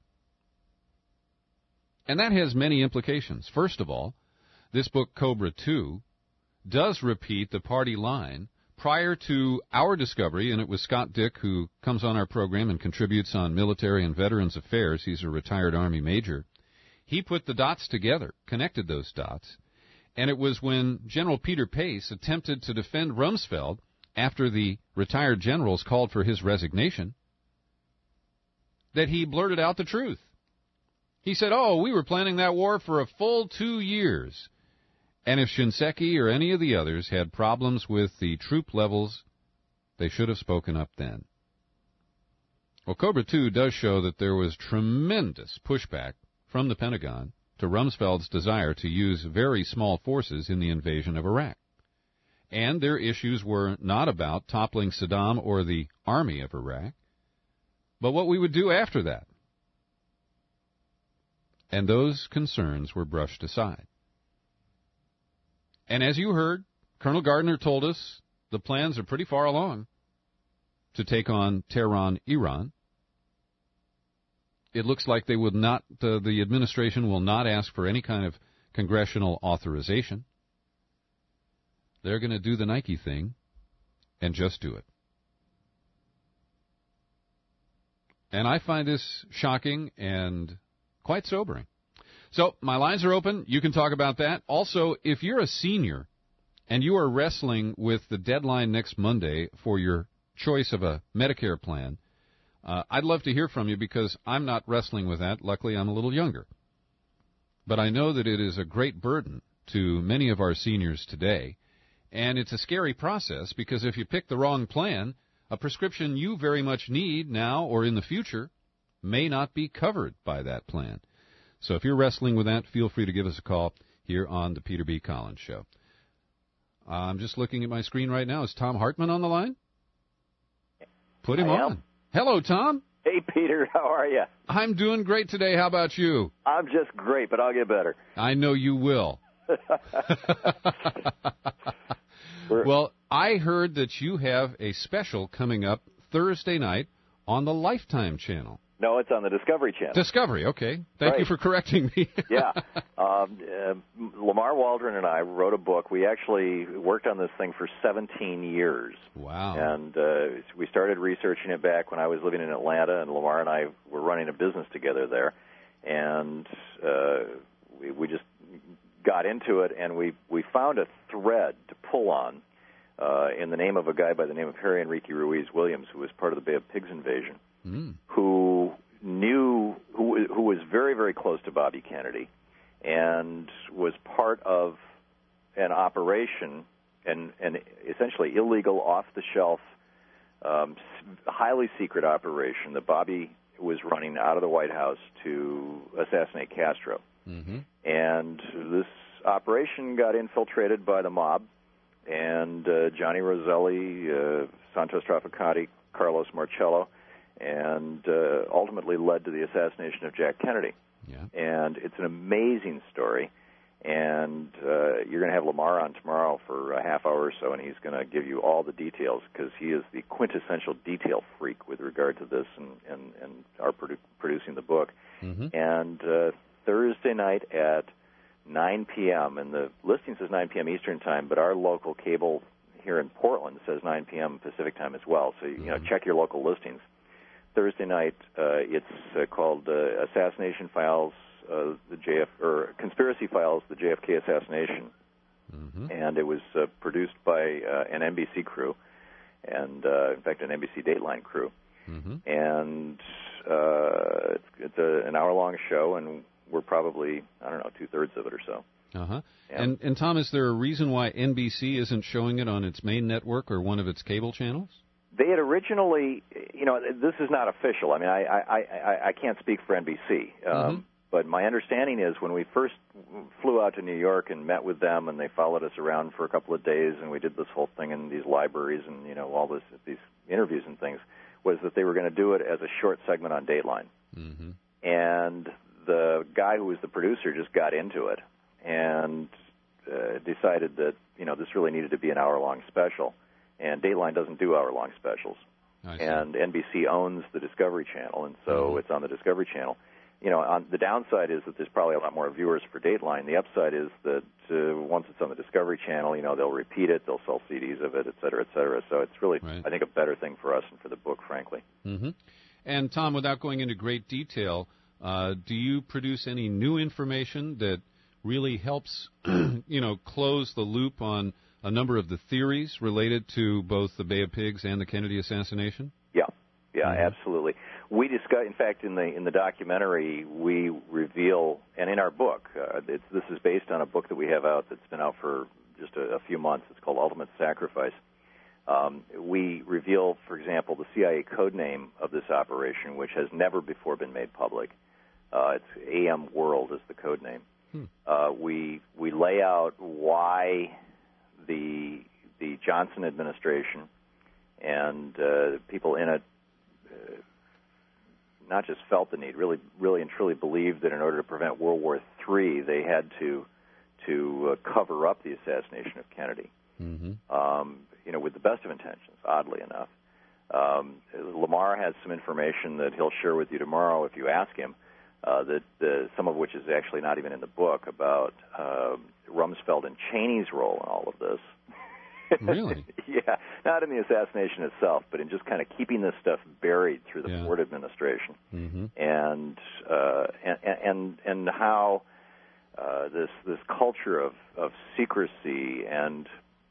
And that has many implications. First of all, this book, Cobra two, does repeat the party line prior to our discovery, and it was Scott Dick, who comes on our program and contributes on military and veterans affairs. He's a retired Army major. He put the dots together, connected those dots, and it was when General Peter Pace attempted to defend Rumsfeld after the retired generals called for his resignation that he blurted out the truth. He said, oh, we were planning that war for a full two years. And if Shinseki or any of the others had problems with the troop levels, they should have spoken up then. Well, Cobra two does show that there was tremendous pushback from the Pentagon to Rumsfeld's desire to use very small forces in the invasion of Iraq. And their issues were not about toppling Saddam or the army of Iraq, but what we would do after that. And those concerns were brushed aside. And as you heard, Colonel Gardner told us the plans are pretty far along to take on Tehran, Iran. It looks like they would not, uh, the administration will not ask for any kind of congressional authorization. They're going to do the Nike thing and just do it. And I find this shocking and quite sobering. So my lines are open. You can talk about that. Also, if you're a senior and you are wrestling with the deadline next Monday for your choice of a Medicare plan, uh, I'd love to hear from you because I'm not wrestling with that. Luckily, I'm a little younger. But I know that it is a great burden to many of our seniors today, and it's a scary process because if you pick the wrong plan, a prescription you very much need now or in the future may not be covered by that plan. So if you're wrestling with that, feel free to give us a call here on the Peter B. Collins Show. I'm just looking at my screen right now. Is Tom Hartman on the line? Put him I on. am. Hello, Tom. Hey, Peter. How are you? I'm doing great today. How about you? I'm just great, but I'll get better. I know you will. Well, I heard that you have a special coming up Thursday night on the Lifetime channel. No, it's on the Discovery Channel. Discovery, okay. Thank right. you for correcting me. yeah. Um, uh, Lamar Waldron and I wrote a book. We actually worked on this thing for seventeen years. Wow. And uh, we started researching it back when I was living in Atlanta, and Lamar and I were running a business together there. And uh, we, we just got into it, and we, we found a thread to pull on uh, in the name of a guy by the name of Harry Enrique Ruiz Williams, who was part of the Bay of Pigs invasion. Mm. who knew, who, who was very, very close to Bobby Kennedy and was part of an operation, an, an essentially illegal, off-the-shelf, um, highly secret operation that Bobby was running out of the White House to assassinate Castro. Mm-hmm. And this operation got infiltrated by the mob, and uh, Johnny Roselli, uh, Santos Trafficante, Carlos Marcello, and uh, ultimately led to the assassination of Jack Kennedy. Yeah. And it's an amazing story. And uh, you're going to have Lamar on tomorrow for a half hour or so, and he's going to give you all the details because he is the quintessential detail freak with regard to this and, and, and our produ- producing the book. Mm-hmm. And uh, Thursday night at nine p.m., and the listing says nine p.m. Eastern Time, but our local cable here in Portland says nine p.m. Pacific Time as well. So, you know, Mm-hmm. check your local listings. Thursday night, uh, it's uh, called uh, Assassination Files, uh, the J F or Conspiracy Files, the J F K Assassination, mm-hmm. and it was uh, produced by uh, an N B C crew, and uh, in fact, an N B C Dateline crew, mm-hmm. and uh, it's, it's a, an hour-long show, and we're probably I don't know two thirds of it or so. Uh-huh. Yeah. And, and Tom, is there a reason why N B C isn't showing it on its main network or one of its cable channels? They had originally, you know, this is not official. I mean, I I, I, I can't speak for N B C, um, Mm-hmm. but my understanding is when we first flew out to New York and met with them, and they followed us around for a couple of days, and we did this whole thing in these libraries and you know all this these interviews and things, was that they were going to do it as a short segment on Dateline, mm-hmm. and the guy who was the producer just got into it and uh, decided that you know this really needed to be an hour-long special. And Dateline doesn't do hour-long specials. And N B C owns the Discovery Channel, and so mm-hmm. it's on the Discovery Channel. You know, on the downside is that there's probably a lot more viewers for Dateline. The upside is that uh, once it's on the Discovery Channel, you know, they'll repeat it, they'll sell C Ds of it, et cetera, et cetera. So it's really, right. I think, a better thing for us and for the book, frankly. Mm-hmm. And, Tom, without going into great detail, uh, do you produce any new information that really helps, you know, close the loop on a number of the theories related to both the Bay of Pigs and the Kennedy assassination? Yeah, yeah, mm-hmm. absolutely. We discuss, in fact, in the in the documentary, we reveal, and in our book, uh, it's, this is based on a book that we have out that's been out for just a, a few months. It's called Ultimate Sacrifice. Um, we reveal, for example, the C I A code name of this operation, which has never before been made public. Uh, it's A M World is the code name. Hmm. Uh, we we lay out why the the Johnson administration and uh, people in it uh, not just felt the need, really, really and truly believed that in order to prevent World War Three, they had to to uh, cover up the assassination of Kennedy. Mm-hmm. Um, you know, with the best of intentions, oddly enough. Um, Lamar has some information that he'll share with you tomorrow if you ask him. Uh, that uh, some of which is actually not even in the book, about uh, Rumsfeld and Cheney's role in all of this. Really? Yeah, not in the assassination itself, but in just kind of keeping this stuff buried through the yeah. Ford administration, mm-hmm. and, uh, and and and how uh, this this culture of, of secrecy and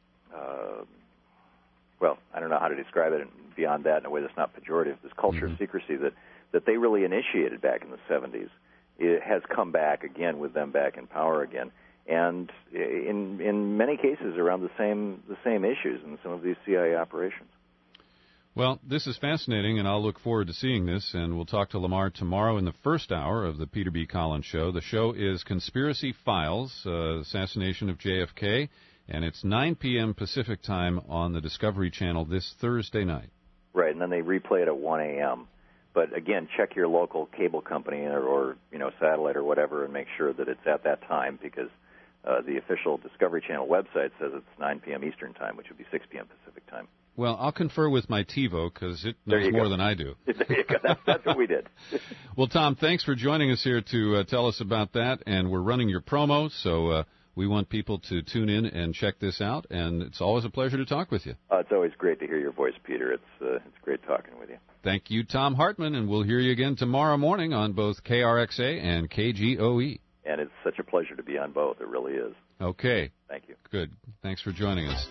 uh, well, I don't know how to describe it beyond that in a way that's not pejorative. This culture mm-hmm. of secrecy that. that they really initiated back in the seventies, it has come back again with them back in power again, and in in many cases around the same the same issues in some of these C I A operations. Well, this is fascinating, and I'll look forward to seeing this, and we'll talk to Lamar tomorrow in the first hour of the Peter B. Collins Show. The show is Conspiracy Files, uh, Assassination of J F K, and it's nine p.m. Pacific Time on the Discovery Channel this Thursday night. Right, and then they replay it at one a.m., But again, check your local cable company or, or you know satellite or whatever, and make sure that it's at that time, because uh, the official Discovery Channel website says it's nine p.m. Eastern Time, which would be six p.m. Pacific Time. Well, I'll confer with my TiVo because it knows more go. than I do. There you go. That's, that's what we did. Well, Tom, thanks for joining us here to uh, tell us about that, and we're running your promo, so uh, we want people to tune in and check this out, and it's always a pleasure to talk with you. Uh, it's always great to hear your voice, Peter. It's uh, it's great talking with you. Thank you, Tom Hartman, and we'll hear you again tomorrow morning on both K R X A and K G O E. And it's such a pleasure to be on both. It really is. Okay. Thank you. Good. Thanks for joining us.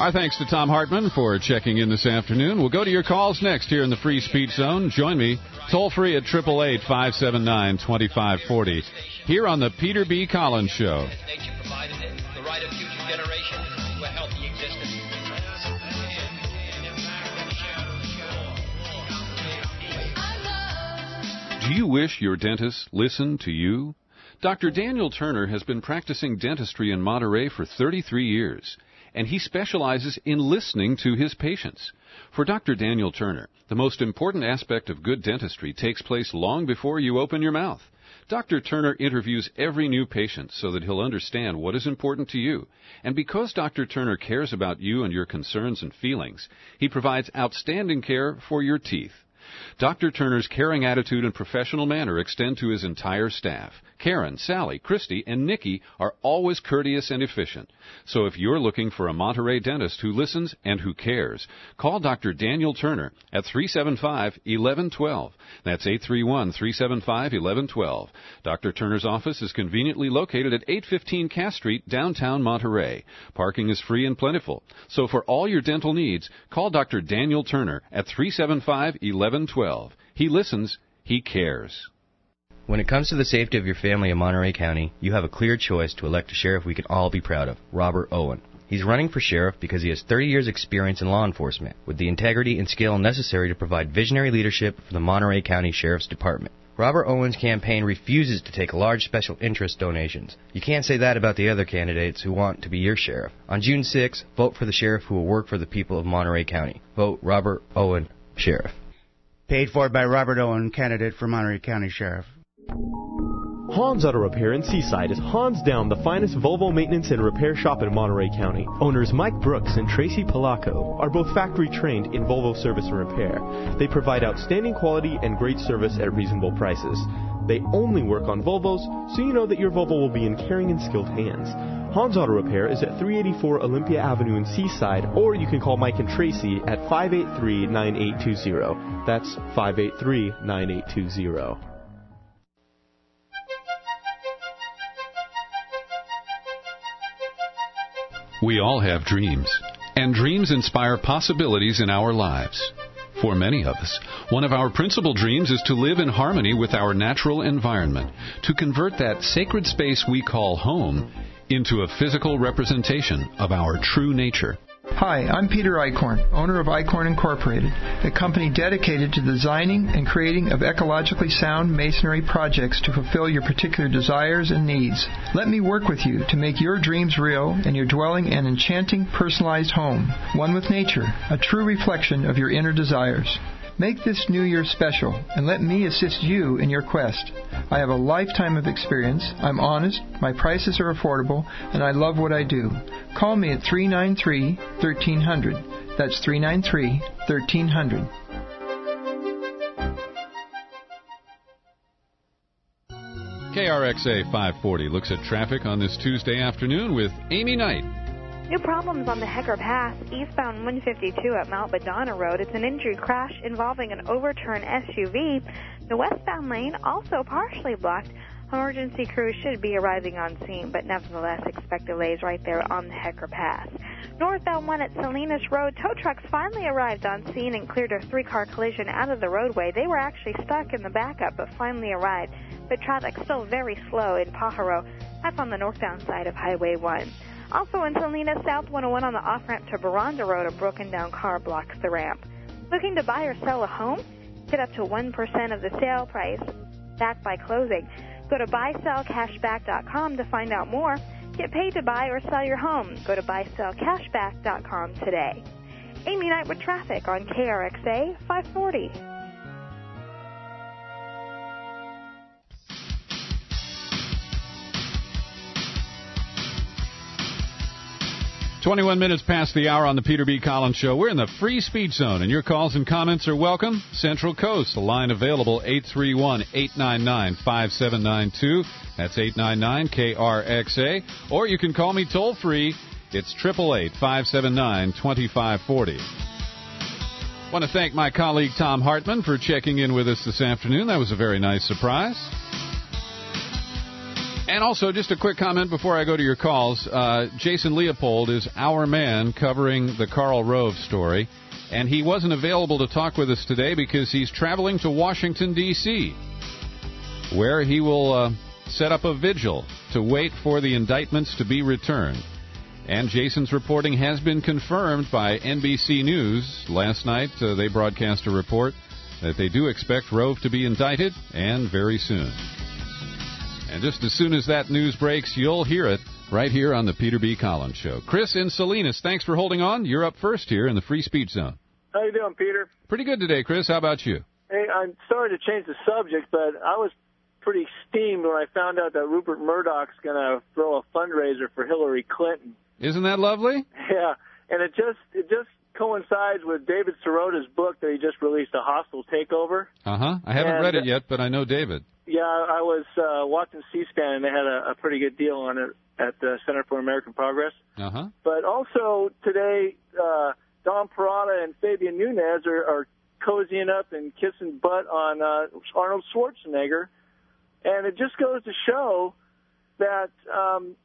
Our thanks to Tom Hartman for checking in this afternoon. We'll go to your calls next here in the Free Speech Zone. Join me toll free at eight eight eight, five seven nine, two five four zero here on the Peter B. Collins Show. Nature provided it, the right of future generations to a healthy existence. Do you wish your dentist listened to you? Doctor Daniel Turner has been practicing dentistry in Monterey for thirty-three years, and he specializes in listening to his patients. For Doctor Daniel Turner, the most important aspect of good dentistry takes place long before you open your mouth. Doctor Turner interviews every new patient so that he'll understand what is important to you. And because Doctor Turner cares about you and your concerns and feelings, he provides outstanding care for your teeth. Doctor Turner's caring attitude and professional manner extend to his entire staff. Karen, Sally, Christy, and Nikki are always courteous and efficient. So if you're looking for a Monterey dentist who listens and who cares, call Doctor Daniel Turner at three seven five, one one one two. That's eight three one, three seven five, one one one two. Doctor Turner's office is conveniently located at eight fifteen Cass Street, downtown Monterey. Parking is free and plentiful. So for all your dental needs, call Doctor Daniel Turner at three seven five, one one one two. He listens. He cares. When it comes to the safety of your family in Monterey County, you have a clear choice to elect a sheriff we can all be proud of, Robert Owen. He's running for sheriff because he has thirty years' experience in law enforcement, with the integrity and skill necessary to provide visionary leadership for the Monterey County Sheriff's Department. Robert Owen's campaign refuses to take large special interest donations. You can't say that about the other candidates who want to be your sheriff. On June sixth, vote for the sheriff who will work for the people of Monterey County. Vote Robert Owen, Sheriff. Paid for by Robert Owen, candidate for Monterey County Sheriff. Hans Auto Repair in Seaside is hands down the finest Volvo maintenance and repair shop in Monterey County. Owners Mike Brooks and Tracy Palaco are both factory trained in Volvo service and repair. They provide outstanding quality and great service at reasonable prices. They only work on Volvos, so you know that your Volvo will be in caring and skilled hands. Hans Auto Repair is at three eighty-four Olympia Avenue in Seaside, or you can call Mike and Tracy at five eight three, nine eight two zero. That's five eight three, nine eight two zero. We all have dreams, and dreams inspire possibilities in our lives. For many of us, one of our principal dreams is to live in harmony with our natural environment, to convert that sacred space we call home into a physical representation of our true nature. Hi, I'm Peter Eichhorn, owner of Eichhorn Incorporated, a company dedicated to designing and creating of ecologically sound masonry projects to fulfill your particular desires and needs. Let me work with you to make your dreams real and your dwelling an enchanting, personalized home, one with nature, a true reflection of your inner desires. Make this new year special, and let me assist you in your quest. I have a lifetime of experience, I'm honest, my prices are affordable, and I love what I do. Call me at three nine three, one three zero zero. That's three nine three, one three zero zero. K R X A five forty looks at traffic on this Tuesday afternoon with Amy Knight. New problems on the Hecker Pass, eastbound one fifty-two at Mount Madonna Road. It's an injury crash involving an overturned S U V. The westbound lane also partially blocked. Emergency crews should be arriving on scene, but nevertheless expect delays right there on the Hecker Pass. Northbound one at Salinas Road, tow trucks finally arrived on scene and cleared a three-car collision out of the roadway. They were actually stuck in the backup, but finally arrived. But traffic still very slow in Pajaro. That's on the northbound side of Highway one. Also in Salinas, South one oh one on the off-ramp to Baranda Road, a broken-down car blocks the ramp. Looking to buy or sell a home? Get up to one percent of the sale price back by closing. Go to buy sell cashback dot com to find out more. Get paid to buy or sell your home. Go to buy sell cashback dot com today. Amy Knight with traffic on K R X A five forty. twenty-one minutes past the hour on the Peter B. Collins Show. We're in the free speech zone, and your calls and comments are welcome. Central Coast, the line available, eight three one, eight nine nine, five seven nine two. That's eight nine nine K R X A. Or you can call me toll-free. It's eight eight eight, five seven nine, two five four zero. I want to thank my colleague Tom Hartman for checking in with us this afternoon. That was a very nice surprise. And also, just a quick comment before I go to your calls. Uh, Jason Leopold is our man covering the Karl Rove story, and he wasn't available to talk with us today because he's traveling to Washington, D C, where he will uh, set up a vigil to wait for the indictments to be returned. And Jason's reporting has been confirmed by N B C News. Last night, uh, they broadcast a report that they do expect Rove to be indicted, and very soon. And just as soon as that news breaks, you'll hear it right here on the Peter B. Collins Show. Chris in Salinas, thanks for holding on. You're up first here in the Free Speech Zone. How you doing, Peter? Pretty good today, Chris. How about you? Hey, I'm sorry to change the subject, but I was pretty steamed when I found out that Rupert Murdoch's going to throw a fundraiser for Hillary Clinton. Isn't that lovely? Yeah, and it just it just coincides with David Sirota's book that he just released, A Hostile Takeover. Uh-huh. I haven't and, read it yet, but I know David. Yeah, I was uh, watching C-SPAN, and they had a, a pretty good deal on it at the Center for American Progress. Uh-huh. But also today, uh, Don Perrotta and Fabian Nunez are, are cozying up and kissing butt on uh, Arnold Schwarzenegger. And it just goes to show that um,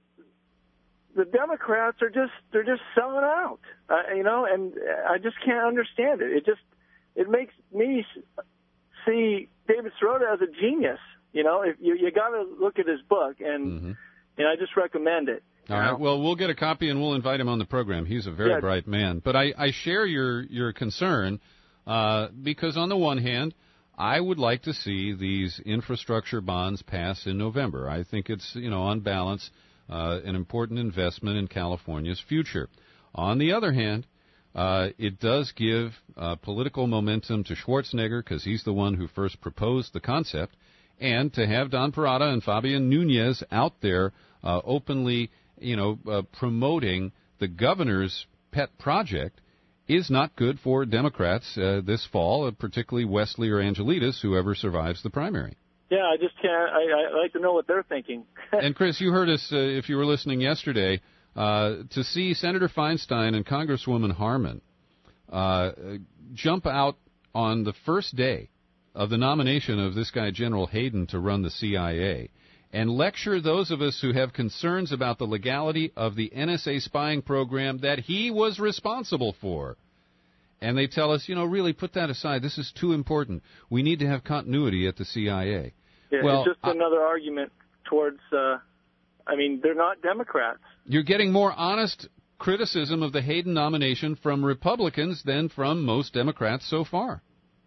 the Democrats are just, they're just selling out, uh, you know, and I just can't understand it. It just, it makes me see David Sirota as a genius. You know, if you, you got to look at his book, and, mm-hmm. and I just recommend it. All right. Well, we'll get a copy and we'll invite him on the program. He's a very yeah. bright man. But I, I share your, your concern uh, because, on the one hand, I would like to see these infrastructure bonds pass in November. I think it's, you know, on balance, uh, an important investment in California's future. On the other hand, uh, it does give uh, political momentum to Schwarzenegger because he's the one who first proposed the concept, and to have Don Perrotta and Fabian Nunez out there uh, openly, you know, uh, promoting the governor's pet project is not good for Democrats uh, this fall, uh, particularly Wesley or Angelides, whoever survives the primary. Yeah, I just can't. I, I like to know what they're thinking. And Chris, you heard us uh, if you were listening yesterday uh, to see Senator Feinstein and Congresswoman Harman uh, jump out on the first day of the nomination of this guy General Hayden to run the C I A and lecture those of us who have concerns about the legality of the N S A spying program that he was responsible for. And they tell us, you know, really put that aside. This is too important. We need to have continuity at the C I A. Yeah, well, it's just I, another argument towards, uh, I mean, they're not Democrats. You're getting more honest criticism of the Hayden nomination from Republicans than from most Democrats so far.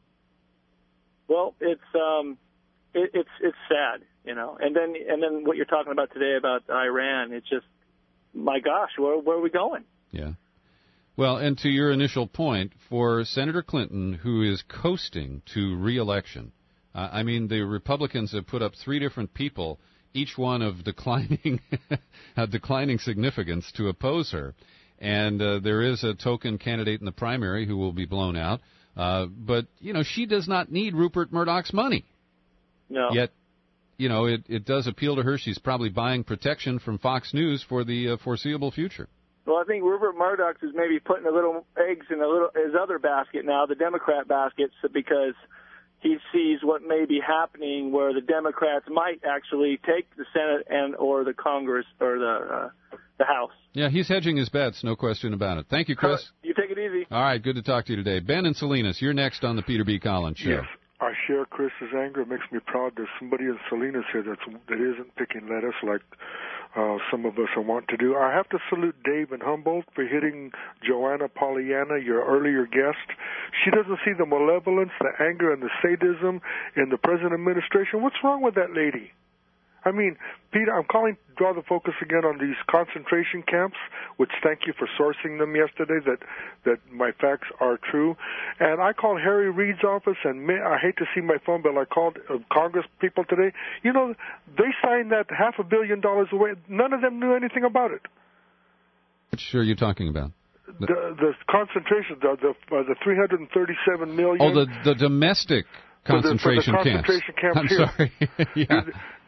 Well, it's um, it, it's it's sad, you know. And then and then what you're talking about today about Iran, it's just, my gosh, where where are we going? Yeah. Well, and to your initial point, for Senator Clinton, who is coasting to re-election, uh, I mean, the Republicans have put up three different people, each one of declining, declining significance to oppose her. And uh, there is a token candidate in the primary who will be blown out. Uh, but, you know, she does not need Rupert Murdoch's money. No. Yet, you know, it, it does appeal to her. She's probably buying protection from Fox News for the uh, foreseeable future. Well, I think Rupert Murdoch is maybe putting a little eggs in a little his other basket now, the Democrat basket, because he sees what may be happening where the Democrats might actually take the Senate and or the Congress or the uh, the House. Yeah, he's hedging his bets, no question about it. Thank you, Chris. You take it easy. All right, good to talk to you today. Ben and Salinas, you're next on the Peter B. Collins Show. Yes, I share Chris's anger. It makes me proud there's somebody in Salinas here that's, that isn't picking lettuce like uh, some of us want to do. I have to salute Dave in Humboldt for hitting Joanna Pollyanna, your earlier guest. She doesn't see the malevolence, the anger, and the sadism in the present administration. What's wrong with that lady? I mean, Peter, I'm calling to draw the focus again on these concentration camps, which thank you for sourcing them yesterday, that that my facts are true. And I called Harry Reid's office, and may, I hate to see my phone bill. I called uh, Congress people today. You know, they signed that half a billion dollars away. None of them knew anything about it. Which are you talking about? The, the concentration, the the, uh, the three hundred thirty-seven million. Oh, the the domestic concentration, for the, for the concentration camps. camps. I'm here. sorry. yeah. Did,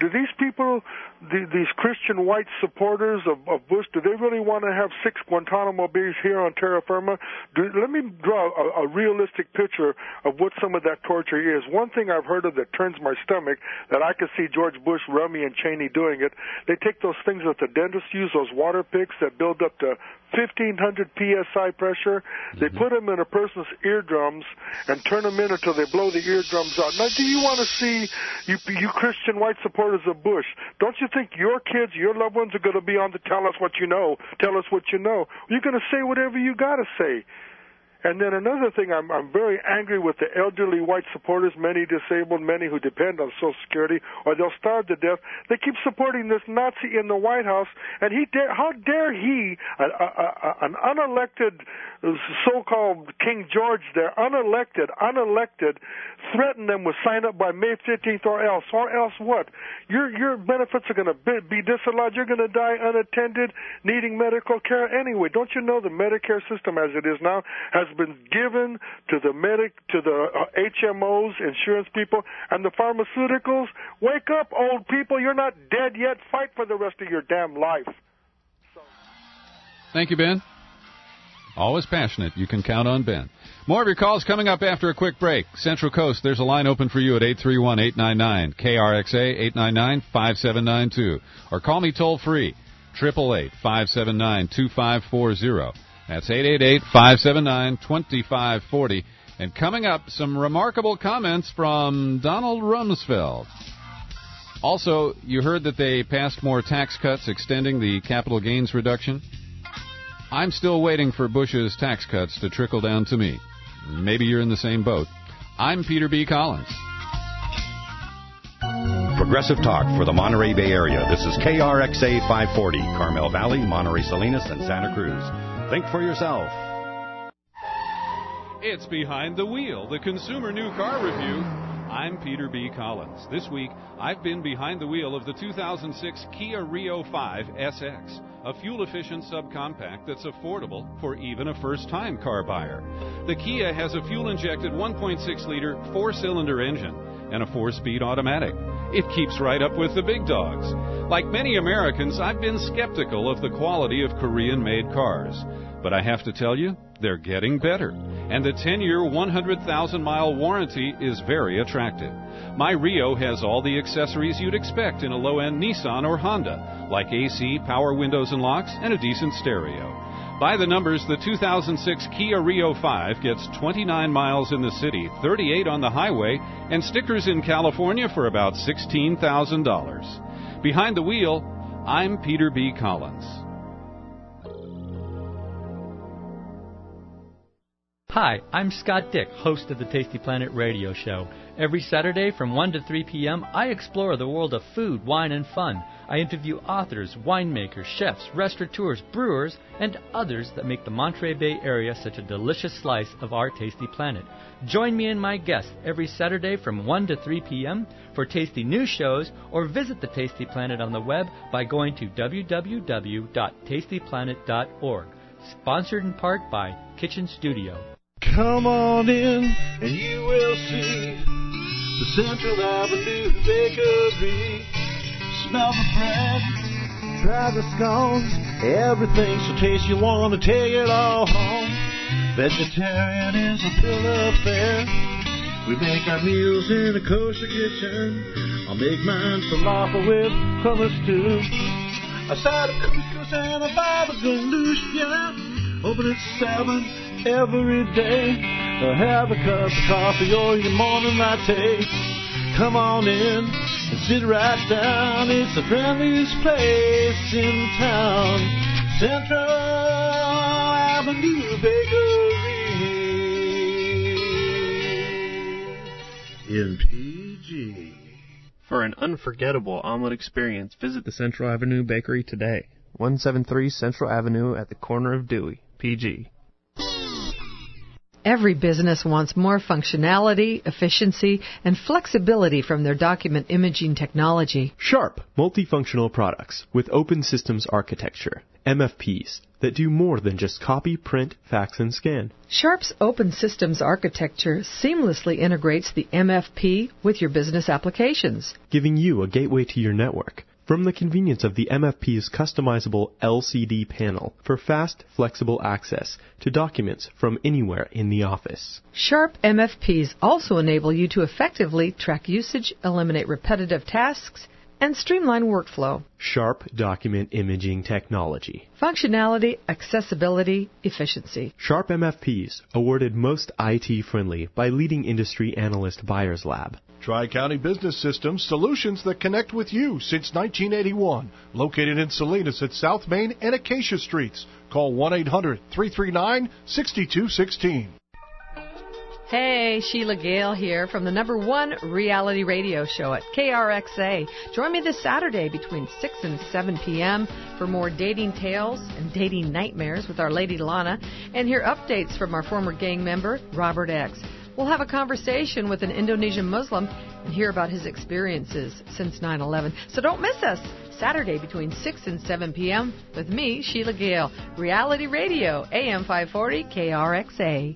do these people, the, these Christian white supporters of, of Bush, do they really want to have six Guantanamo Bays here on terra firma? Do, let me draw a, a realistic picture of what some of that torture is. One thing I've heard of that turns my stomach, that I could see George Bush, Rummy, and Cheney doing it, they take those things that the dentists use, those water picks that build up to fifteen hundred P S I pressure. They put them in a person's eardrums and turn them in until they blow the eardrums out. Now, do you want to see, you, you Christian white supporters of Bush, don't you think your kids, your loved ones are going to be on to tell us what you know, tell us what you know? You're going to say whatever you got to say. And then another thing, I'm, I'm very angry with the elderly white supporters, many disabled, many who depend on Social Security, or they'll starve to death. They keep supporting this Nazi in the White House, and he dare, how dare he, a, a, a, an unelected so-called King George there, unelected, unelected, threaten them with sign up by May fifteenth or else, or else what? Your your benefits are going to be, be disallowed. You're going to die unattended, needing medical care anyway. Don't you know the Medicare system as it is now has been given to the medic, to the uh, H M Os, insurance people, and the pharmaceuticals? Wake up, old people. You're not dead yet. Fight for the rest of your damn life. So. Thank you, Ben. Always passionate. You can count on Ben. More of your calls coming up after a quick break. Central Coast, there's a line open for you at eight three one, eight nine nine, K R X A, eight nine nine, five seven nine two. Or call me toll free, eight eight eight, five seven nine, two five four zero. That's eight eight eight, five seven nine, two five four zero. And coming up, some remarkable comments from Donald Rumsfeld. Also, you heard that they passed more tax cuts extending the capital gains reduction. I'm still waiting for Bush's tax cuts to trickle down to me. Maybe you're in the same boat. I'm Peter B. Collins. Progressive Talk for the Monterey Bay Area. This is K R X A five forty, Carmel Valley, Monterey Salinas, and Santa Cruz. Think for yourself. It's Behind the Wheel, the Consumer New Car Review. I'm Peter B. Collins. This week, I've been behind the wheel of the two thousand six Kia Rio five S X, a fuel-efficient subcompact that's affordable for even a first-time car buyer. The Kia has a fuel-injected one point six liter four-cylinder engine and a four-speed automatic. It keeps right up with the big dogs. Like many Americans, I've been skeptical of the quality of Korean-made cars. But I have to tell you, they're getting better. And the ten-year, one hundred thousand mile warranty is very attractive. My Rio has all the accessories you'd expect in a low-end Nissan or Honda, like A C, power windows and locks, and a decent stereo. By the numbers, the two thousand six Kia Rio five gets twenty-nine miles in the city, thirty-eight on the highway, and stickers in California for about sixteen thousand dollars. Behind the wheel, I'm Peter B. Collins. Hi, I'm Scott Dick, host of the Tasty Planet radio show. Every Saturday from one to three p.m., I explore the world of food, wine, and fun. I interview authors, winemakers, chefs, restaurateurs, brewers, and others that make the Monterey Bay Area such a delicious slice of our Tasty Planet. Join me and my guests every Saturday from one to three p.m. for tasty news shows, or visit the Tasty Planet on the web by going to w w w dot tasty planet dot org. Sponsored in part by Kitchen Studio. Come on in and you will see the Central Avenue Bakery. Smell the bread, try the scones, everything's so tasty you want to take it all home. Vegetarian is a bill of fare. We make our meals in a kosher kitchen. I'll make mine falafel with hummus too. A side of couscous and a baba ganoush, yeah. Open at seven every day. Or have a cup of coffee or your morning latte. Come on in and sit right down. It's the friendliest place in town. Central Avenue Bakery in P G. For an unforgettable omelet experience, visit the Central Avenue Bakery today. one seventy-three Central Avenue at the corner of Dewey, P G. Every business wants more functionality, efficiency, and flexibility from their document imaging technology. Sharp, multifunctional products with open systems architecture, M F Ps, that do more than just copy, print, fax, and scan. Sharp's open systems architecture seamlessly integrates the M F P with your business applications, giving you a gateway to your network. From the convenience of the M F P's customizable L C D panel for fast, flexible access to documents from anywhere in the office. Sharp M F Ps also enable you to effectively track usage, eliminate repetitive tasks, and streamline workflow. Sharp document imaging technology. Functionality, accessibility, efficiency. Sharp M F Ps awarded most I T friendly by leading industry analyst Buyers Lab. Tri-County Business Systems, solutions that connect with you since nineteen eighty-one. Located in Salinas at South Main and Acacia Streets. Call one eight hundred, three three nine, six two one six. Hey, Sheila Gale here from the number one reality radio show at K R X A. Join me this Saturday between six and seven p.m. for more dating tales and dating nightmares with our Lady Lana, and hear updates from our former gang member, Robert X. We'll have a conversation with an Indonesian Muslim and hear about his experiences since nine eleven. So don't miss us, Saturday between six and seven p.m. with me, Sheila Gale, Reality Radio, A M five forty K R X A.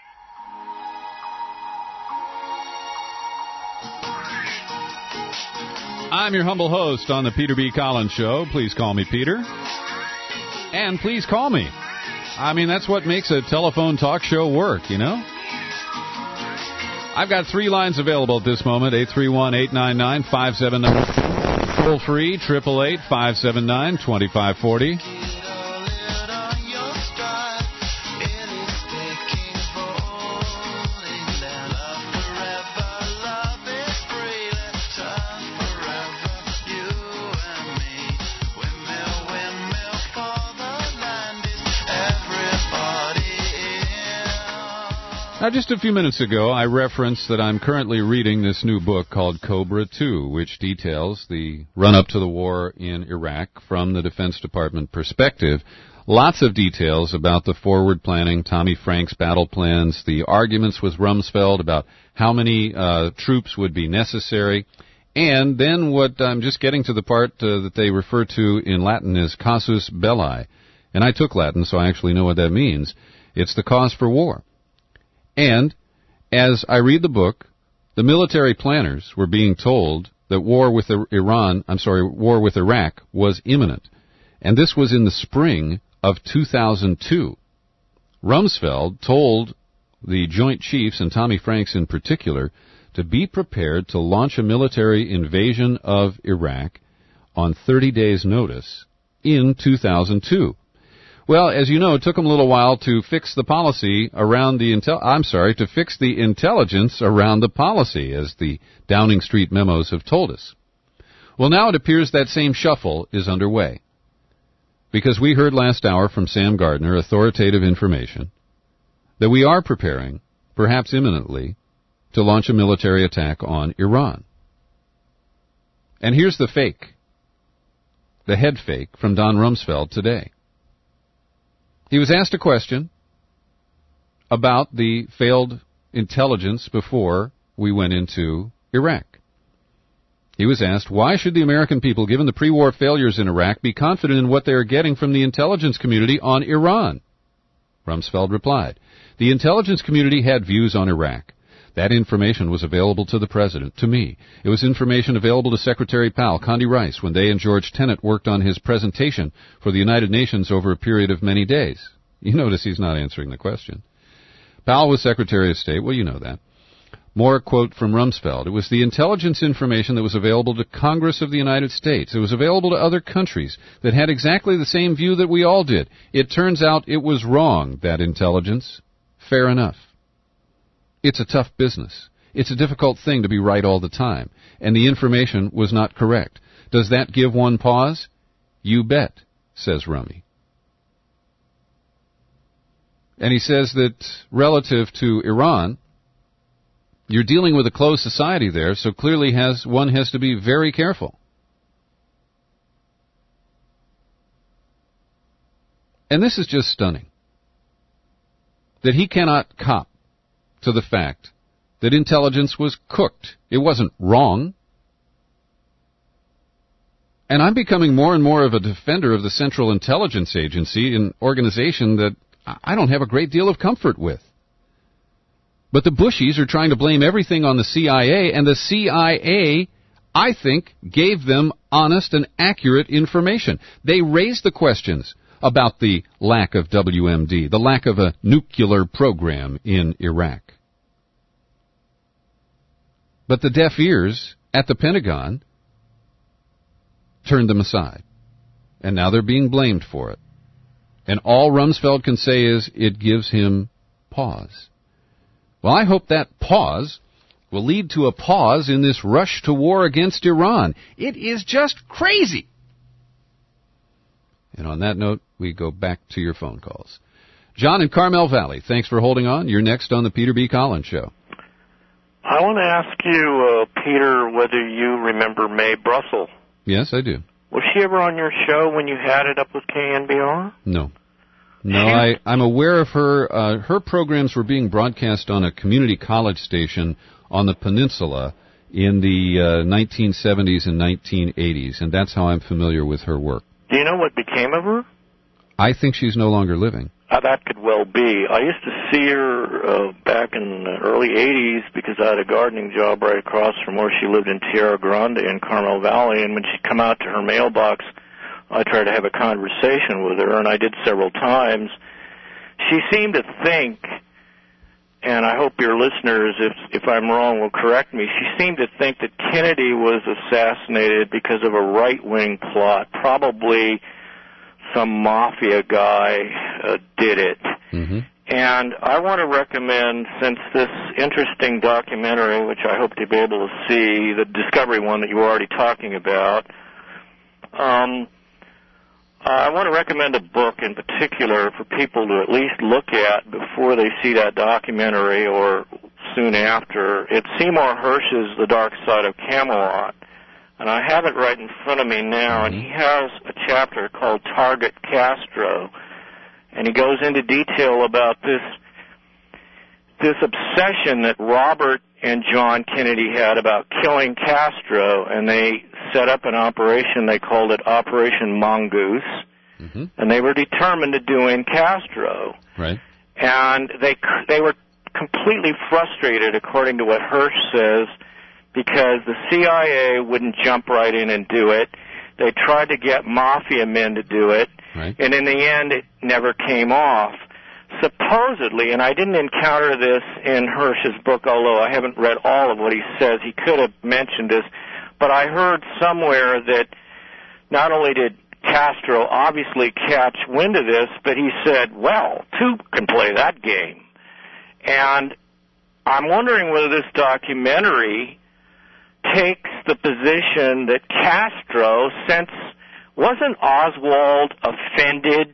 I'm your humble host on the Peter B. Collins Show. Please call me Peter. And please call me. I mean, that's what makes a telephone talk show work, you know? I've got three lines available at this moment, eight three one, eight nine nine, five seven nine. Toll free, eight eight eight, five seven nine, two five four zero. Now, just a few minutes ago, I referenced that I'm currently reading this new book called Cobra two, which details the run-up to the war in Iraq from the Defense Department perspective. Lots of details about the forward planning, Tommy Franks' battle plans, the arguments with Rumsfeld about how many uh, troops would be necessary, and then what I'm just getting to the part uh, that they refer to in Latin as casus belli. And I took Latin, so I actually know what that means. It's the cause for war. And as I read the book, the military planners were being told that war with Iran, I'm sorry, war with Iraq was imminent. And this was in the spring of two thousand two. Rumsfeld told the Joint Chiefs, and Tommy Franks in particular, to be prepared to launch a military invasion of Iraq on thirty days' notice in two thousand two. Well, as you know, it took them a little while to fix the policy around the intel. I'm sorry, to fix the intelligence around the policy, as the Downing Street memos have told us. Well, now it appears that same shuffle is underway, because we heard last hour from Sam Gardner, authoritative information, that we are preparing, perhaps imminently, to launch a military attack on Iran. And here's the fake, the head fake from Don Rumsfeld today. He was asked a question about the failed intelligence before we went into Iraq. He was asked, why should the American people, given the pre-war failures in Iraq, be confident in what they are getting from the intelligence community on Iran? Rumsfeld replied, the intelligence community had views on Iraq. That information was available to the President, to me. It was information available to Secretary Powell, Condi Rice, when they and George Tenet worked on his presentation for the United Nations over a period of many days. You notice he's not answering the question. Powell was Secretary of State. Well, you know that. More quote from Rumsfeld. It was the intelligence information that was available to Congress of the United States. It was available to other countries that had exactly the same view that we all did. It turns out it was wrong, that intelligence. Fair enough. It's a tough business. It's a difficult thing to be right all the time, and the information was not correct. Does that give one pause? You bet, says Rummy. And he says that relative to Iran, you're dealing with a closed society there, so clearly has one has to be very careful. And this is just stunning, that he cannot cop to the fact that intelligence was cooked. It wasn't wrong. And I'm becoming more and more of a defender of the Central Intelligence Agency, an organization that I don't have a great deal of comfort with. But the Bushies are trying to blame everything on the C I A, and the C I A, I think, gave them honest and accurate information. They raised the questions about the lack of W M D, the lack of a nuclear program in Iraq. But the deaf ears at the Pentagon turned them aside, and now they're being blamed for it. And all Rumsfeld can say is it gives him pause. Well, I hope that pause will lead to a pause in this rush to war against Iran. It is just crazy. And on that note, we go back to your phone calls. John in Carmel Valley, thanks for holding on. You're next on the Peter B. Collins Show. I want to ask you, uh, Peter, whether you remember Mae Brussel. Yes, I do. Was she ever on your show when you had it up with K N B R? No. No, I, I'm aware of her. Uh, her programs were being broadcast on a community college station on the peninsula in the uh, nineteen seventies and nineteen eighties, and that's how I'm familiar with her work. Do you know what became of her? I think she's no longer living. Uh, that could well be. I used to see her uh, back in the early eighties because I had a gardening job right across from where she lived in Tierra Grande in Carmel Valley, and when she'd come out to her mailbox, I tried to have a conversation with her, and I did several times. She seemed to think, and I hope your listeners, if, if I'm wrong, will correct me, she seemed to think that Kennedy was assassinated because of a right-wing plot. Probably some mafia guy uh, did it. Mm-hmm. And I want to recommend, since this interesting documentary, which I hope to be able to see, the Discovery one that you were already talking about, um, I want to recommend a book in particular for people to at least look at before they see that documentary or soon after. It's Seymour Hersh's The Dark Side of Camelot. And I have it right in front of me now, and he has a chapter called Target Castro, and he goes into detail about this this obsession that Robert and John Kennedy had about killing Castro, and they set up an operation, they called it Operation Mongoose, mm-hmm. and they were determined to do in Castro. Right. And they they were completely frustrated, according to what Hersh says, because the C I A wouldn't jump right in and do it. They tried to get mafia men to do it, right. and in the end it never came off. Supposedly, and I didn't encounter this in Hersh's book, although I haven't read all of what he says, he could have mentioned this, but I heard somewhere that not only did Castro obviously catch wind of this, but he said, well, two can play that game. And I'm wondering whether this documentary takes the position that Castro, since wasn't Oswald offended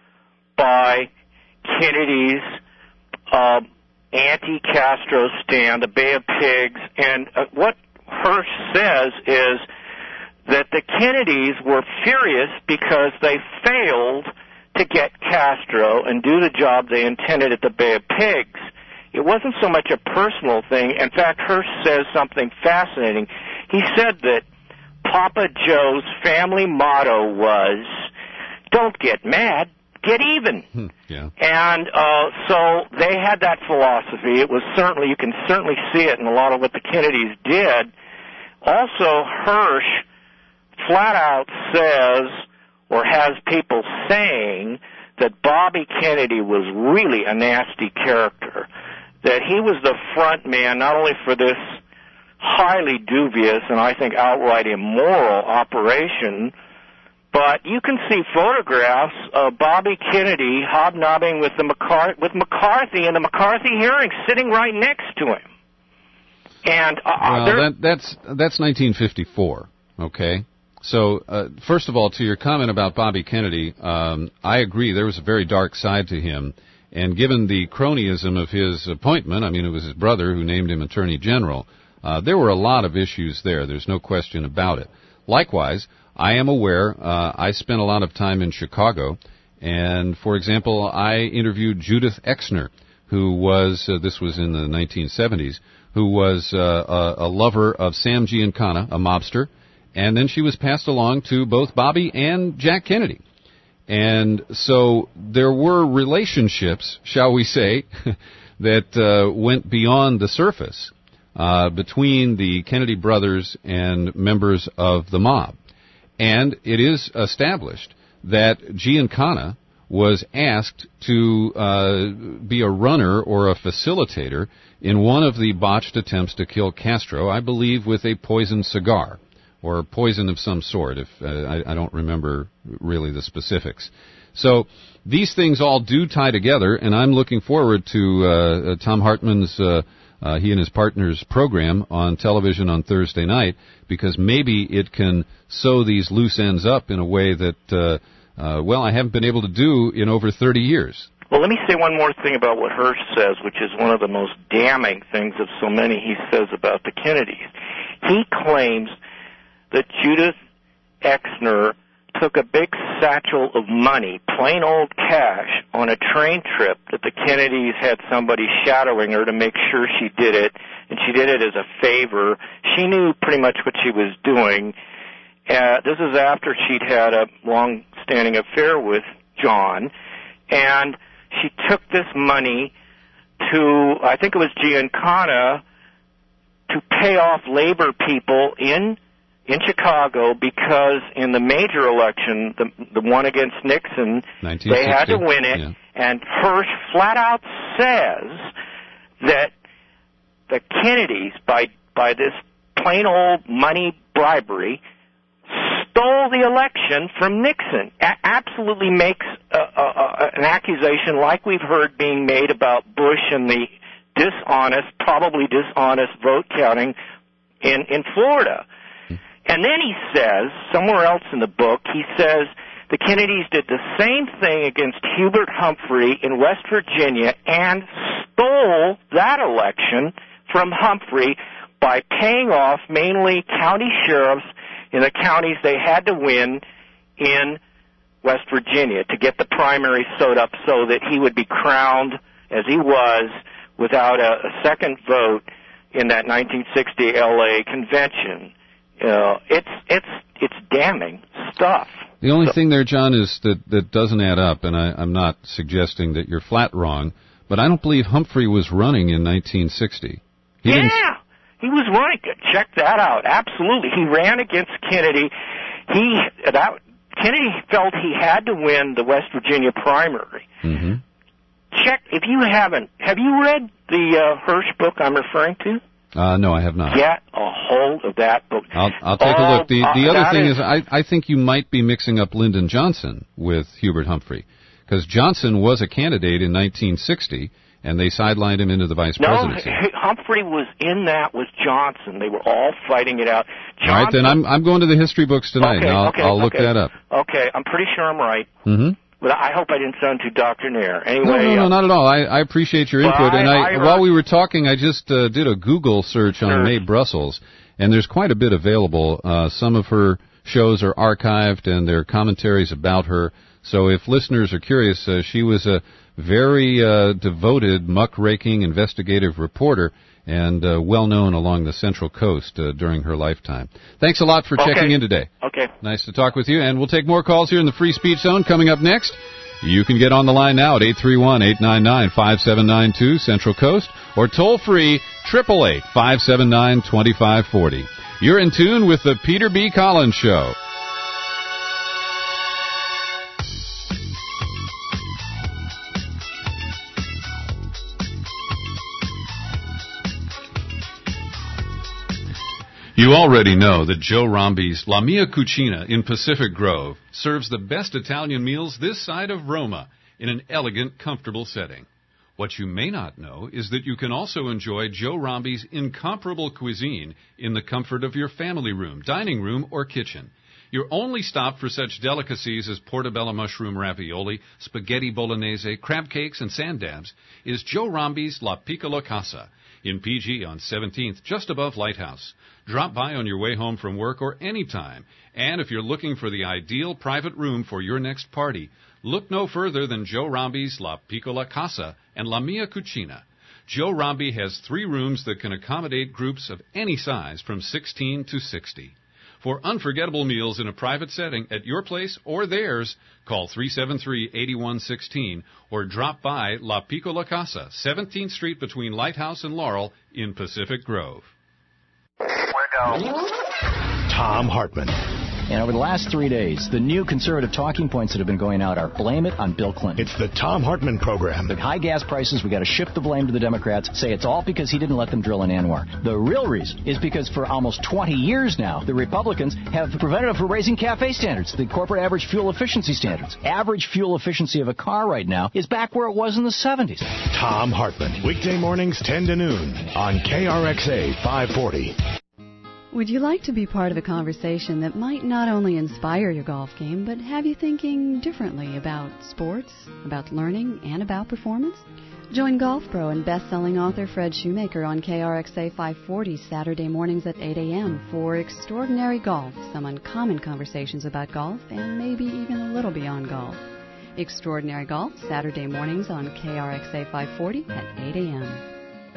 by Kennedy's uh, anti-Castro stand, the Bay of Pigs, and uh, what Hersh says is that the Kennedys were furious because they failed to get Castro and do the job they intended at the Bay of Pigs. It wasn't so much a personal thing. In fact, Hersh says something fascinating. He said that Papa Joe's family motto was, don't get mad, get even. Yeah. And uh, so they had that philosophy. It was certainly, you can certainly see it in a lot of what the Kennedys did. Also, Hersh flat out says, or has people saying, that Bobby Kennedy was really a nasty character, that he was the front man not only for this highly dubious and I think outright immoral operation, but you can see photographs of Bobby Kennedy hobnobbing with the McCar- with McCarthy in the McCarthy hearing, sitting right next to him. And uh, well, there- that, that's that's nineteen fifty-four. Okay. So, uh, first of all, to your comment about Bobby Kennedy, um, I agree. There was a very dark side to him. And given the cronyism of his appointment, I mean, it was his brother who named him Attorney General, uh, there were a lot of issues there. There's no question about it. Likewise, I am aware, uh, I spent a lot of time in Chicago, and, for example, I interviewed Judith Exner, who was, uh, this was in the nineteen seventies, who was uh, a, a lover of Sam Giancana, a mobster, and then she was passed along to both Bobby and Jack Kennedy. And so there were relationships, shall we say, that uh, went beyond the surface uh, between the Kennedy brothers and members of the mob. And it is established that Giancana was asked to uh, be a runner or a facilitator in one of the botched attempts to kill Castro, I believe with a poisoned cigar, or poison of some sort, if uh, I, I don't remember really the specifics. So these things all do tie together, and I'm looking forward to uh, uh, Tom Hartman's, uh, uh, he and his partner's program on television on Thursday night, because maybe it can sew these loose ends up in a way that, uh, uh, well, I haven't been able to do in over thirty years. Well, let me say one more thing about what Hirsch says, which is one of the most damning things of so many he says about the Kennedys. He claims that Judith Exner took a big satchel of money, plain old cash, on a train trip that the Kennedys had somebody shadowing her to make sure she did it, and she did it as a favor. She knew pretty much what she was doing. Uh, this is after she'd had a long-standing affair with John, and she took this money to, I think it was Giancana, to pay off labor people in in Chicago, because in the major election, the the one against Nixon, they had to win it, yeah. And Hirsch flat out says that the Kennedys, by by this plain old money bribery, stole the election from Nixon. A- absolutely makes a, a, a, an accusation like we've heard being made about Bush and the dishonest, probably dishonest vote counting in, in Florida. And then he says, somewhere else in the book, he says the Kennedys did the same thing against Hubert Humphrey in West Virginia and stole that election from Humphrey by paying off mainly county sheriffs in the counties they had to win in West Virginia to get the primary sewed up so that he would be crowned, as he was, without a, a second vote in that nineteen sixty L A convention. Uh, it's it's it's damning stuff. The only so, thing there, John, is that that doesn't add up, and I, I'm not suggesting that you're flat wrong, but I don't believe Humphrey was running in nineteen sixty. He yeah, didn't... he was running. Check that out. Absolutely, he ran against Kennedy. He that Kennedy felt he had to win the West Virginia primary. Mm-hmm. Check if you haven't. Have you read the uh, Hirsch book I'm referring to? Uh, no, I have not. Get a hold of that book. I'll, I'll take oh, a look. The, the uh, other thing is, is, I, I think you might be mixing up Lyndon Johnson with Hubert Humphrey, because Johnson was a candidate in nineteen sixty, and they sidelined him into the vice no, presidency. No, Humphrey was in that with Johnson. They were all fighting it out. Johnson, all right, then I'm I'm going to the history books tonight, okay, and I'll, okay, I'll look okay. that up. Okay, I'm pretty sure I'm right. Mm-hmm. But I hope I didn't sound too doctrinaire. Anyway, no, no, no, uh, not at all. I, I appreciate your input. I, and I, I heard, while we were talking, I just uh, did a Google search on sure. Mae Brussels, and there's quite a bit available. Uh, some of her shows are archived, and there are commentaries about her. So if listeners are curious, uh, she was a very uh, devoted, muckraking investigative reporter, and uh, well-known along the Central Coast uh, during her lifetime. Thanks a lot for okay. checking in today. Okay. Nice to talk with you, and we'll take more calls here in the Free Speech Zone. Coming up next, you can get on the line now at eight three one, eight nine nine, five seven nine two Central Coast, or toll-free, eight eight eight, five seven nine, two five four zero. You're in tune with the Peter B. Collins Show. You already know that Joe Rombi's La Mia Cucina in Pacific Grove serves the best Italian meals this side of Roma in an elegant, comfortable setting. What you may not know is that you can also enjoy Joe Rombi's incomparable cuisine in the comfort of your family room, dining room, or kitchen. Your only stop for such delicacies as portobello mushroom ravioli, spaghetti bolognese, crab cakes, and sand dabs is Joe Rombi's La Piccola Casa. in P G on seventeenth, just above Lighthouse. Drop by on your way home from work or any time. And if you're looking for the ideal private room for your next party, look no further than Joe Rombi's La Piccola Casa and La Mia Cucina. Joe Rombi has three rooms that can accommodate groups of any size from sixteen to sixty. For unforgettable meals in a private setting at your place or theirs, call three seven three, eight one one six or drop by La Piccola Casa, seventeenth Street between Lighthouse and Laurel in Pacific Grove. Tom Hartman. And over the last three days, the new conservative talking points that have been going out are blame it on Bill Clinton. It's the Tom Hartman program. The high gas prices, we got to shift the blame to the Democrats, say it's all because he didn't let them drill in Anwar. The real reason is because for almost twenty years now, the Republicans have prevented them from raising CAFE standards, the corporate average fuel efficiency standards. Average fuel efficiency of a car right now is back where it was in the seventies. Tom Hartman, weekday mornings ten to noon on K R X A five forty. Would you like to be part of a conversation that might not only inspire your golf game, but have you thinking differently about sports, about learning, and about performance? Join Golf Pro and best-selling author Fred Shoemaker on K R X A five forty Saturday mornings at eight a.m. for Extraordinary Golf, some uncommon conversations about golf, and maybe even a little beyond golf. Extraordinary Golf, Saturday mornings on K R X A five forty at eight a.m.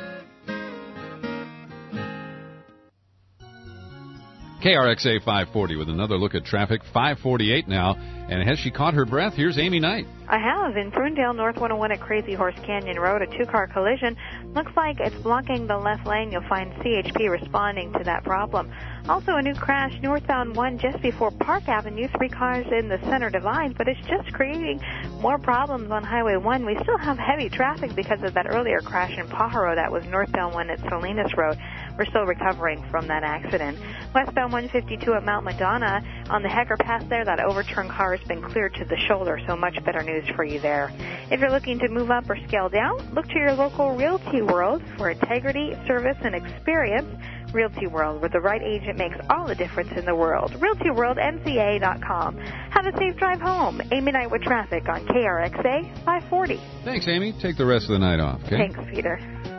K R X A five forty with another look at traffic. five forty-eight now. And has she caught her breath? Here's Amy Knight. I have. In Ferndale, North one oh one at Crazy Horse Canyon Road, a two-car collision. Looks like it's blocking the left lane. You'll find C H P responding to that problem. Also, a new crash northbound one just before Park Avenue. Three cars in the center divide, but it's just creating more problems on Highway one. We still have heavy traffic because of that earlier crash in Pajaro. That was northbound one at Salinas Road. We're still recovering from that accident. Westbound one fifty-two at Mount Madonna. On the Hecker Pass there, that overturned car has been cleared to the shoulder, so much better news for you there. If you're looking to move up or scale down, look to your local Realty World for integrity, service, and experience. Realty World, where the right agent makes all the difference in the world. Realty World M C A dot com. Have a safe drive home. Amy Knight with traffic on K R X A five forty. Thanks, Amy. Take the rest of the night off, okay? Thanks, Peter.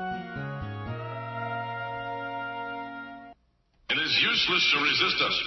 It is useless to resist us.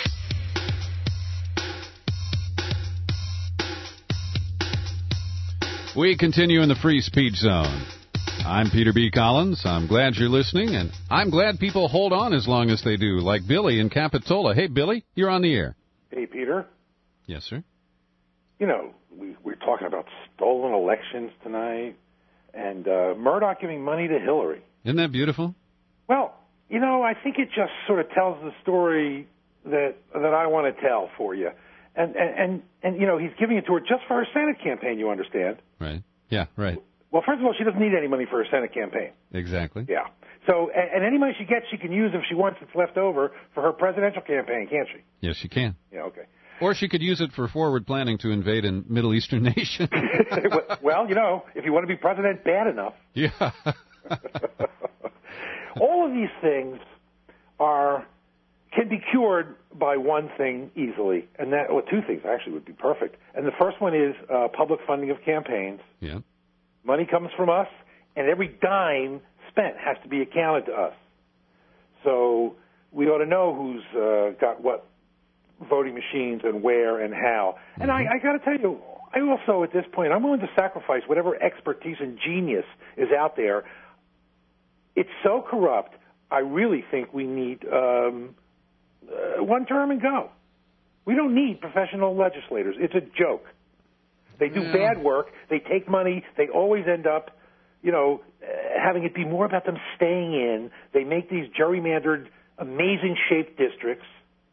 We continue in the free speech zone. I'm Peter B. Collins. I'm glad you're listening, and I'm glad people hold on as long as they do, like Billy in Capitola. Hey, Billy, you're on the air. Hey, Peter. Yes, sir. You know, we, we're talking about stolen elections tonight and uh, Murdoch giving money to Hillary. Isn't that beautiful? Well, you know, I think it just sort of tells the story that that I want to tell for you. And, and, and, and, you know, he's giving it to her just for her Senate campaign, you understand? Right. Yeah, right. Well, first of all, she doesn't need any money for her Senate campaign. Exactly. Yeah. So, and, and any money she gets, she can use if she wants it's left over for her presidential campaign, can't she? Yes, she can. Yeah, okay. Or she could use it for forward planning to invade a Middle Eastern nation. Well, you know, if you want to be president bad enough. Yeah. All of these things are can be cured by one thing easily, and that, well, two things actually would be perfect. And the first one is uh, public funding of campaigns. Yeah. Money comes from us, and every dime spent has to be accounted to us. So we ought to know who's uh, got what voting machines and where and how. And mm-hmm. I, I got to tell you, I also, at this point, I'm willing to sacrifice whatever expertise and genius is out there. It's so corrupt, I really think we need um, uh, one term and go. We don't need professional legislators. It's a joke. They do yeah. bad work. They take money. They always end up, you know, uh, having it be more about them staying in. They make these gerrymandered, amazing-shaped districts.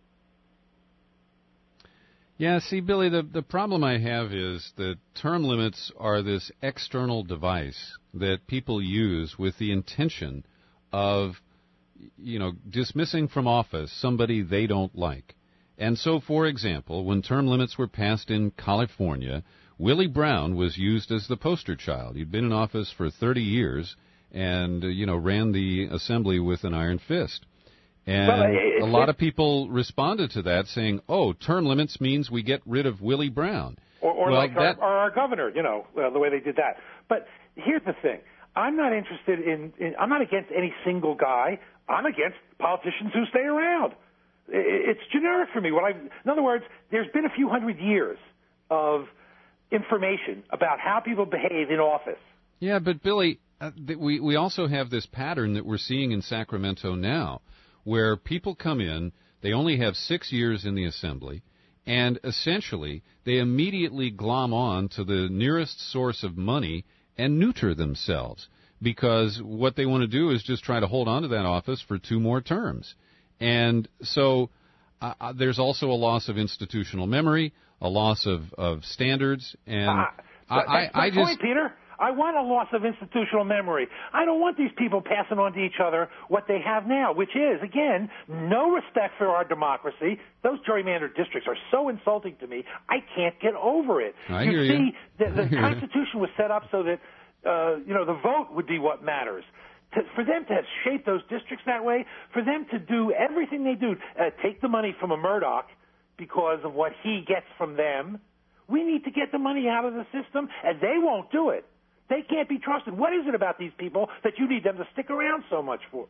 Yeah, see, Billy, the, the problem I have is that term limits are this external device that people use with the intention of, you know, dismissing from office somebody they don't like. And so, for example, when term limits were passed in California, Willie Brown was used as the poster child. He'd been in office for thirty years and, uh, you know, ran the assembly with an iron fist. And well, it, a lot it, of people responded to that saying, oh, term limits means we get rid of Willie Brown. Or, or well, like that, our, or our governor, you know, uh, the way they did that. But here's the thing. I'm not interested in, in, I'm not against any single guy. I'm against politicians who stay around. It's generic for me. What I, in other words, there's been a few hundred years of information about how people behave in office. Yeah, but Billy, uh, th- we, we also have this pattern that we're seeing in Sacramento now, where people come in, they only have six years in the assembly, and essentially they immediately glom on to the nearest source of money and neuter themselves, because what they want to do is just try to hold on to that office for two more terms. And so uh, there's also a loss of institutional memory, a loss of, of standards, and ah, I, I, I my just... point, Peter. I want a loss of institutional memory. I don't want these people passing on to each other what they have now, which is, again, no respect for our democracy. Those gerrymandered districts are so insulting to me, I can't get over it. I you hear see, you. the, the Constitution was set up so that, uh, you know, the vote would be what matters. To, for them to have shaped those districts that way, for them to do everything they do, uh, take the money from a Murdoch because of what he gets from them, we need to get the money out of the system, and they won't do it. They can't be trusted. What is it about these people that you need them to stick around so much for?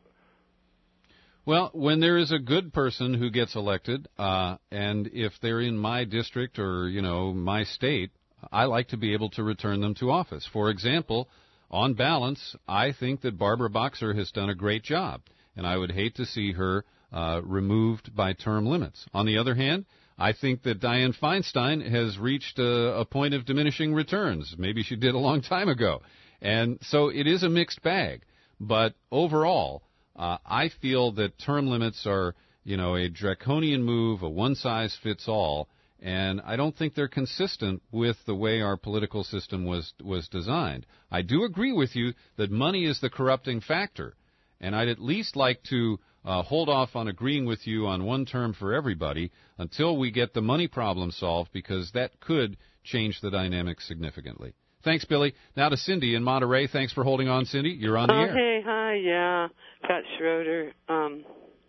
Well, when there is a good person who gets elected, uh, and if they're in my district or, you know, my state, I like to be able to return them to office. For example, on balance, I think that Barbara Boxer has done a great job, and I would hate to see her uh, removed by term limits. On the other hand, I think that Dianne Feinstein has reached a, a point of diminishing returns. Maybe she did a long time ago. And so it is a mixed bag. But overall, uh, I feel that term limits are, you know, a draconian move, a one-size-fits-all, and I don't think they're consistent with the way our political system was was designed. I do agree with you that money is the corrupting factor, and I'd at least like to Uh, hold off on agreeing with you on one term for everybody until we get the money problem solved, because that could change the dynamic significantly. Thanks, Billy. Now to Cindy in Monterey. Thanks for holding on, Cindy. You're on the oh, air. Hey, hi, yeah. Pat Schroeder um,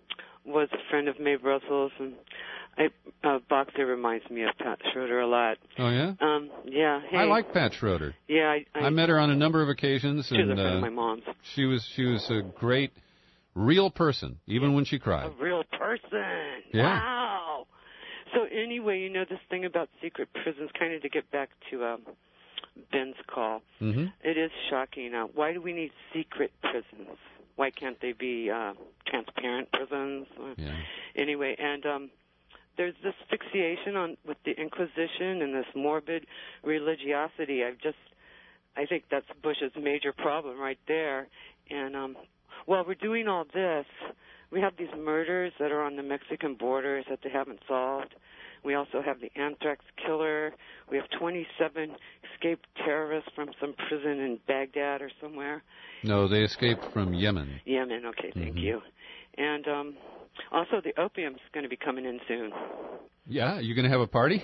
was a friend of Mae Brussels, and I, uh, Boxer reminds me of Pat Schroeder a lot. Oh, yeah? Um, yeah. Hey. I like Pat Schroeder. Yeah. I, I, I met her on a number of occasions. She was and, a friend uh, of my mom's. She was, she was a great... real person, even when she cried. A real person. Yeah. Wow. So anyway, you know, this thing about secret prisons, kind of to get back to um, Ben's call, mm-hmm. it is shocking. Uh, why do we need secret prisons? Why can't they be uh, transparent prisons? Yeah. Anyway, and um, there's this fixation on with the Inquisition and this morbid religiosity. I've just, I think that's Bush's major problem right there. And um, while we're doing all this, we have these murders that are on the Mexican borders that they haven't solved. We also have the anthrax killer. We have twenty-seven escaped terrorists from some prison in Baghdad or somewhere. No, they escaped from Yemen. Yemen, okay, thank mm-hmm. you. And um, also the opium's going to be coming in soon. Yeah, you going to have a party?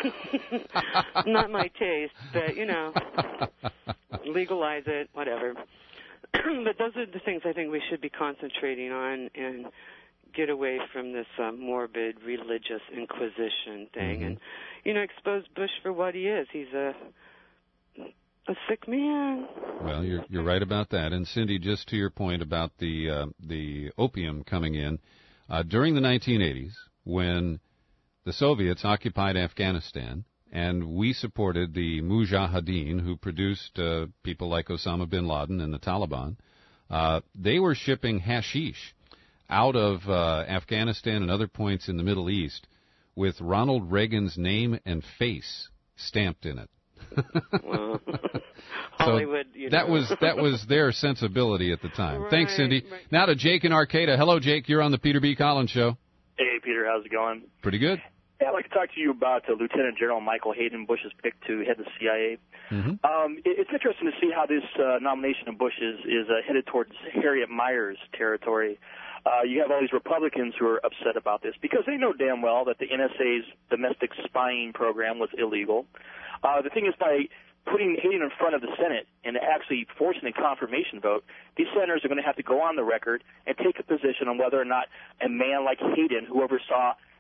Not my taste, but, you know, legalize it, whatever. But those are the things I think we should be concentrating on and get away from this uh, morbid religious inquisition thing, mm-hmm. and you know, expose Bush for what he is. He's a a sick man. Well, you're you're right about that. And Cindy, just to your point about the uh, the opium coming in uh, during the nineteen eighties, when the Soviets occupied Afghanistan, and we supported the Mujahideen, who produced uh, people like Osama bin Laden and the Taliban. Uh, they were shipping hashish out of uh, Afghanistan and other points in the Middle East with Ronald Reagan's name and face stamped in it. Well, so Hollywood, you that know. was that was their sensibility at the time. Right, Thanks, Cindy. right. Now to Jake in Arcata. Hello, Jake. You're on the Peter B. Collins Show. Hey, Peter. How's it going? Pretty good. Yeah, I'd like to talk to you about uh, Lieutenant General Michael Hayden, Bush's pick to head the C I A. Mm-hmm. Um, it, it's interesting to see how this uh, nomination of Bush is, is uh, headed towards Harriet Miers territory. Uh, you have all these Republicans who are upset about this because they know damn well that the N S A's domestic spying program was illegal. Uh, the thing is, by putting Hayden in front of the Senate and actually forcing a confirmation vote, these senators are going to have to go on the record and take a position on whether or not a man like Hayden, who oversaw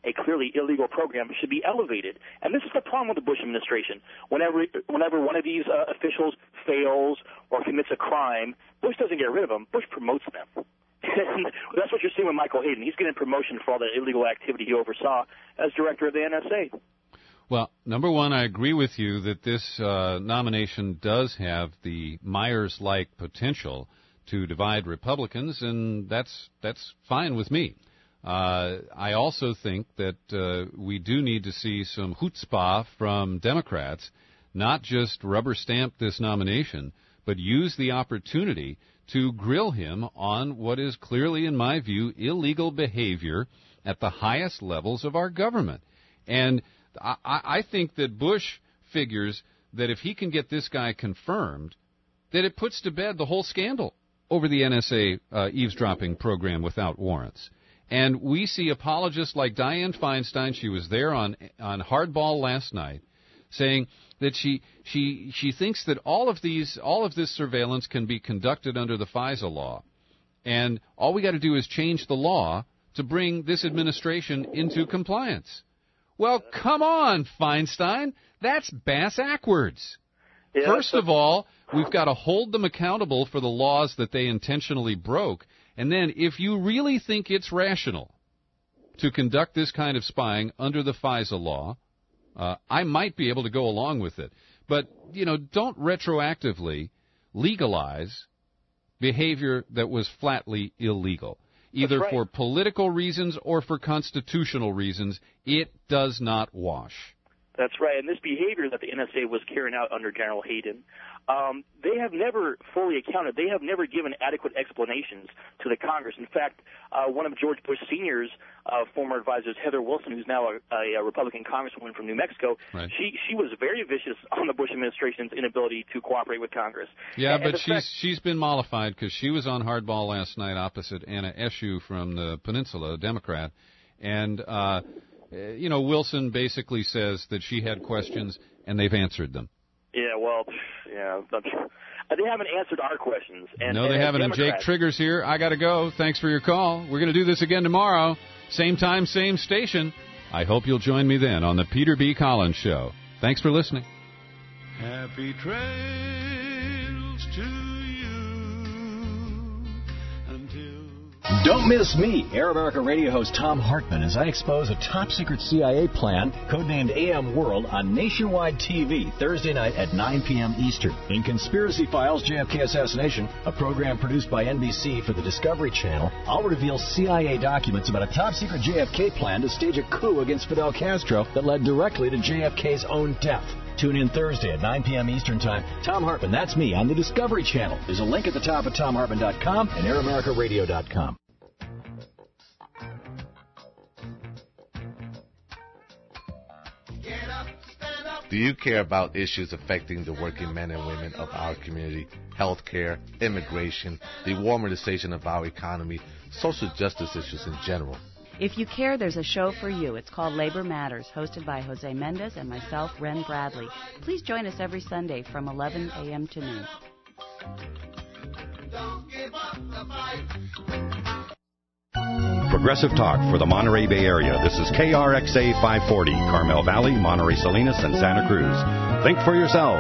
a clearly illegal program should be elevated. And this is the problem with the Bush administration. Whenever whenever one of these uh, officials fails or commits a crime, Bush doesn't get rid of them. Bush promotes them. And that's what you're seeing with Michael Hayden. He's getting promotion for all the illegal activity he oversaw as director of the N S A. Well, number one, I agree with you that this uh, nomination does have the Myers-like potential to divide Republicans, and that's that's fine with me. Uh, I also think that uh, we do need to see some chutzpah from Democrats, not just rubber stamp this nomination, but use the opportunity to grill him on what is clearly, in my view, illegal behavior at the highest levels of our government. And I, I think that Bush figures that if he can get this guy confirmed, that it puts to bed the whole scandal over the N S A uh, eavesdropping program without warrants. And we see apologists like Dianne Feinstein, she was there on on Hardball last night, saying that she she she thinks that all of these all of this surveillance can be conducted under the FISA law, and all we got to do is change the law to bring this administration into compliance. Well, come on, Feinstein. That's bass-ackwards. Yeah, First of all, we've got to hold them accountable for the laws that they intentionally broke. And then, if you really think it's rational to conduct this kind of spying under the FISA law, uh, I might be able to go along with it. But, you know, don't retroactively legalize behavior that was flatly illegal. Either right. for political reasons or for constitutional reasons, it does not wash. That's right. And this behavior that the N S A was carrying out under General Hayden, um, they have never fully accounted. They have never given adequate explanations to the Congress. In fact, uh, one of George Bush Senior's uh, former advisors, Heather Wilson, who's now a, a Republican congresswoman from New Mexico, right. she she was very vicious on the Bush administration's inability to cooperate with Congress. Yeah, and, but and she's fact, she's been mollified because she was on Hardball last night opposite Anna Eshoo from the Peninsula, a Democrat, and uh, you know, Wilson basically says that she had questions and they've answered them. Yeah, well, yeah, they haven't answered our questions. And, no, they and haven't. And Jake Trigger's here. I got to go. Thanks for your call. We're going to do this again tomorrow. Same time, same station. I hope you'll join me then on the Peter B. Collins Show. Thanks for listening. Happy trails to you until... Don't miss me, Air America radio host Tom Hartman, as I expose a top-secret C I A plan, codenamed A M World, on nationwide T V Thursday night at nine p.m. Eastern. In Conspiracy Files, J F K Assassination, a program produced by N B C for the Discovery Channel, I'll reveal C I A documents about a top-secret J F K plan to stage a coup against Fidel Castro that led directly to J F K's own death. Tune in Thursday at nine p.m. Eastern Time. Tom Hartman, that's me, on the Discovery Channel. There's a link at the top of tom hartman dot com and air america radio dot com. Do you care about issues affecting the working men and women of our community? Healthcare, immigration, the warmization of our economy, social justice issues in general? If you care, there's a show for you. It's called Labor Matters, hosted by Jose Mendez and myself, Ren Bradley. Please join us every Sunday from eleven a.m. to noon. Don't give up the fight. Progressive talk for the Monterey Bay Area. This is K R X A five forty, Carmel Valley, Monterey Salinas, and Santa Cruz. Think for yourself.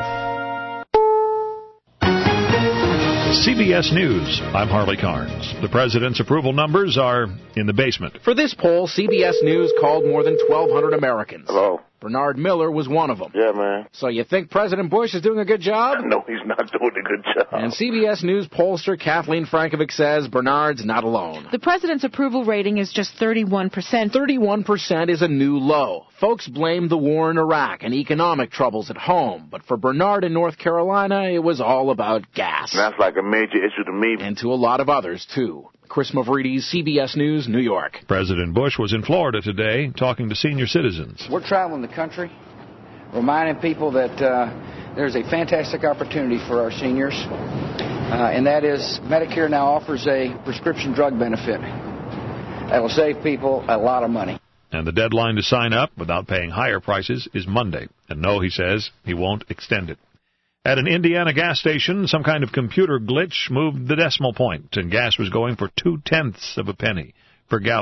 C B S News, I'm Harley Carnes. The president's approval numbers are in the basement. For this poll, C B S News called more than twelve hundred Americans. Hello. Bernard Miller was one of them. Yeah, man. So you think President Bush is doing a good job? No, he's not doing a good job. And C B S News pollster Kathleen Frankovic says Bernard's not alone. The president's approval rating is just thirty-one percent. thirty-one percent is a new low. Folks blame the war in Iraq and economic troubles at home. But for Bernard in North Carolina, it was all about gas. That's like a major issue to me. And to a lot of others, too. Chris Mavridis, C B S News, New York. President Bush was in Florida today talking to senior citizens. We're traveling the country, reminding people that uh, there's a fantastic opportunity for our seniors, uh, and that is Medicare now offers a prescription drug benefit that will save people a lot of money. And the deadline to sign up without paying higher prices is Monday. And no, he says, he won't extend it. At an Indiana gas station, some kind of computer glitch moved the decimal point, and gas was going for two-tenths of a penny per gallon.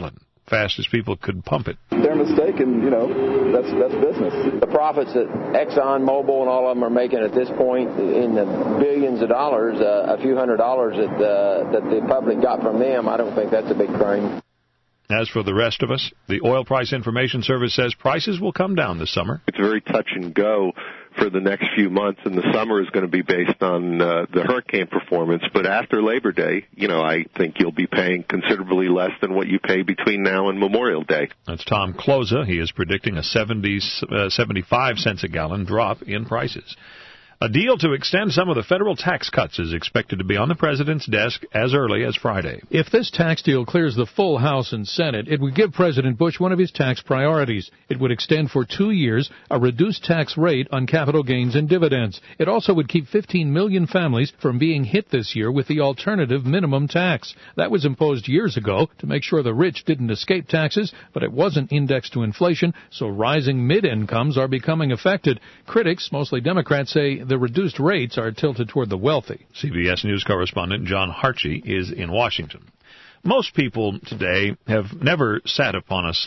fast as people could pump it. They're mistaken, you know, that's that's business. The profits that Exxon, Mobil, and all of them are making at this point in the billions of dollars, uh, a few hundred dollars that, uh, that the public got from them, I don't think that's a big crime. As for the rest of us, the Oil Price Information Service says prices will come down this summer. It's very touch and go for the next few months, and the summer is going to be based on uh, the hurricane performance. But after Labor Day, you know, I think you'll be paying considerably less than what you pay between now and Memorial Day. That's Tom Closa. He is predicting a seventy, uh, seventy-five cents a gallon drop in prices. A deal to extend some of the federal tax cuts is expected to be on the president's desk as early as Friday. If this tax deal clears the full House and Senate, it would give President Bush one of his tax priorities. It would extend for two years a reduced tax rate on capital gains and dividends. It also would keep fifteen million families from being hit this year with the alternative minimum tax. That was imposed years ago to make sure the rich didn't escape taxes, but it wasn't indexed to inflation, so rising mid-incomes are becoming affected. Critics, mostly Democrats, say the reduced rates are tilted toward the wealthy. C B S News correspondent John Harchie is in Washington. Most people today have never sat upon a